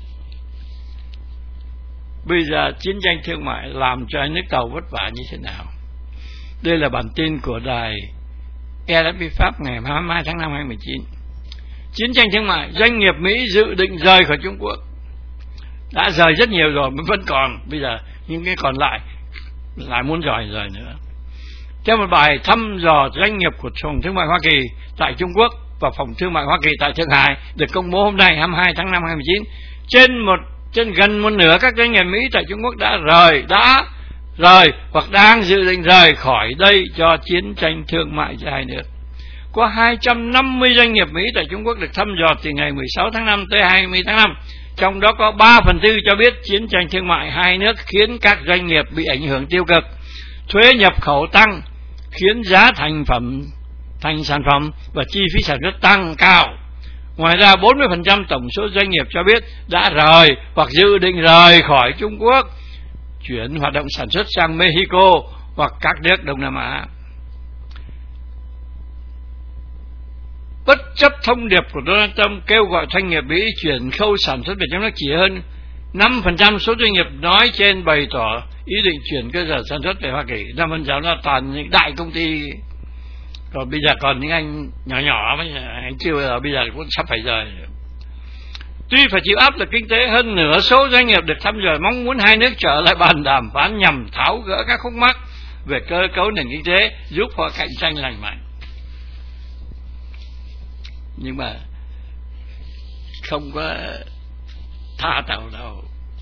Bây giờ chiến tranh thương mại làm cho nước tàu vất vả như thế nào? Đây là bản tin của đài e ép pê Pháp ngày hai mươi hai tháng năm hai nghìn không trăm mười chín. Chiến tranh thương mại, doanh nghiệp Mỹ dự định rời khỏi Trung Quốc. Đã rời rất nhiều rồi, vẫn còn. Bây giờ những cái còn lại lại muốn rời rời nữa. Theo một bài thăm dò doanh nghiệp của Phòng Thương mại Hoa Kỳ tại Trung Quốc và Phòng Thương mại Hoa Kỳ tại Thượng Hải được công bố hôm nay hai mươi hai tháng năm hai nghìn không trăm mười chín, trên một trên gần một nửa các doanh nghiệp Mỹ tại Trung Quốc đã rời đã rời hoặc đang dự định rời khỏi đây do chiến tranh thương mại giữa hai nước. Có hai trăm năm mươi doanh nghiệp Mỹ tại Trung Quốc được thăm dò từ ngày mười sáu tháng năm tới hai mươi tháng năm, trong đó có ba phần tư cho biết chiến tranh thương mại hai nước khiến các doanh nghiệp bị ảnh hưởng tiêu cực. Thuế nhập khẩu tăng khiến giá thành phẩm thành sản phẩm và chi phí sản xuất tăng cao. Ngoài ra, bốn mươi phần trăm tổng số doanh nghiệp cho biết đã rời hoặc dự định rời khỏi Trung Quốc, chuyển hoạt động sản xuất sang Mexico hoặc các nước Đông Nam Á. Bất chấp thông điệp của Donald Trump kêu gọi doanh nghiệp Mỹ chuyển khâu sản xuất về trong nước, chỉ hơn năm phần trăm số doanh nghiệp nói trên bày tỏ ý định chuyển cơ sở sản xuất về Hoa Kỳ. năm phần trăm là toàn những đại công ty. Còn bây giờ còn những anh nhỏ nhỏ, anh chưa giờ bây giờ cũng sắp phải rời. Tuy phải chịu áp lực kinh tế, hơn nửa số doanh nghiệp được thăm dò mong muốn hai nước trở lại bàn đàm phán nhằm tháo gỡ các khúc mắc về cơ cấu nền kinh tế, giúp họ cạnh tranh lành mạnh. Nhưng mà không có tha tàu đâu.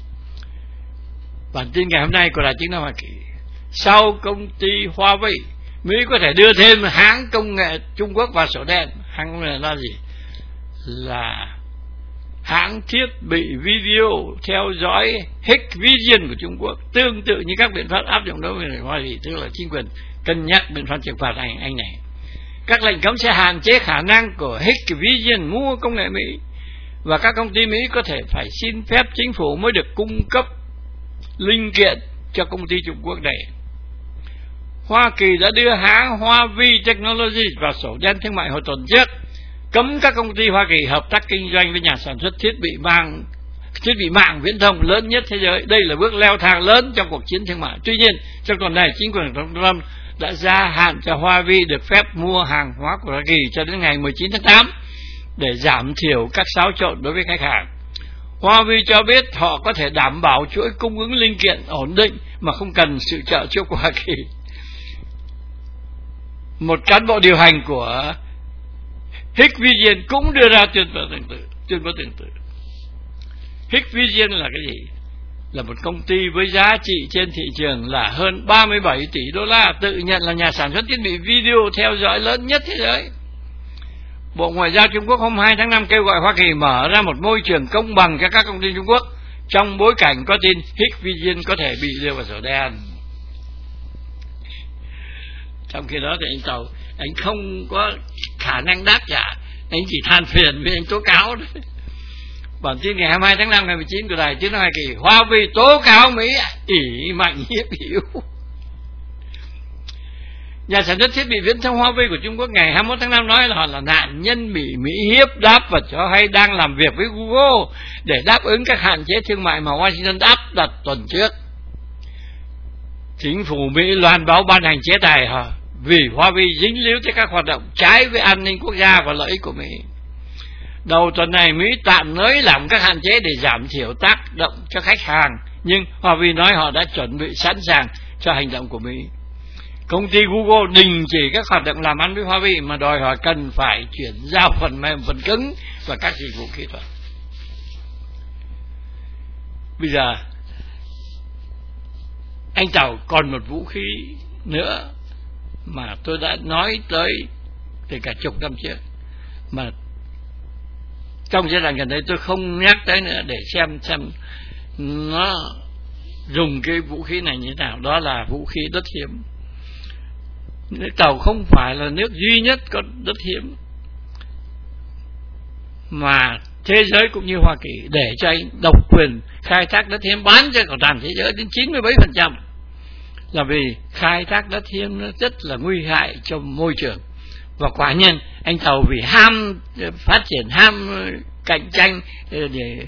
Bản tin ngày hôm nay của Đài Tiếng nói Hoa Kỳ: sau công ty Huawei, Mỹ có thể đưa thêm hãng công nghệ Trung Quốc vào sổ đen. Hãng công nghệ là gì? Là hãng thiết bị video theo dõi Hikvision của Trung Quốc, tương tự như các biện pháp áp dụng đối với Hoa Kỳ, tức là chính quyền cân nhắc biện pháp trừng phạt anh anh này. Các lệnh cấm sẽ hạn chế khả năng của Hikvision mua công nghệ Mỹ, và các công ty Mỹ có thể phải xin phép chính phủ mới được cung cấp linh kiện cho công ty Trung Quốc này. Hoa Kỳ đã đưa hãng Huawei Technologies vào sổ đen thương mại hồi tuần trước, cấm các công ty Hoa Kỳ hợp tác kinh doanh với nhà sản xuất thiết bị mạng thiết bị mạng viễn thông lớn nhất thế giới. Đây là bước leo thang lớn trong cuộc chiến thương mại. Tuy nhiên, trong tuần này, chính quyền Tổng thống Trump đã gia hạn cho Huawei được phép mua hàng hóa của Hoa Kỳ cho đến ngày mười chín tháng tám để giảm thiểu các xáo trộn đối với khách hàng. Huawei cho biết họ có thể đảm bảo chuỗi cung ứng linh kiện ổn định mà không cần sự trợ giúp của Hoa Kỳ. Một cán bộ điều hành của Hikvision cũng đưa ra tuyên bố tương tự. Tuyên bố tương tự. Hikvision là cái gì? Là một công ty với giá trị trên thị trường là hơn ba mươi bảy tỷ đô la, tự nhận là nhà sản xuất thiết bị video theo dõi lớn nhất thế giới. Bộ Ngoại giao Trung Quốc hôm hai tháng năm kêu gọi Hoa Kỳ mở ra một môi trường công bằng cho các công ty Trung Quốc, trong bối cảnh có tin Hikvision có thể bị đưa vào sổ đen. Trong khi đó thì anh Tàu, anh không có khả năng đáp trả, anh chỉ than phiền với anh tố cáo đấy. Bản tin ngày hai mươi hai tháng năm ngày mười chín của Đài Tiếng nói Hoa Kỳ: Huawei tố cáo Mỹ ỷ mạnh hiếp yếu. Nhà sản xuất thiết bị viễn thông Huawei của Trung Quốc ngày hai mươi mốt tháng năm nói là họ là nạn nhân bị Mỹ hiếp đáp và cho hay đang làm việc với Google để đáp ứng các hạn chế thương mại mà Washington áp đặt tuần trước. Chính phủ Mỹ loan báo ban hành chế tài hả? Vì Huawei dính líu tới các hoạt động trái với an ninh quốc gia và lợi ích của Mỹ. Đầu tuần này, Mỹ tạm nới lỏng các hạn chế để giảm thiểu tác động cho khách hàng Nhưng Hoa Kỳ nói họ đã chuẩn bị sẵn sàng cho hành động của Mỹ. Công ty Google đình chỉ các hoạt động làm ăn với Hoa Kỳ mà đòi hỏi cần phải chuyển giao phần mềm, phần cứng và các dịch vụ kỹ thuật. Bây giờ anh Tàu còn một vũ khí nữa mà tôi đã nói tới từ cả chục năm trước, mà trong giai đoạn gần đây tôi không nhắc tới nữa để xem xem nó dùng cái vũ khí này như thế nào. Đó là vũ khí đất hiếm. Nước Tàu không phải là nước duy nhất có đất hiếm, mà thế giới cũng như Hoa Kỳ để cho anh độc quyền khai thác đất hiếm, bán cho cả toàn thế giới đến chín mươi bảy phần trăm, là vì khai thác đất hiếm nó rất là nguy hại cho môi trường. Và quả nhiên anh Tàu vì ham phát triển, ham cạnh tranh để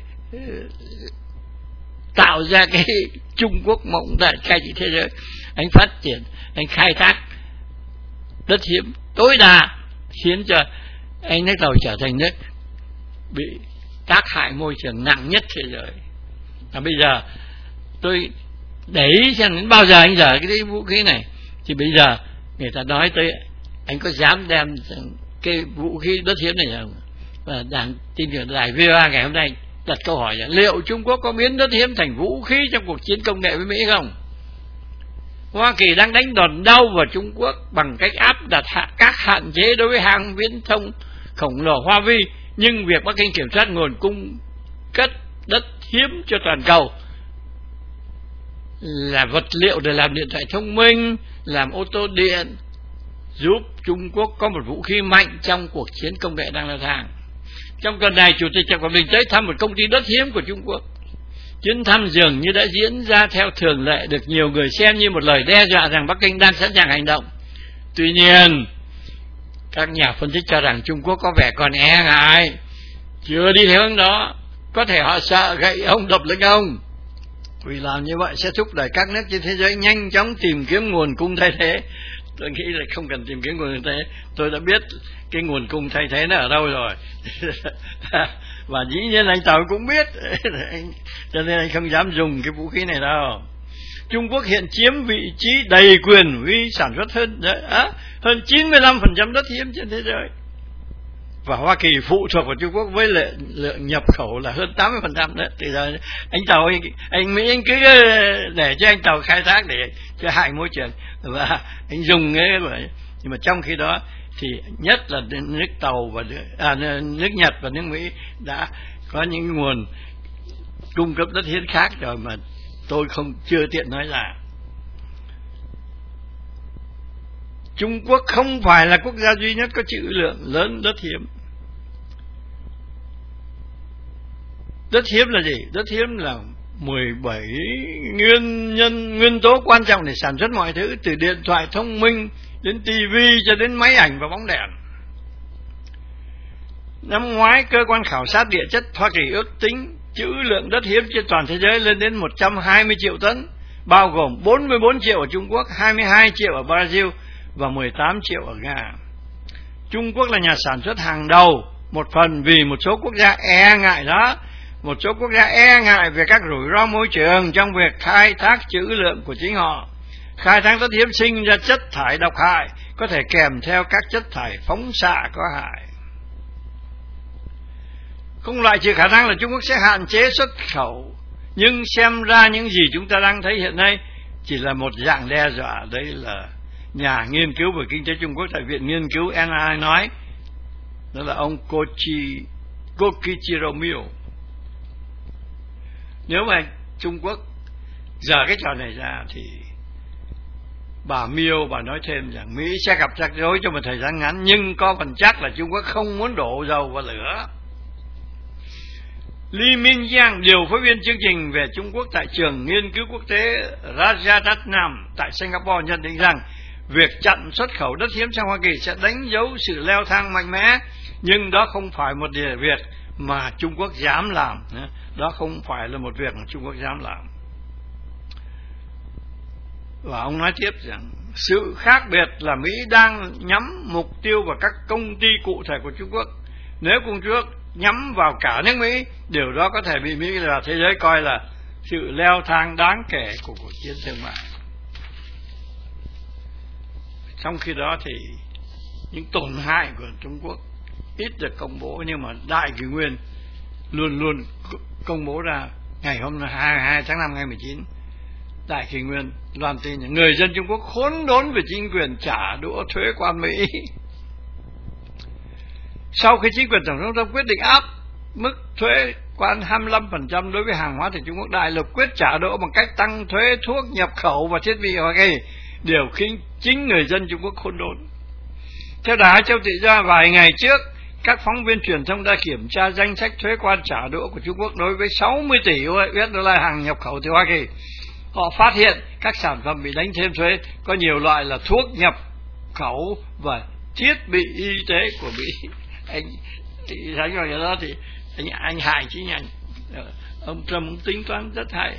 tạo ra cái Trung Quốc mộng đại cai trị thế giới, anh phát triển, anh khai thác đất hiếm tối đa, khiến cho anh nước Tàu trở thành nước bị tác hại môi trường nặng nhất thế giới. Và bây giờ tôi để ý xem đến bao giờ anh dở cái vũ khí này, thì bây giờ người ta nói tới anh có dám đem cái vũ khí đất hiếm này không? Và đảng tin tưởng đài vê o a ngày hôm nay đặt câu hỏi là liệu Trung Quốc có biến đất hiếm thành vũ khí trong cuộc chiến công nghệ với Mỹ không? Hoa Kỳ đang đánh đòn đau vào Trung Quốc bằng cách áp đặt hạ, các hạn chế đối với hãng viễn thông khổng lồ Huawei, nhưng việc Bắc Kinh kiểm soát nguồn cung cất đất hiếm cho toàn cầu là vật liệu để làm điện thoại thông minh, làm ô tô điện, giúp Trung Quốc có một vũ khí mạnh trong cuộc chiến công nghệ đang leo thang. Trong tuần này, Chủ tịch Tập Cận Bình tới thăm một công ty đất hiếm của Trung Quốc. Chuyến thăm dường như đã diễn ra theo thường lệ, được nhiều người xem như một lời đe dọa rằng Bắc Kinh đang sẵn sàng hành động. Tuy nhiên, các nhà phân tích cho rằng Trung Quốc có vẻ còn e ngại, chưa đi theo hướng đó. Có thể họ sợ gậy ông đập lưng ông, vì làm như vậy sẽ thúc đẩy các nước trên thế giới nhanh chóng tìm kiếm nguồn cung thay thế. Tôi nghĩ là không cần tìm kiếm nguồn thay thế, tôi đã biết cái nguồn cung thay thế nó ở đâu rồi. Và dĩ nhiên anh Tàu cũng biết, cho nên anh không dám dùng cái vũ khí này đâu. Trung Quốc hiện chiếm vị trí đầy quyền vì sản xuất hơn à, hơn chín mươi lăm phần trăm đất hiếm trên thế giới. Và Hoa Kỳ phụ thuộc vào Trung Quốc với lượng, lượng nhập khẩu là hơn tám mươi phần trăm đấy. Thì giờ anh Tàu, anh, anh Mỹ anh cứ để cho anh Tàu khai thác để cho hại môi trường, và anh dùng cái vậy. Nhưng mà trong khi đó thì nhất là nước Tàu và à, nước Nhật và nước Mỹ đã có những nguồn cung cấp đất hiếm khác rồi mà tôi không chưa tiện nói ra. Trung Quốc không phải là quốc gia duy nhất có trữ lượng lớn đất hiếm. Đất hiếm là gì? Đất hiếm là mười bảy nguyên nhân nguyên tố quan trọng để sản xuất mọi thứ, từ điện thoại thông minh đến tivi cho đến máy ảnh và bóng đèn. Năm ngoái, cơ quan khảo sát địa chất Hoa Kỳ ước tính trữ lượng đất hiếm trên toàn thế giới lên đến một trăm hai mươi triệu tấn, bao gồm bốn mươi bốn triệu ở Trung Quốc, hai mươi hai triệu ở Brazil và mười tám triệu ở Nga. Trung Quốc là nhà sản xuất hàng đầu, một phần vì một số quốc gia e ngại đó, một số quốc gia e ngại về các rủi ro môi trường trong việc khai thác trữ lượng của chính họ. Khai thác đất hiếm sinh ra chất thải độc hại, có thể kèm theo các chất thải phóng xạ có hại. Không loại trừ khả năng là Trung Quốc sẽ hạn chế xuất khẩu, nhưng xem ra những gì chúng ta đang thấy hiện nay chỉ là một dạng đe dọa. Đấy là nhà nghiên cứu về kinh tế Trung Quốc tại Viện Nghiên cứu en i nói, đó là ông Kochi, Kokichiro Mio. Nếu mà Trung Quốc giờ cái trò này ra thì bà Mio bà nói thêm rằng Mỹ sẽ gặp rắc rối trong một thời gian ngắn, nhưng có phần chắc là Trung Quốc không muốn đổ dầu vào lửa. Lee Minh Giang, điều phối viên chương trình về Trung Quốc tại trường nghiên cứu quốc tế Rajaratnam tại Singapore, nhận định rằng việc chặn xuất khẩu đất hiếm sang Hoa Kỳ sẽ đánh dấu sự leo thang mạnh mẽ, nhưng đó không phải một việc mà Trung Quốc dám làm. Đó không phải là một việc mà Trung Quốc dám làm. Và ông nói tiếp rằng sự khác biệt là Mỹ đang nhắm mục tiêu vào các công ty cụ thể của Trung Quốc. Nếu Trung Quốc nhắm vào cả nước Mỹ, điều đó có thể bị Mỹ và thế giới coi là sự leo thang đáng kể của cuộc chiến thương mại. Trong khi đó thì những tổn hại của Trung Quốc ít được công bố, nhưng mà Đại Kỷ Nguyên luôn luôn công bố ra. Ngày hôm nay hai mươi hai tháng năm ngày mười chín, Đại Kỷ Nguyên loan tin là người dân Trung Quốc khốn đốn về chính quyền trả đũa thuế quan Mỹ. Sau khi chính quyền Tổng thống Trump quyết định áp mức thuế quan hai mươi lăm phần trăm đối với hàng hóa từ Trung Quốc đại lục, quyết trả đũa bằng cách tăng thuế thuốc nhập khẩu và thiết bị Hoa Kỳ, điều khiến chính người dân Trung Quốc khốn đốn. Theo Đài Châu Tự Do, vài ngày trước, các phóng viên truyền thông đã kiểm tra danh sách thuế quan trả đũa của Trung Quốc đối với sáu mươi tỷ u ét đô la hàng nhập khẩu từ Hoa Kỳ. Họ phát hiện các sản phẩm bị đánh thêm thuế có nhiều loại là thuốc nhập khẩu và thiết bị y tế của Mỹ. Anh thấy vào cái đó thì anh, anh hại chính anh. Ông Trump tính toán rất hay.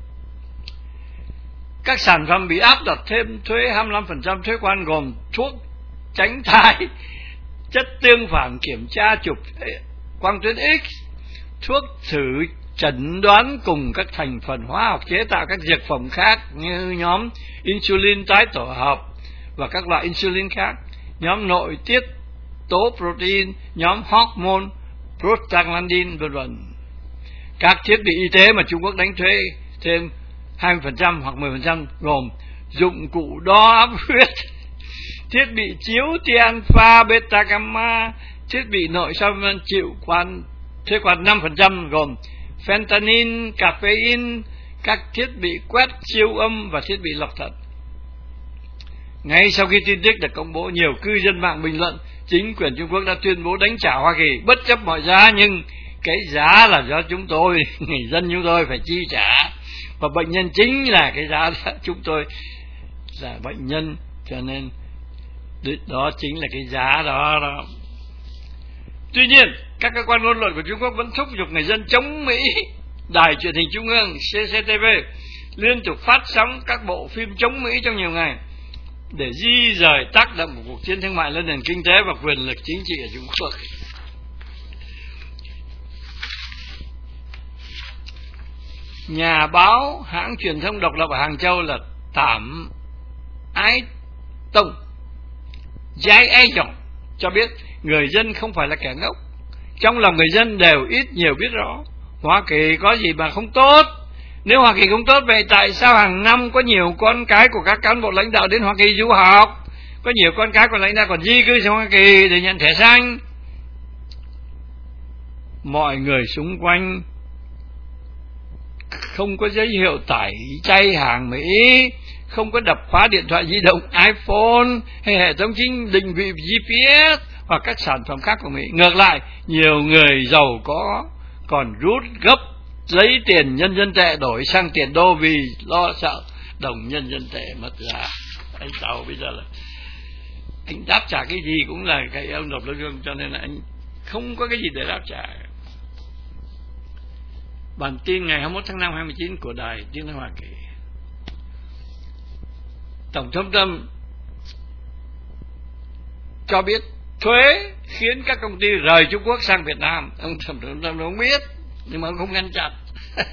Các sản phẩm bị áp đặt thêm thuế hai mươi lăm phần trăm thuế quan gồm thuốc tránh thai, chất tương phản kiểm tra chụp quang tuyến X, thuốc thử chẩn đoán cùng các thành phần hóa học chế tạo các dược phẩm khác như nhóm insulin tái tổ hợp và các loại insulin khác, nhóm nội tiết tố protein, nhóm hormone prostaglandin, vân vân. Các thiết bị y tế mà Trung Quốc đánh thuế thêm hai mươi phần trăm hoặc mười phần trăm gồm dụng cụ đo áp huyết, thiết bị chiếu tia alpha beta gamma, thiết bị nội soi vân chịu quan thuế quan năm phần trăm gồm fentanyl, caffeine, các thiết bị quét siêu âm và thiết bị lọc thận. Ngay sau khi tin tức được công bố, nhiều cư dân mạng bình luận chính quyền Trung Quốc đã tuyên bố đánh trả Hoa Kỳ bất chấp mọi giá, nhưng cái giá là do chúng tôi, người dân chúng tôi phải chi trả, và bệnh nhân chính là cái giá chúng tôi là bệnh nhân, cho nên đó chính là cái giá đó, đó. Tuy nhiên, các cơ quan ngôn luận của Trung Quốc vẫn thúc giục người dân chống Mỹ. Đài truyền hình Trung ương xê xê tê vê liên tục phát sóng các bộ phim chống Mỹ trong nhiều ngày để di rời tác động của cuộc chiến thương mại lên nền kinh tế và quyền lực chính trị ở Trung Quốc. Nhà báo hãng truyền thông độc lập ở Hàng Châu là Tảm Ái Tông Giai Ai Dòng cho biết người dân không phải là kẻ ngốc. Trong lòng người dân đều ít nhiều biết rõ Hoa Kỳ có gì mà không tốt. Nếu Hoa Kỳ không tốt, vậy tại sao hàng năm có nhiều con cái của các cán bộ lãnh đạo đến Hoa Kỳ du học, có nhiều con cái của lãnh đạo còn di cư sang Hoa Kỳ để nhận thẻ xanh? Mọi người xung quanh không có giấy hiệu tẩy chay hàng Mỹ, không có đập phá điện thoại di động iPhone hay hệ thống chính định vị giê pê ét hoặc các sản phẩm khác của Mỹ. Ngược lại, nhiều người giàu có còn rút gấp lấy tiền nhân dân tệ đổi sang tiền đô vì lo sợ đồng nhân dân tệ mất giá. Anh Tàu bây giờ là anh đáp trả cái gì cũng là cái ông nộp lương gương, cho nên là anh không có cái gì để đáp trả. Bản tin ngày hai mươi mốt tháng năm hai mươi chín của Đài Tiếng nói Hoa Kỳ. Tổng thống Trump cho biết thuế khiến các công ty rời Trung Quốc sang Việt Nam. Ông Tổng thống Trump không biết, nhưng mà ông không ngăn chặn.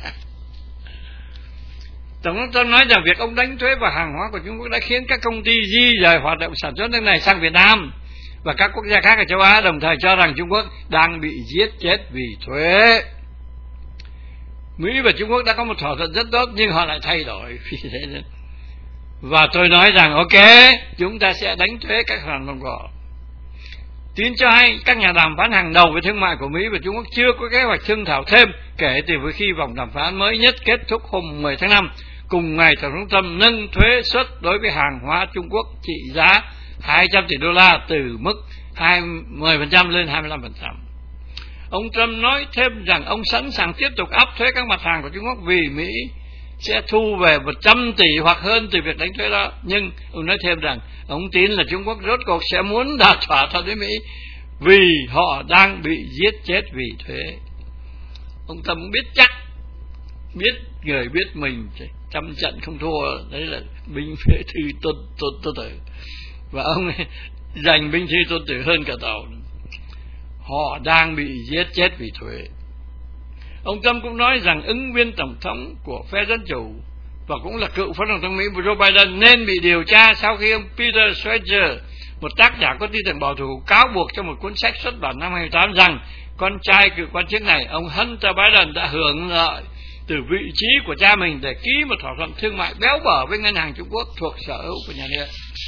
Tổng thống Trump nói rằng việc ông đánh thuế vào hàng hóa của Trung Quốc đã khiến các công ty di rời hoạt động sản xuất nước này sang Việt Nam và các quốc gia khác ở châu Á, đồng thời cho rằng Trung Quốc đang bị giết chết vì thuế. Mỹ và Trung Quốc đã có một thỏa thuận rất tốt, nhưng họ lại thay đổi. Và tôi nói rằng ok, chúng ta sẽ đánh thuế các sản phẩm của họ. Tin cho hay các nhà đàm phán hàng đầu về thương mại của Mỹ và Trung Quốc chưa có kế hoạch thương thảo thêm kể từ khi vòng đàm phán mới nhất kết thúc hôm mười tháng năm. Cùng ngày, Tổng thống Trump nâng thuế suất đối với hàng hóa Trung Quốc trị giá hai trăm tỷ đô la từ mức mười phần trăm lên hai mươi lăm phần trăm. Ông Trump nói thêm rằng ông sẵn sàng tiếp tục áp thuế các mặt hàng của Trung Quốc vì Mỹ sẽ thu về một trăm tỷ hoặc hơn từ việc đánh thuế đó. Nhưng ông nói thêm rằng ông tin là Trung Quốc rốt cuộc sẽ muốn đạt thỏa thuận với Mỹ vì họ đang bị giết chết vì thuế. Ông Trump biết chắc, biết người biết mình, trăm trận không thua. Đấy là binh phế thư tôn tôn tôn tử. Và ông giành binh thư tôn tử hơn cả tàu. Họ đang bị giết chết vì thuế. Ông Tâm cũng nói rằng ứng viên tổng thống của phe Dân Chủ và cũng là cựu phó tổng thống Mỹ Joe Biden nên bị điều tra sau khi ông Peter Schweizer, một tác giả có tư tưởng bảo thủ, cáo buộc trong một cuốn sách xuất bản năm hai nghìn không trăm lẻ tám rằng con trai cựu quan chức này, ông Hunter Biden, đã hưởng lợi từ vị trí của cha mình để ký một thỏa thuận thương mại béo bở với ngân hàng Trung Quốc thuộc sở hữu của nhà nước.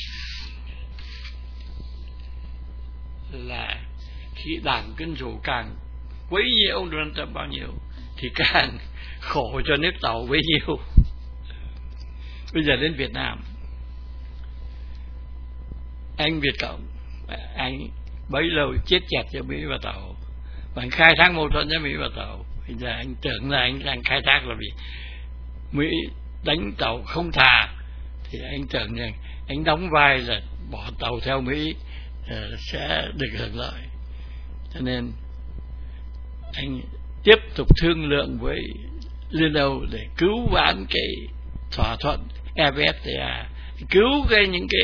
Là khi đảng Dân Chủ càng quấy nhiễu ông Donald Trump bao nhiêu thì càng khổ cho nước Tàu bấy nhiêu. Bây giờ đến Việt Nam, anh Việt Cộng, anh bấy lâu chết chẹt cho Mỹ và Tàu, và anh khai thác mâu thuẫn với Mỹ và Tàu. Bây giờ anh tưởng là anh đang khai thác là vì Mỹ đánh Tàu không thà, thì anh tưởng rằng anh đóng vai là bỏ Tàu theo Mỹ sẽ được hưởng lợi, cho nên anh tiếp tục thương lượng với Liên Âu để cứu vãn cái thỏa thuận e vê ép tê a, cứu cái những cái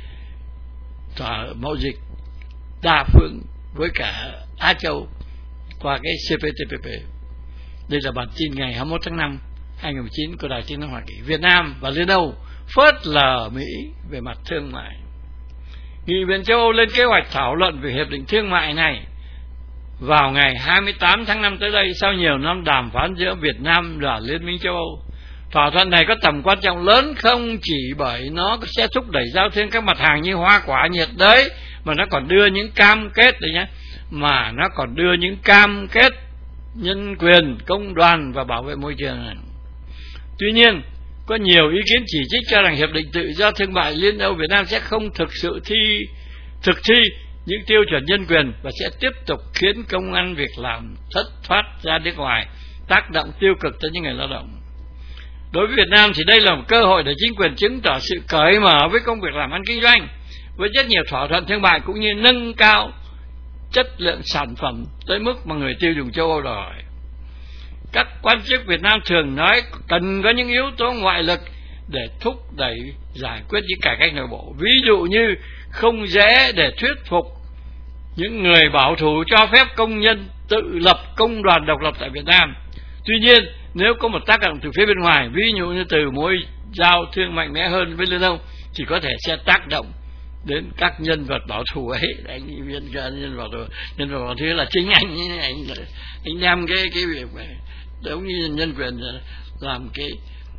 thỏa mậu dịch đa phương với cả Á Châu qua cái xê pê tê pê pê. Đây là bản tin ngày hai mươi mốt tháng năm hai nghìn không trăm mười chín của Đài Tiếng nói Hoa Kỳ. Việt Nam và Liên Âu phớt lờ Mỹ về mặt thương mại. Nghị viện châu Âu lên kế hoạch thảo luận về hiệp định thương mại này vào ngày hai mươi tám tháng năm tới đây, sau nhiều năm đàm phán giữa Việt Nam và Liên minh châu Âu. Thỏa thuận này có tầm quan trọng lớn không chỉ bởi nó sẽ thúc đẩy giao thương các mặt hàng như hoa quả nhiệt đới, mà nó còn đưa những cam kết đấy nhé, mà nó còn đưa những cam kết nhân quyền, công đoàn và bảo vệ môi trường này. Tuy nhiên, có nhiều ý kiến chỉ trích cho rằng hiệp định tự do thương mại Liên Âu Việt Nam sẽ không thực sự thi thực thi những tiêu chuẩn nhân quyền và sẽ tiếp tục khiến công ăn việc làm thất thoát ra nước ngoài, tác động tiêu cực tới những người lao động. Đối với Việt Nam thì đây là một cơ hội để chính quyền chứng tỏ sự cởi mở với công việc làm ăn kinh doanh, với rất nhiều thỏa thuận thương mại cũng như nâng cao chất lượng sản phẩm tới mức mà người tiêu dùng châu Âu đòi hỏi. Các quan chức Việt Nam thường nói cần có những yếu tố ngoại lực để thúc đẩy giải quyết những cải cách nội bộ. Ví dụ như không dễ để thuyết phục những người bảo thủ cho phép công nhân tự lập công đoàn độc lập tại Việt Nam. Tuy nhiên, nếu có một tác động từ phía bên ngoài, ví dụ như từ mối giao thương mạnh mẽ hơn với Liên Âu, thì có thể sẽ tác động đến các nhân vật bảo thủ ấy. Anh viên nhân vật bảo thủ, nhân vật bảo thủ là chính anh, anh, anh đem cái cái việc này giống như nhân quyền làm cái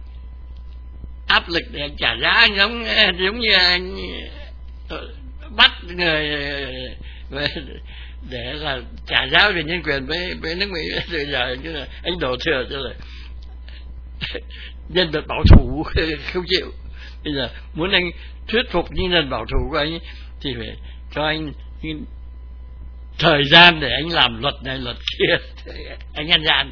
áp lực để anh trả giá, giống giống như anh bắt người để là trả giá về nhân quyền với với nước Mỹ. Bây giờ anh đổ thừa cho là nhân vật bảo thủ không chịu. Bây giờ muốn anh thuyết phục những nhân bảo thủ của anh thì phải cho anh thời gian để anh làm luật này luật kia, anh ăn gian.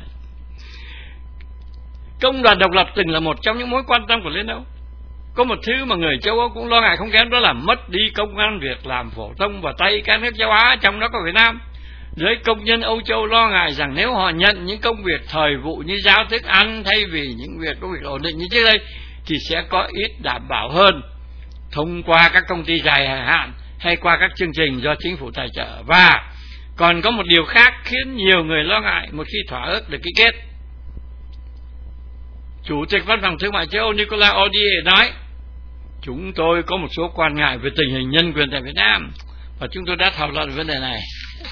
Công đoàn độc lập từng là một trong những mối quan tâm của Liên Âu. Có một thứ mà người châu Âu cũng lo ngại không kém, đó là mất đi công ăn việc làm phổ thông vào tay các nước châu Á, trong đó có Việt Nam. Giới công nhân Âu Châu lo ngại rằng nếu họ nhận những công việc thời vụ như giao thức ăn thay vì những việc công việc ổn định như trước đây, thì sẽ có ít đảm bảo hơn thông qua các công ty dài hạn hay qua các chương trình do chính phủ tài trợ. Và còn có một điều khác khiến nhiều người lo ngại một khi thỏa ước được ký kết. Chủ tịch Văn phòng Thương mại châu Âu Nicolas Odier nói: chúng tôi có một số quan ngại về tình hình nhân quyền tại Việt Nam và chúng tôi đã thảo luận vấn đề này.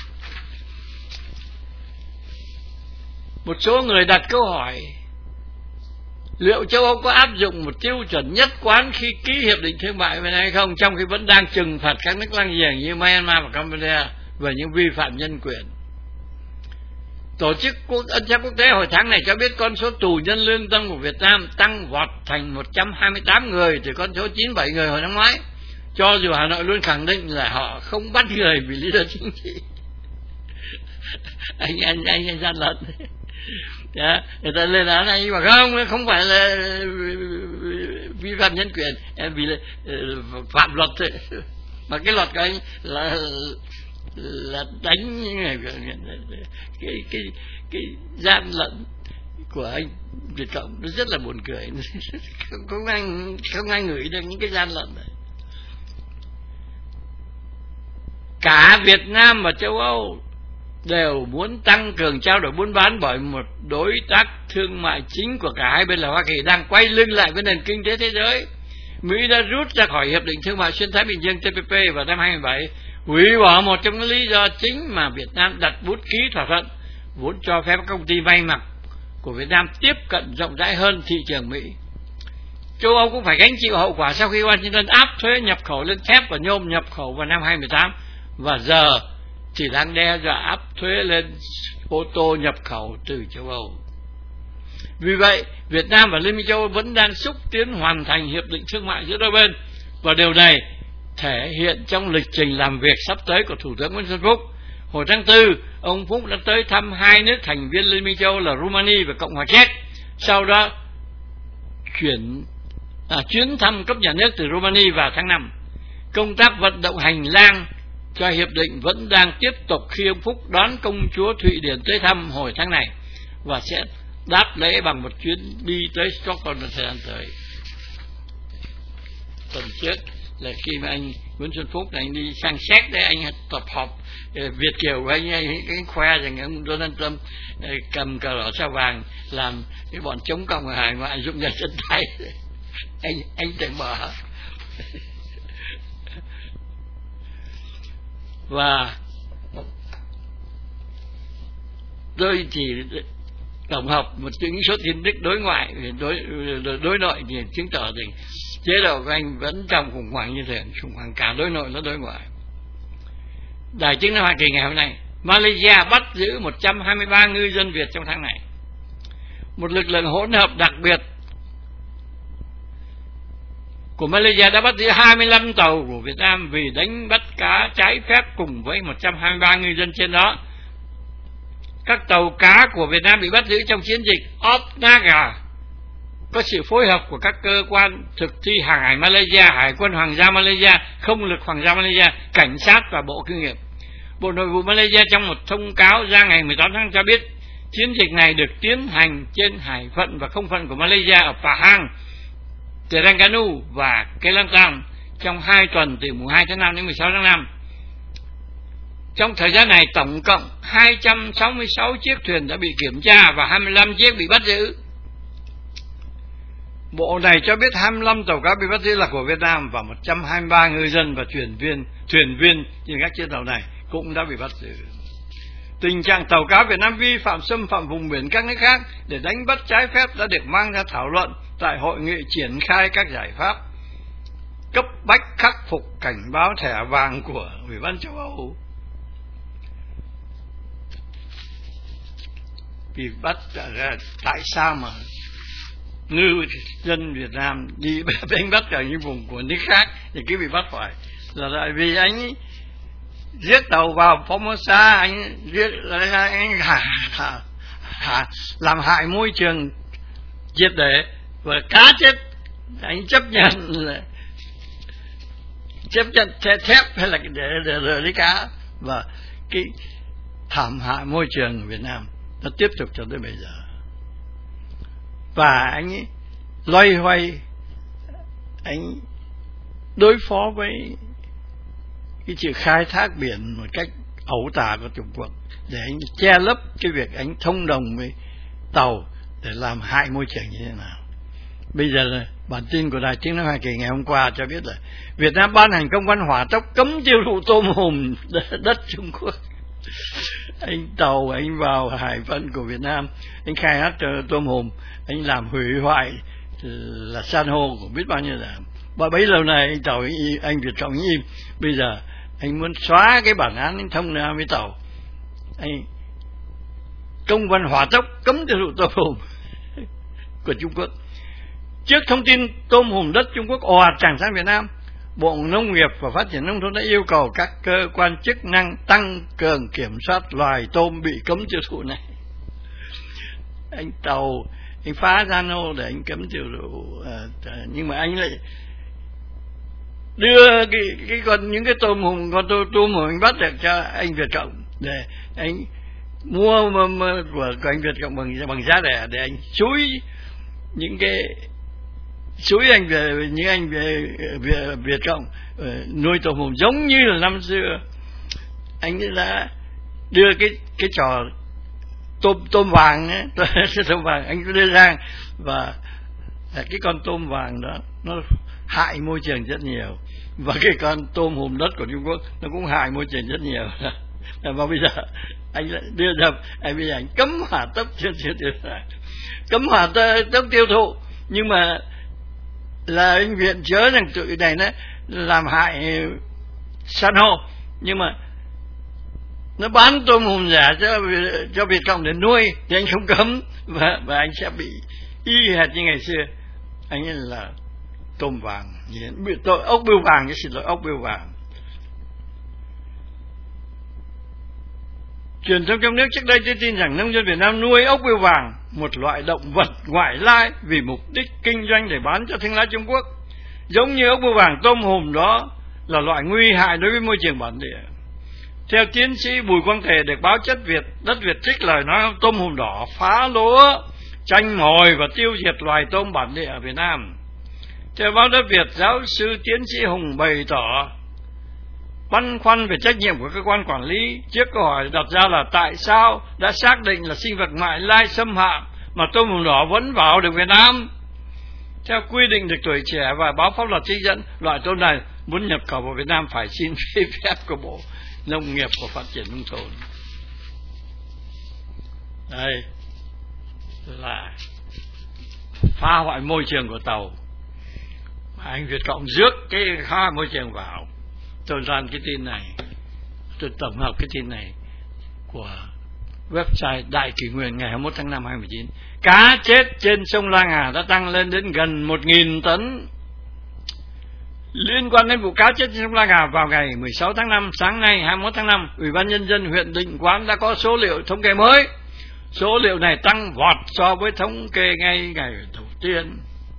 Một số người đặt câu hỏi liệu châu Âu có áp dụng một tiêu chuẩn nhất quán khi ký hiệp định thương mại với hay không, trong khi vẫn đang trừng phạt các nước láng giềng như Myanmar và Campuchia về những vi phạm nhân quyền. Tổ chức Ân xá Quốc tế hồi tháng này cho biết con số tù nhân lương tâm của Việt Nam tăng vọt thành một trăm hai mươi tám người từ con số chín mươi bảy người hồi năm ngoái, cho dù Hà Nội luôn khẳng định là họ không bắt người vì lý do chính trị. anh anh anh, anh gian lận. Đó, người ta lên án anh mà không không phải là vi phạm nhân quyền, em vì là phạm luật thôi. Mà cái luật của anh là là đánh cái cái cái gian lận của anh Việt Cộng, nó rất là buồn cười. không, không ai không ai ngửi được những cái gian lận này. Cả Việt Nam và châu Âu đều muốn tăng cường trao đổi buôn bán, bởi một đối tác thương mại chính của cả hai bên là Hoa Kỳ đang quay lưng lại với nền kinh tế thế giới. Mỹ đã rút ra khỏi Hiệp định Thương mại Xuyên Thái Bình Dương T P P vào năm hai nghìn không trăm lẻ bảy, hủy bỏ một trong những lý do chính mà Việt Nam đặt bút ký thỏa thuận, vốn cho phép các công ty may mặc của Việt Nam tiếp cận rộng rãi hơn thị trường Mỹ. Châu Âu cũng phải gánh chịu hậu quả sau khi Washington áp thuế nhập khẩu lên thép và nhôm nhập khẩu vào năm hai nghìn không trăm mười tám, và giờ chỉ đang đe dọa áp thuế lên ô tô nhập khẩu từ châu Âu. Vì vậy, Việt Nam và Liên minh châu Âu vẫn đang xúc tiến hoàn thành hiệp định thương mại giữa đôi bên, và điều này thể hiện trong lịch trình làm việc sắp tới của Thủ tướng Nguyễn Xuân Phúc. Hồi tháng tư, ông Phúc đã tới thăm hai nước thành viên Liên minh châu Âu là Rumani và Cộng hòa Czech. Sau đó chuyển à, chuyến thăm cấp nhà nước từ Rumani vào tháng năm. Công tác vận động hành lang cho hiệp định vẫn đang tiếp tục khi ông Phúc đón công chúa Thụy Điển tới thăm hồi tháng này, và sẽ đáp lễ bằng một chuyến đi tới Stockholm vào thời gian tới. Tuần trước là khi mà anh Nguyễn Xuân Phúc anh đi sang Séc đấy, anh tập họp Việt kiều của anh, anh, anh khoe rằng ông Donald Trump cầm cờ đỏ sao vàng làm cái bọn chống cộng ở hải ngoại dụng ra chân tay. anh anh tưởng bỏ. Và tôi chỉ tổng hợp một những số tin tức đối ngoại, đối đối nội thì chứng tỏ rằng chế độ của anh vẫn trong khủng hoảng như thế, khủng hoảng cả đối nội lẫn đối ngoại. Đài tiếng nói Hoa Kỳ ngày hôm nay, Malaysia bắt giữ một trăm hai mươi ba ngư dân Việt trong tháng này. Một lực lượng hỗn hợp đặc biệt của Malaysia đã bắt giữ hai mươi lăm tàu của Việt Nam vì đánh bắt cá trái phép cùng với một trăm hai mươi ba ngư dân trên đó. Các tàu cá của Việt Nam bị bắt giữ trong chiến dịch Off Naga có sự phối hợp của các cơ quan thực thi hàng hải Malaysia, Hải quân Hoàng gia Malaysia, Không lực Hoàng gia Malaysia, Cảnh sát và Bộ Kinh nghiệm. Bộ Nội vụ Malaysia trong một thông cáo ra ngày mười tám tháng cho biết chiến dịch này được tiến hành trên hải phận và không phận của Malaysia ở Pahang, Terengganu và Kelantan trong hai tuần từ mùng hai tháng năm đến mười sáu tháng năm. Trong thời gian này, tổng cộng hai trăm sáu mươi sáu chiếc thuyền đã bị kiểm tra và hai mươi lăm chiếc bị bắt giữ. Bộ này cho biết hai mươi lăm tàu cá bị bắt giữ là của Việt Nam và một trăm hai mươi ba ngư dân và thuyền viên, thuyền viên trên các chiếc tàu này cũng đã bị bắt giữ. Tình trạng tàu cá Việt Nam vi phạm xâm phạm vùng biển các nước khác để đánh bắt trái phép đã được mang ra thảo luận tại hội nghị triển khai các giải pháp cấp bách khắc phục cảnh báo thẻ vàng của Ủy ban châu Âu. Vì bắt ra tại sao mà ngư dân Việt Nam đi đánh bắt ở những vùng của nước khác thì cứ bị bắt phải, là tại vì anh giết tàu vào Formosa, anh giết anh hả, hả, hả, làm hại môi trường triệt để và cá chết, anh chấp nhận là chấp nhận thép hay là để để để lấy cá, và cái thảm hại môi trường ở Việt Nam nó tiếp tục cho tới bây giờ. Và anh ấy loay hoay anh đối phó với cái sự khai thác biển một cách ẩu tả của Trung Quốc để anh che lấp cái việc anh thông đồng với tàu để làm hại môi trường như thế nào. Bây giờ là bản tin của Đài Tiếng nói Hoa Kỳ ngày hôm qua cho biết là Việt Nam ban hành công văn hỏa tốc cấm tiêu thụ tôm hùm đất Trung Quốc. Anh tàu anh vào hải phận của Việt Nam, anh khai thác tôm hùm, anh làm hủy hoại là san hô của biết bao nhiêu là. Và bấy lâu nay anh tàu anh, anh Việt Cộng im. Bây giờ anh muốn xóa cái bản án anh thông ra với tàu, anh công văn hỏa tốc cấm tiêu thụ tôm hùm của Trung Quốc. Trước thông tin tôm hùm đất Trung Quốc ồ ạt tràn sang Việt Nam, Bộ Nông nghiệp và Phát triển Nông thôn đã yêu cầu các cơ quan chức năng tăng cường kiểm soát loài tôm bị cấm tiêu thụ này. Anh tàu anh phá gian ô để anh cấm tiêu thụ, à, nhưng mà anh lại đưa cái cái con những cái tôm hùm con tôm tôm hùm anh bắt được cho anh Việt Cộng để anh mua mà, mà, của, của anh Việt Cộng bằng bằng giá rẻ để anh xúi những cái xúi anh về những anh về Việt, Việt Cộng uh, nuôi tôm hùm giống như là năm xưa anh đã đưa cái cái trò tôm tôm vàng ấy, cái tôm vàng anh cứ đưa ra, và cái con tôm vàng đó nó hại môi trường rất nhiều, và cái con tôm hùm đất của Trung Quốc nó cũng hại môi trường rất nhiều. Và bây giờ anh lại đưa ra, anh bây giờ anh cấm hỏa tốc tiêu thụ, cấm hỏa tốc tiêu thụ, nhưng mà là anh viện chớ rằng tụi này nó làm hại san hô, nhưng mà nó bán tôm hùm giả cho cho Việt Cộng để nuôi thì anh không cấm, và và anh sẽ bị y hệt như ngày xưa. Anh ấy là tôm vàng, ốc bươu vàng, cái xin lỗi, ốc bươu vàng. Truyền thông trong nước trước đây tôi tin rằng nông dân Việt Nam nuôi ốc bươu vàng, một loại động vật ngoại lai, vì mục đích kinh doanh để bán cho thương lái Trung Quốc. Giống như ốc bươu vàng, tôm hùm đó là loại nguy hại đối với môi trường bản địa. Theo tiến sĩ Bùi Quang Thể được báo Chất Việt, Đất Việt trích lời nói tôm hùm đỏ phá lúa, tranh mồi và tiêu diệt loài tôm bản địa ở Việt Nam. Theo báo Đất Việt, giáo sư tiến sĩ Hùng bày tỏ băn khoăn về trách nhiệm của cơ quan quản lý trước câu hỏi đặt ra là tại sao đã xác định là sinh vật ngoại lai xâm phạm mà tôm hùm đỏ vẫn vào được Việt Nam. Theo quy định được Tuổi Trẻ và báo Pháp luật trích dẫn, loại tôm này muốn nhập khẩu vào Việt Nam phải xin phép của Bộ Nông nghiệp và Phát triển Nông thôn. Đây là phá hoại môi trường của tàu mà anh Việt Cộng rước cái phá hoại môi trường vào. Tôi làm cái tin này, tôi tổng hợp cái tin này của website Đại Kỷ Nguyên ngày hai mươi mốt tháng năm hai nghìn không trăm mười chín. Cá chết trên sông La Ngà đã tăng lên đến gần một nghìn tấn. Liên quan đến vụ cá chết trên sông La Ngà, vào ngày mười sáu tháng năm, sáng nay hai mươi mốt tháng năm, Ủy ban Nhân dân huyện Định Quán đã có số liệu thống kê mới. Số liệu này tăng vọt so với thống kê ngay ngày đầu tiên.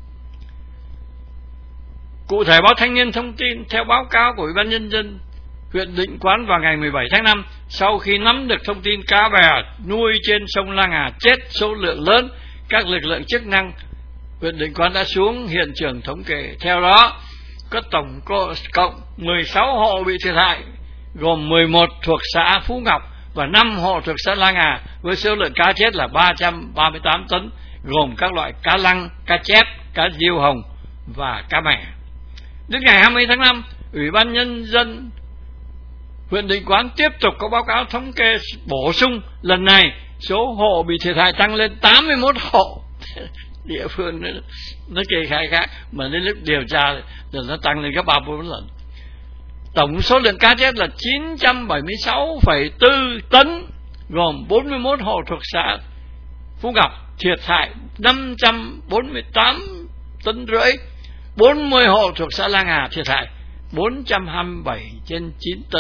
Cụ thể, báo Thanh niên thông tin, theo báo cáo của Ủy ban Nhân dân huyện Định Quán vào ngày mười bảy tháng năm, sau khi nắm được thông tin cá bè nuôi trên sông La Ngà chết số lượng lớn, các lực lượng chức năng huyện Định Quán đã xuống hiện trường thống kê. Theo đó, có tổng cộng mười sáu hộ bị thiệt hại, gồm mười một thuộc xã Phú Ngọc và năm hộ thuộc xã La Ngà, với số lượng cá chết là ba trăm ba mươi tám tấn, gồm các loại cá lăng, cá chép, cá diêu hồng và cá mè. Đến ngày hai mươi tháng năm, Ủy ban Nhân dân huyện Định Quán tiếp tục có báo cáo thống kê bổ sung. Lần này, số hộ bị thiệt hại tăng lên tám mươi mốt hộ. Địa phương nó, nó kê khai khác, mà đến lúc điều tra rồi nó tăng lên gấp ba bốn lần. Tổng số lượng cá chết là chín trăm bảy mươi sáu phẩy bốn tấn, gồm bốn mươi mốt hộ thuộc xã Phú Ngọc thiệt hại năm trăm bốn mươi tám tấn rưỡi, bốn mươi hộ thuộc xã La Ngà thiệt hại bốn trăm hai mươi bảy trên chín tấn.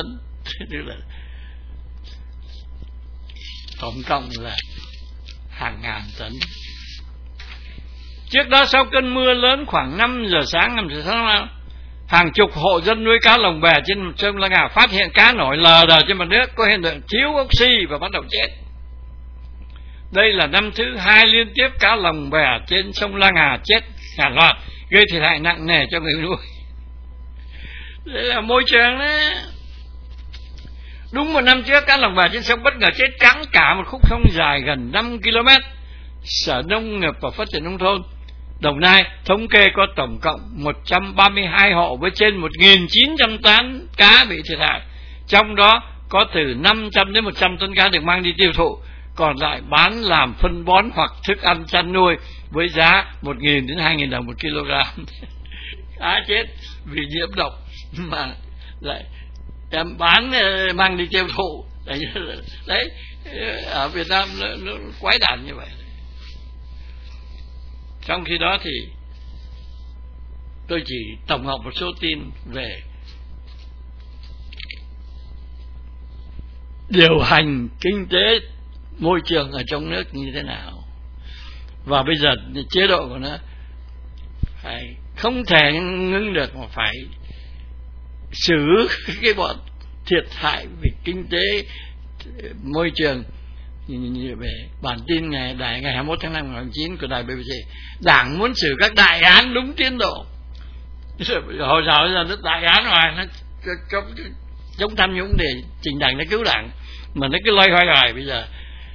Tổng cộng là hàng ngàn tấn. Trước đó, sau cơn mưa lớn khoảng năm giờ sáng năm giờ sáng, hàng chục hộ dân nuôi cá lồng bè trên sông La Ngà phát hiện cá nổi lờ đờ trên mặt nước, có hiện tượng thiếu oxy và bắt đầu chết. Đây là năm thứ hai liên tiếp cá lồng bè trên sông La Ngà chết hàng loạt, gây thiệt hại nặng nề cho người nuôi. Đây là môi trường đó. Đúng một năm trước, cá lồng bè trên sông bất ngờ chết trắng cả một khúc sông dài gần năm ki lô mét. Sở Nông nghiệp và Phát triển Nông thôn Đồng Nai thống kê có tổng cộng một trăm ba mươi hai hộ với trên một nghìn chín trăm tấn cá bị thiệt hại. Trong đó có từ năm trăm đến một trăm tấn cá được mang đi tiêu thụ, còn lại bán làm phân bón hoặc thức ăn chăn nuôi với giá một nghìn đến hai nghìn đồng một kg. Cá chết vì nhiễm độc mà lại em bán mang đi tiêu thụ. Đấy, ở Việt Nam nó, nó quái đản như vậy. Trong khi đó thì tôi chỉ tổng hợp một số tin về điều hành kinh tế môi trường ở trong nước như thế nào, và bây giờ chế độ của nó phải không thể ngưng được, mà phải xử cái bọn thiệt hại về kinh tế môi trường. Về bản tin ngày đài ngày hai mươi mốt tháng năm năm một nghìn chín trăm của đài bê bê xê, Đảng muốn xử các đại án đúng tiến độ. Hồi nào giờ nó đại án ngoài nó cho chống tham nhũng để chỉnh đảng, để cứu đảng, mà nó cứ loay hoay hoài. Bây giờ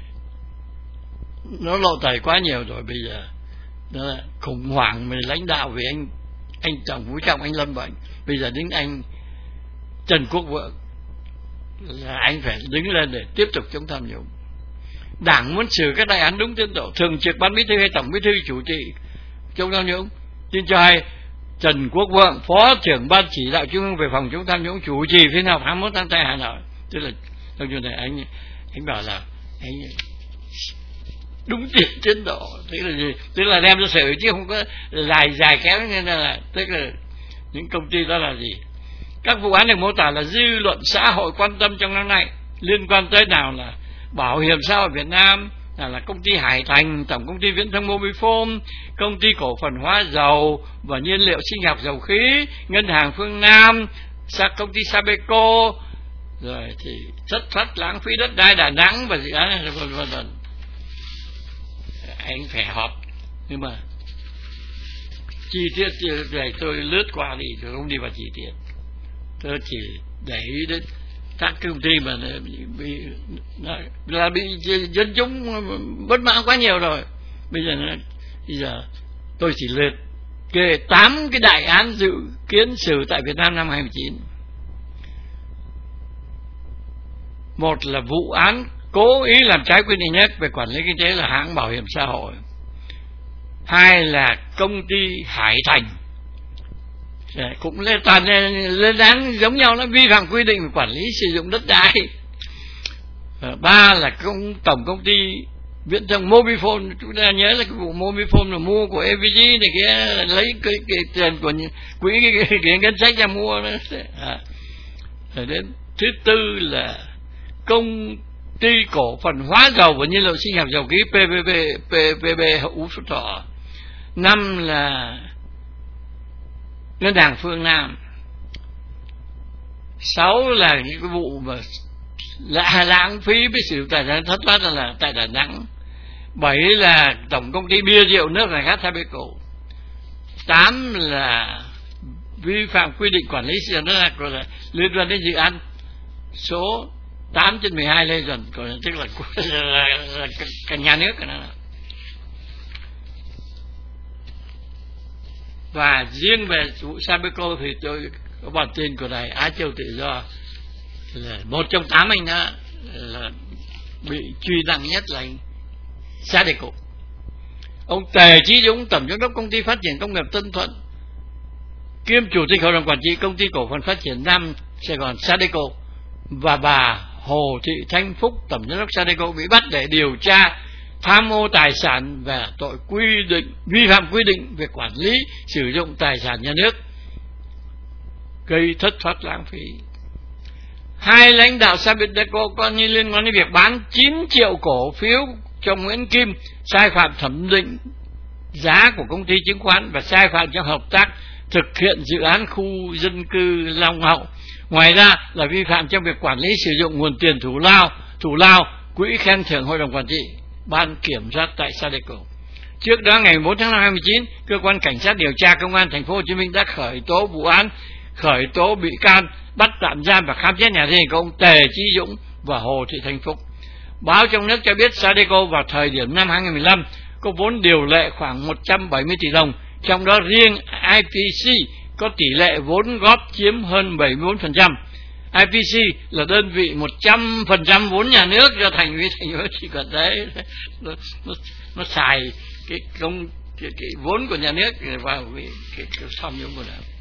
nó lộ tẩy quá nhiều rồi. Bây giờ nó là khủng hoảng về lãnh đạo, vì anh anh Tổng Phú Trọng anh lâm bệnh, bây giờ đến anh Trần Quốc Vượng là anh phải đứng lên để tiếp tục chống tham nhũng. Đảng muốn xử các đại án đúng tiến độ, thường trực ban bí thư hay tổng bí thư chủ trì chống tham nhũng, xin cho hay Trần Quốc Vượng, phó trưởng ban chỉ đạo trung ương về phòng chống tham nhũng, chủ trì phiên họp hai mươi mốt tháng tư Hà Nội. Tức là trong trường này anh anh bảo là anh đúng tiến tiến độ, tức là gì? Tức là đem ra xử chứ không có dài dài kéo, nên là tức là những công ty đó là gì? Các vụ án được mô tả là dư luận xã hội quan tâm trong năm nay liên quan tới nào là Bảo hiểm xã hội Việt Nam, là, là công ty Hải Thành, tổng công ty viễn thông Mobifone, công ty cổ phần hóa dầu và nhiên liệu sinh học dầu khí, ngân hàng Phương Nam, công ty Sabeco, rồi thì thất thoát lãng phí đất đai Đà Nẵng và dự án vân vân vân. Anh phải họp, nhưng mà chi tiết này tôi lướt qua đi, tôi không đi vào chi tiết. Tôi chỉ để ý đến các công ty mà bị là bị dân chúng bất mãn quá nhiều rồi. Bây giờ nó, bây giờ tôi chỉ liệt kê tám cái đại án dự kiến xử tại Việt Nam năm hai không một chín. Một là vụ án cố ý làm trái quy định nhất về quản lý kinh tế là hãng bảo hiểm xã hội. Hai là công ty Hải Thành, cũng lên toàn lên án giống nhau, nó vi phạm quy định về quản lý sử dụng đất đai. Ba là công tổng công ty viễn thông Mobifone, chúng ta nhớ là cái vụ Mobifone là mua của e vê giê này kia, lấy cái, cái tiền của quỹ cái, cái, cái ngân sách ra mua đó. À. Rồi đến thứ tư là công ty cổ phần hóa dầu và nhiên liệu sinh học dầu khí pê vê bê pê vê bê Hữu Phúc Thọ. Năm là ngân hàng Phương Nam. Sáu là những cái vụ mà là lãng phí với sử dụng tài sản thất thoát là tại Đà Nẵng. Bảy là tổng công ty bia rượu nước này khác Sabeco. Tám là vi phạm quy định quản lý sử dụng đất đai là liên quan đến dự án số tám trên mười hai Lê Duẩn, còn tức là, là, là, là cả nhà nước cái đó. Và riêng về vụ Sabeco thì tôi có bản tin của đài Á Châu Tự Do là một trong tám anh đó là bị truy nặng nhất là anh Sadeco. Ông Tề Chí Dũng, tổng giám đốc công ty phát triển công nghiệp Tân Thuận, kiêm chủ tịch hội đồng quản trị công ty cổ phần phát triển Nam Sài Gòn Sadeco, và bà Hồ Thị Thanh Phúc, tổng giám đốc Sadeco bị bắt để điều tra tham ô tài sản và tội quy định vi phạm quy định về quản lý sử dụng tài sản nhà nước gây thất thoát lãng phí. Hai lãnh đạo Sabeco coi như liên quan đến việc bán chín triệu cổ phiếu cho Nguyễn Kim, sai phạm thẩm định giá của công ty chứng khoán và sai phạm trong hợp tác thực hiện dự án khu dân cư Long Hậu. Ngoài ra là vi phạm trong việc quản lý sử dụng nguồn tiền thủ lao, thủ lao, quỹ khen thưởng hội đồng quản trị, ban kiểm soát tại Sadeco. Trước đó ngày bốn tháng năm năm hai không một chín, cơ quan cảnh sát điều tra công an thành phố Hồ Chí Minh đã khởi tố vụ án, khởi tố bị can, bắt tạm giam và khám xét nhà riêng của ông Tề Chí Dũng và Hồ Thị Thanh Phúc. Báo trong nước cho biết Sadeco vào thời điểm năm hai không một lăm có vốn điều lệ khoảng một trăm bảy mươi tỷ đồng, trong đó riêng i pê xê có tỷ lệ vốn góp chiếm hơn bảy mươi bốn phần trăm. i pê xê là đơn vị một trăm phần trăm vốn nhà nước cho thành ủy thành phố chỉ cần đấy, nó, nó, nó xài cái công cái, cái vốn của nhà nước vào cái, cái, cái tham nhũng của nó.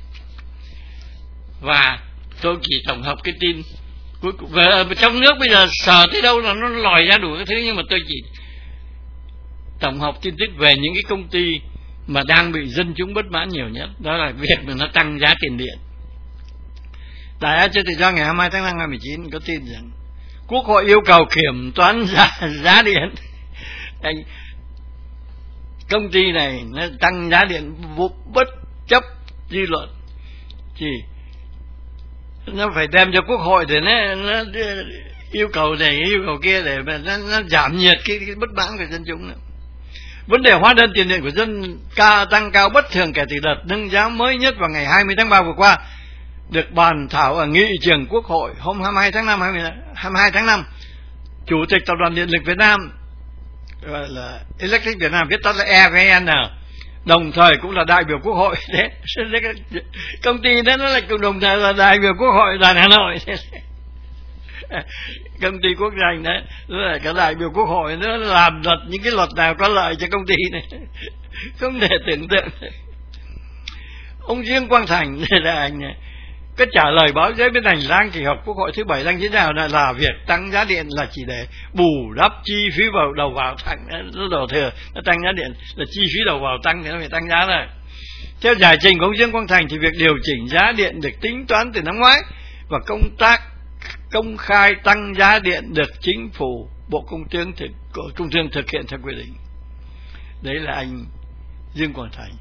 Và tôi chỉ tổng hợp cái tin về trong nước bây giờ sờ tới đâu là nó lòi ra đủ cái thứ, nhưng mà tôi chỉ tổng hợp tin tức về những cái công ty mà đang bị dân chúng bất mãn nhiều nhất, đó là việc mà nó tăng giá tiền điện. Đài Á Châu Tự Do ngày hai mươi hai tháng năm năm hai không một chín có tin rằng Quốc hội yêu cầu kiểm toán giá, giá điện. Anh, công ty này nó tăng giá điện bất chấp dư luận, thì nó phải đem cho Quốc hội để nó, nó yêu cầu này yêu cầu kia để mà nó, nó giảm nhiệt cái, cái bất mãn của dân chúng nữa. Vấn đề hóa đơn tiền điện của dân ca tăng cao bất thường kể từ đợt nâng giá mới nhất vào ngày hai mươi tháng ba vừa qua. được bàn thảo ở nghị trường Quốc hội hôm hai mươi hai tháng năm, hai mươi hai tháng năm. Chủ tịch Tập đoàn Điện lực Việt Nam, gọi là Electric Việt Nam, viết tắt là e vê en, đồng thời cũng là đại biểu Quốc hội. Đấy, công ty đó nó là cùng đồng thời là đại biểu Quốc hội đoàn Hà Nội. Công ty quốc doanh đấy, nó là cái đại biểu Quốc hội, nó làm luật những cái luật nào có lợi cho công ty này, không thể tưởng tượng. Ông Dương Quang Thành là anh có trả lời báo giới bên hành lang kỳ họp Quốc hội thứ bảy đang diễn ra là, là việc tăng giá điện là chỉ để bù đắp chi phí vào đầu vào tăng, nó đổ thừa, nó tăng giá điện là chi phí đầu vào tăng thì nó phải tăng giá rồi. Theo giải trình của ông Dương Quang Thành thì việc điều chỉnh giá điện được tính toán từ năm ngoái và công tác công khai tăng giá điện được chính phủ, Bộ Công Thương thực Công Thương thực hiện theo quy định. Đấy là anh Dương Quang Thành.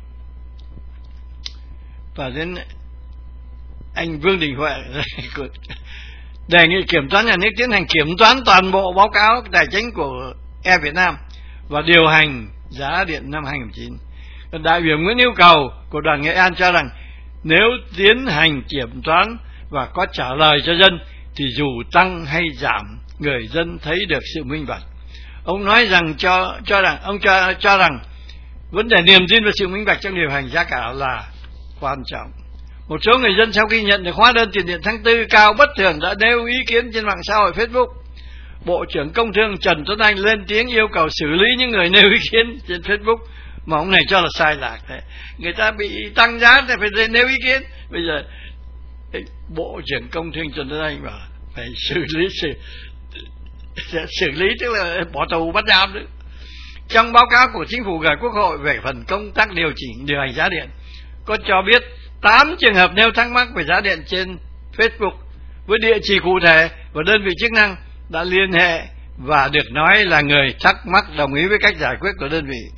Và đến anh Vương Đình Huệ đề nghị kiểm toán nhà nước tiến hành kiểm toán toàn bộ báo cáo tài chính của e Việt Nam và điều hành giá điện năm hai nghìn không trăm mười chín. Đại biểu Nguyễn Yêu Cầu của đoàn Nghệ An cho rằng nếu tiến hành kiểm toán và có trả lời cho dân thì dù tăng hay giảm, người dân thấy được sự minh bạch. Ông nói rằng cho cho rằng ông cho cho rằng vấn đề niềm tin và sự minh bạch trong điều hành giá cả là quan trọng. Một số người dân sau khi nhận được hóa đơn tiền điện tháng tư cao bất thường đã nêu ý kiến trên mạng xã hội Facebook. Bộ trưởng Công Thương Trần Tuấn Anh lên tiếng yêu cầu xử lý những người nêu ý kiến trên Facebook mà ông này cho là sai lạc. Người ta bị tăng giá thì phải nêu ý kiến. Bây giờ Bộ trưởng Công Thương Trần Tuấn Anh bảo phải xử lý xử, xử lý tức là bỏ tù bắt giam nữa. Trong báo cáo của chính phủ gửi Quốc hội về phần công tác điều chỉnh điều hành giá điện có cho biết tám trường hợp nêu thắc mắc về giá điện trên Facebook với địa chỉ cụ thể và đơn vị chức năng đã liên hệ và được nói là người thắc mắc đồng ý với cách giải quyết của đơn vị.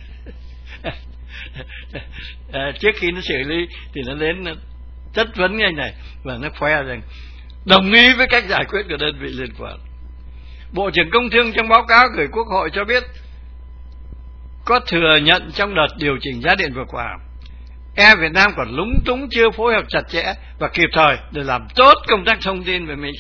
À, trước khi nó xử lý thì nó đến nó chất vấn như này và nó khoe rằng đồng ý với cách giải quyết của đơn vị liên quan. Bộ trưởng Công Thương trong báo cáo gửi Quốc hội cho biết có thừa nhận trong đợt điều chỉnh giá điện vừa qua, e Việt Nam còn lúng túng chưa phối hợp chặt chẽ và kịp thời để làm tốt công tác thông tin về mình.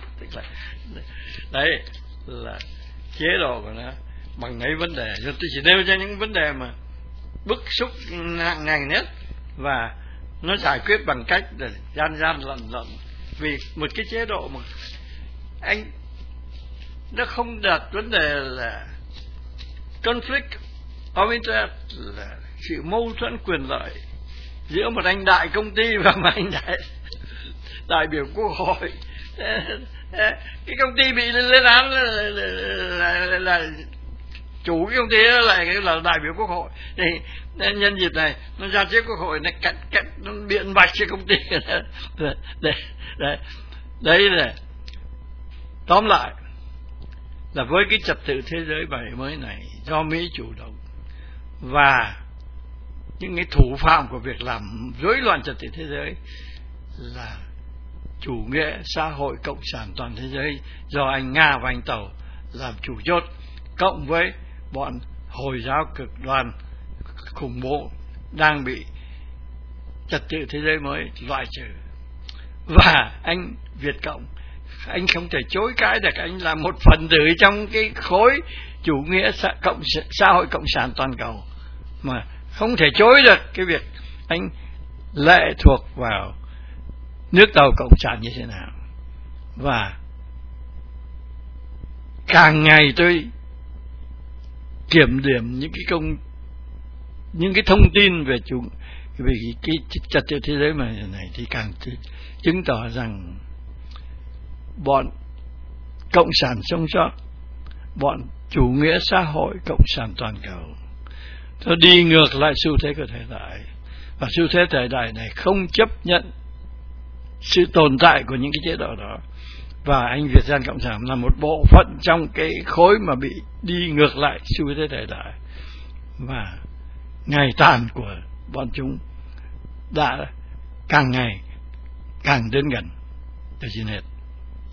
Đấy là chế độ của nó bằng mấy vấn đề. Tôi chỉ nêu ra những vấn đề mà bức xúc nặng nề nhất và nó giải quyết bằng cách để gian gian lận lận. Vì một cái chế độ mà anh nó không đặt vấn đề là conflict of interest, là sự mâu thuẫn quyền lợi giữa một anh đại công ty và một anh đại đại biểu Quốc hội. Cái công ty bị lên án là, là, là, là chủ cái công ty đó lại là đại biểu Quốc hội. Thì nhân dịp này nó ra trước Quốc hội nó cắt cắt nó biện bạch cho công ty. Đấy, đấy, đấy là tóm lại là với cái trật tự thế giới bảy mới này do Mỹ chủ động và những cái thủ phạm của việc làm rối loạn trật tự thế giới là chủ nghĩa xã hội cộng sản toàn thế giới do anh Nga và anh Tàu làm chủ chốt, cộng với bọn Hồi giáo cực đoan khủng bố đang bị trật tự thế giới mới loại trừ. Và anh Việt Cộng, anh không thể chối cãi được, anh là một phần tử trong cái khối chủ nghĩa xã, cộng, xã hội cộng sản toàn cầu, mà không thể chối được cái việc anh lệ thuộc vào nước Tàu cộng sản như thế nào. Và càng ngày tôi kiểm điểm những cái công những cái thông tin về chúng về cái, cái trật tự thế giới mà này thì càng chứng tỏ rằng bọn cộng sản sống sót, bọn chủ nghĩa xã hội cộng sản toàn cầu nó đi ngược lại xu thế của thời đại, và xu thế thời đại này không chấp nhận sự tồn tại của những cái chế độ đó. Và anh Việt Gian Cộng sản là một bộ phận trong cái khối mà bị đi ngược lại xu thế thời đại, và ngày tàn của bọn chúng đã càng ngày càng đến gần. Tôi xin hết.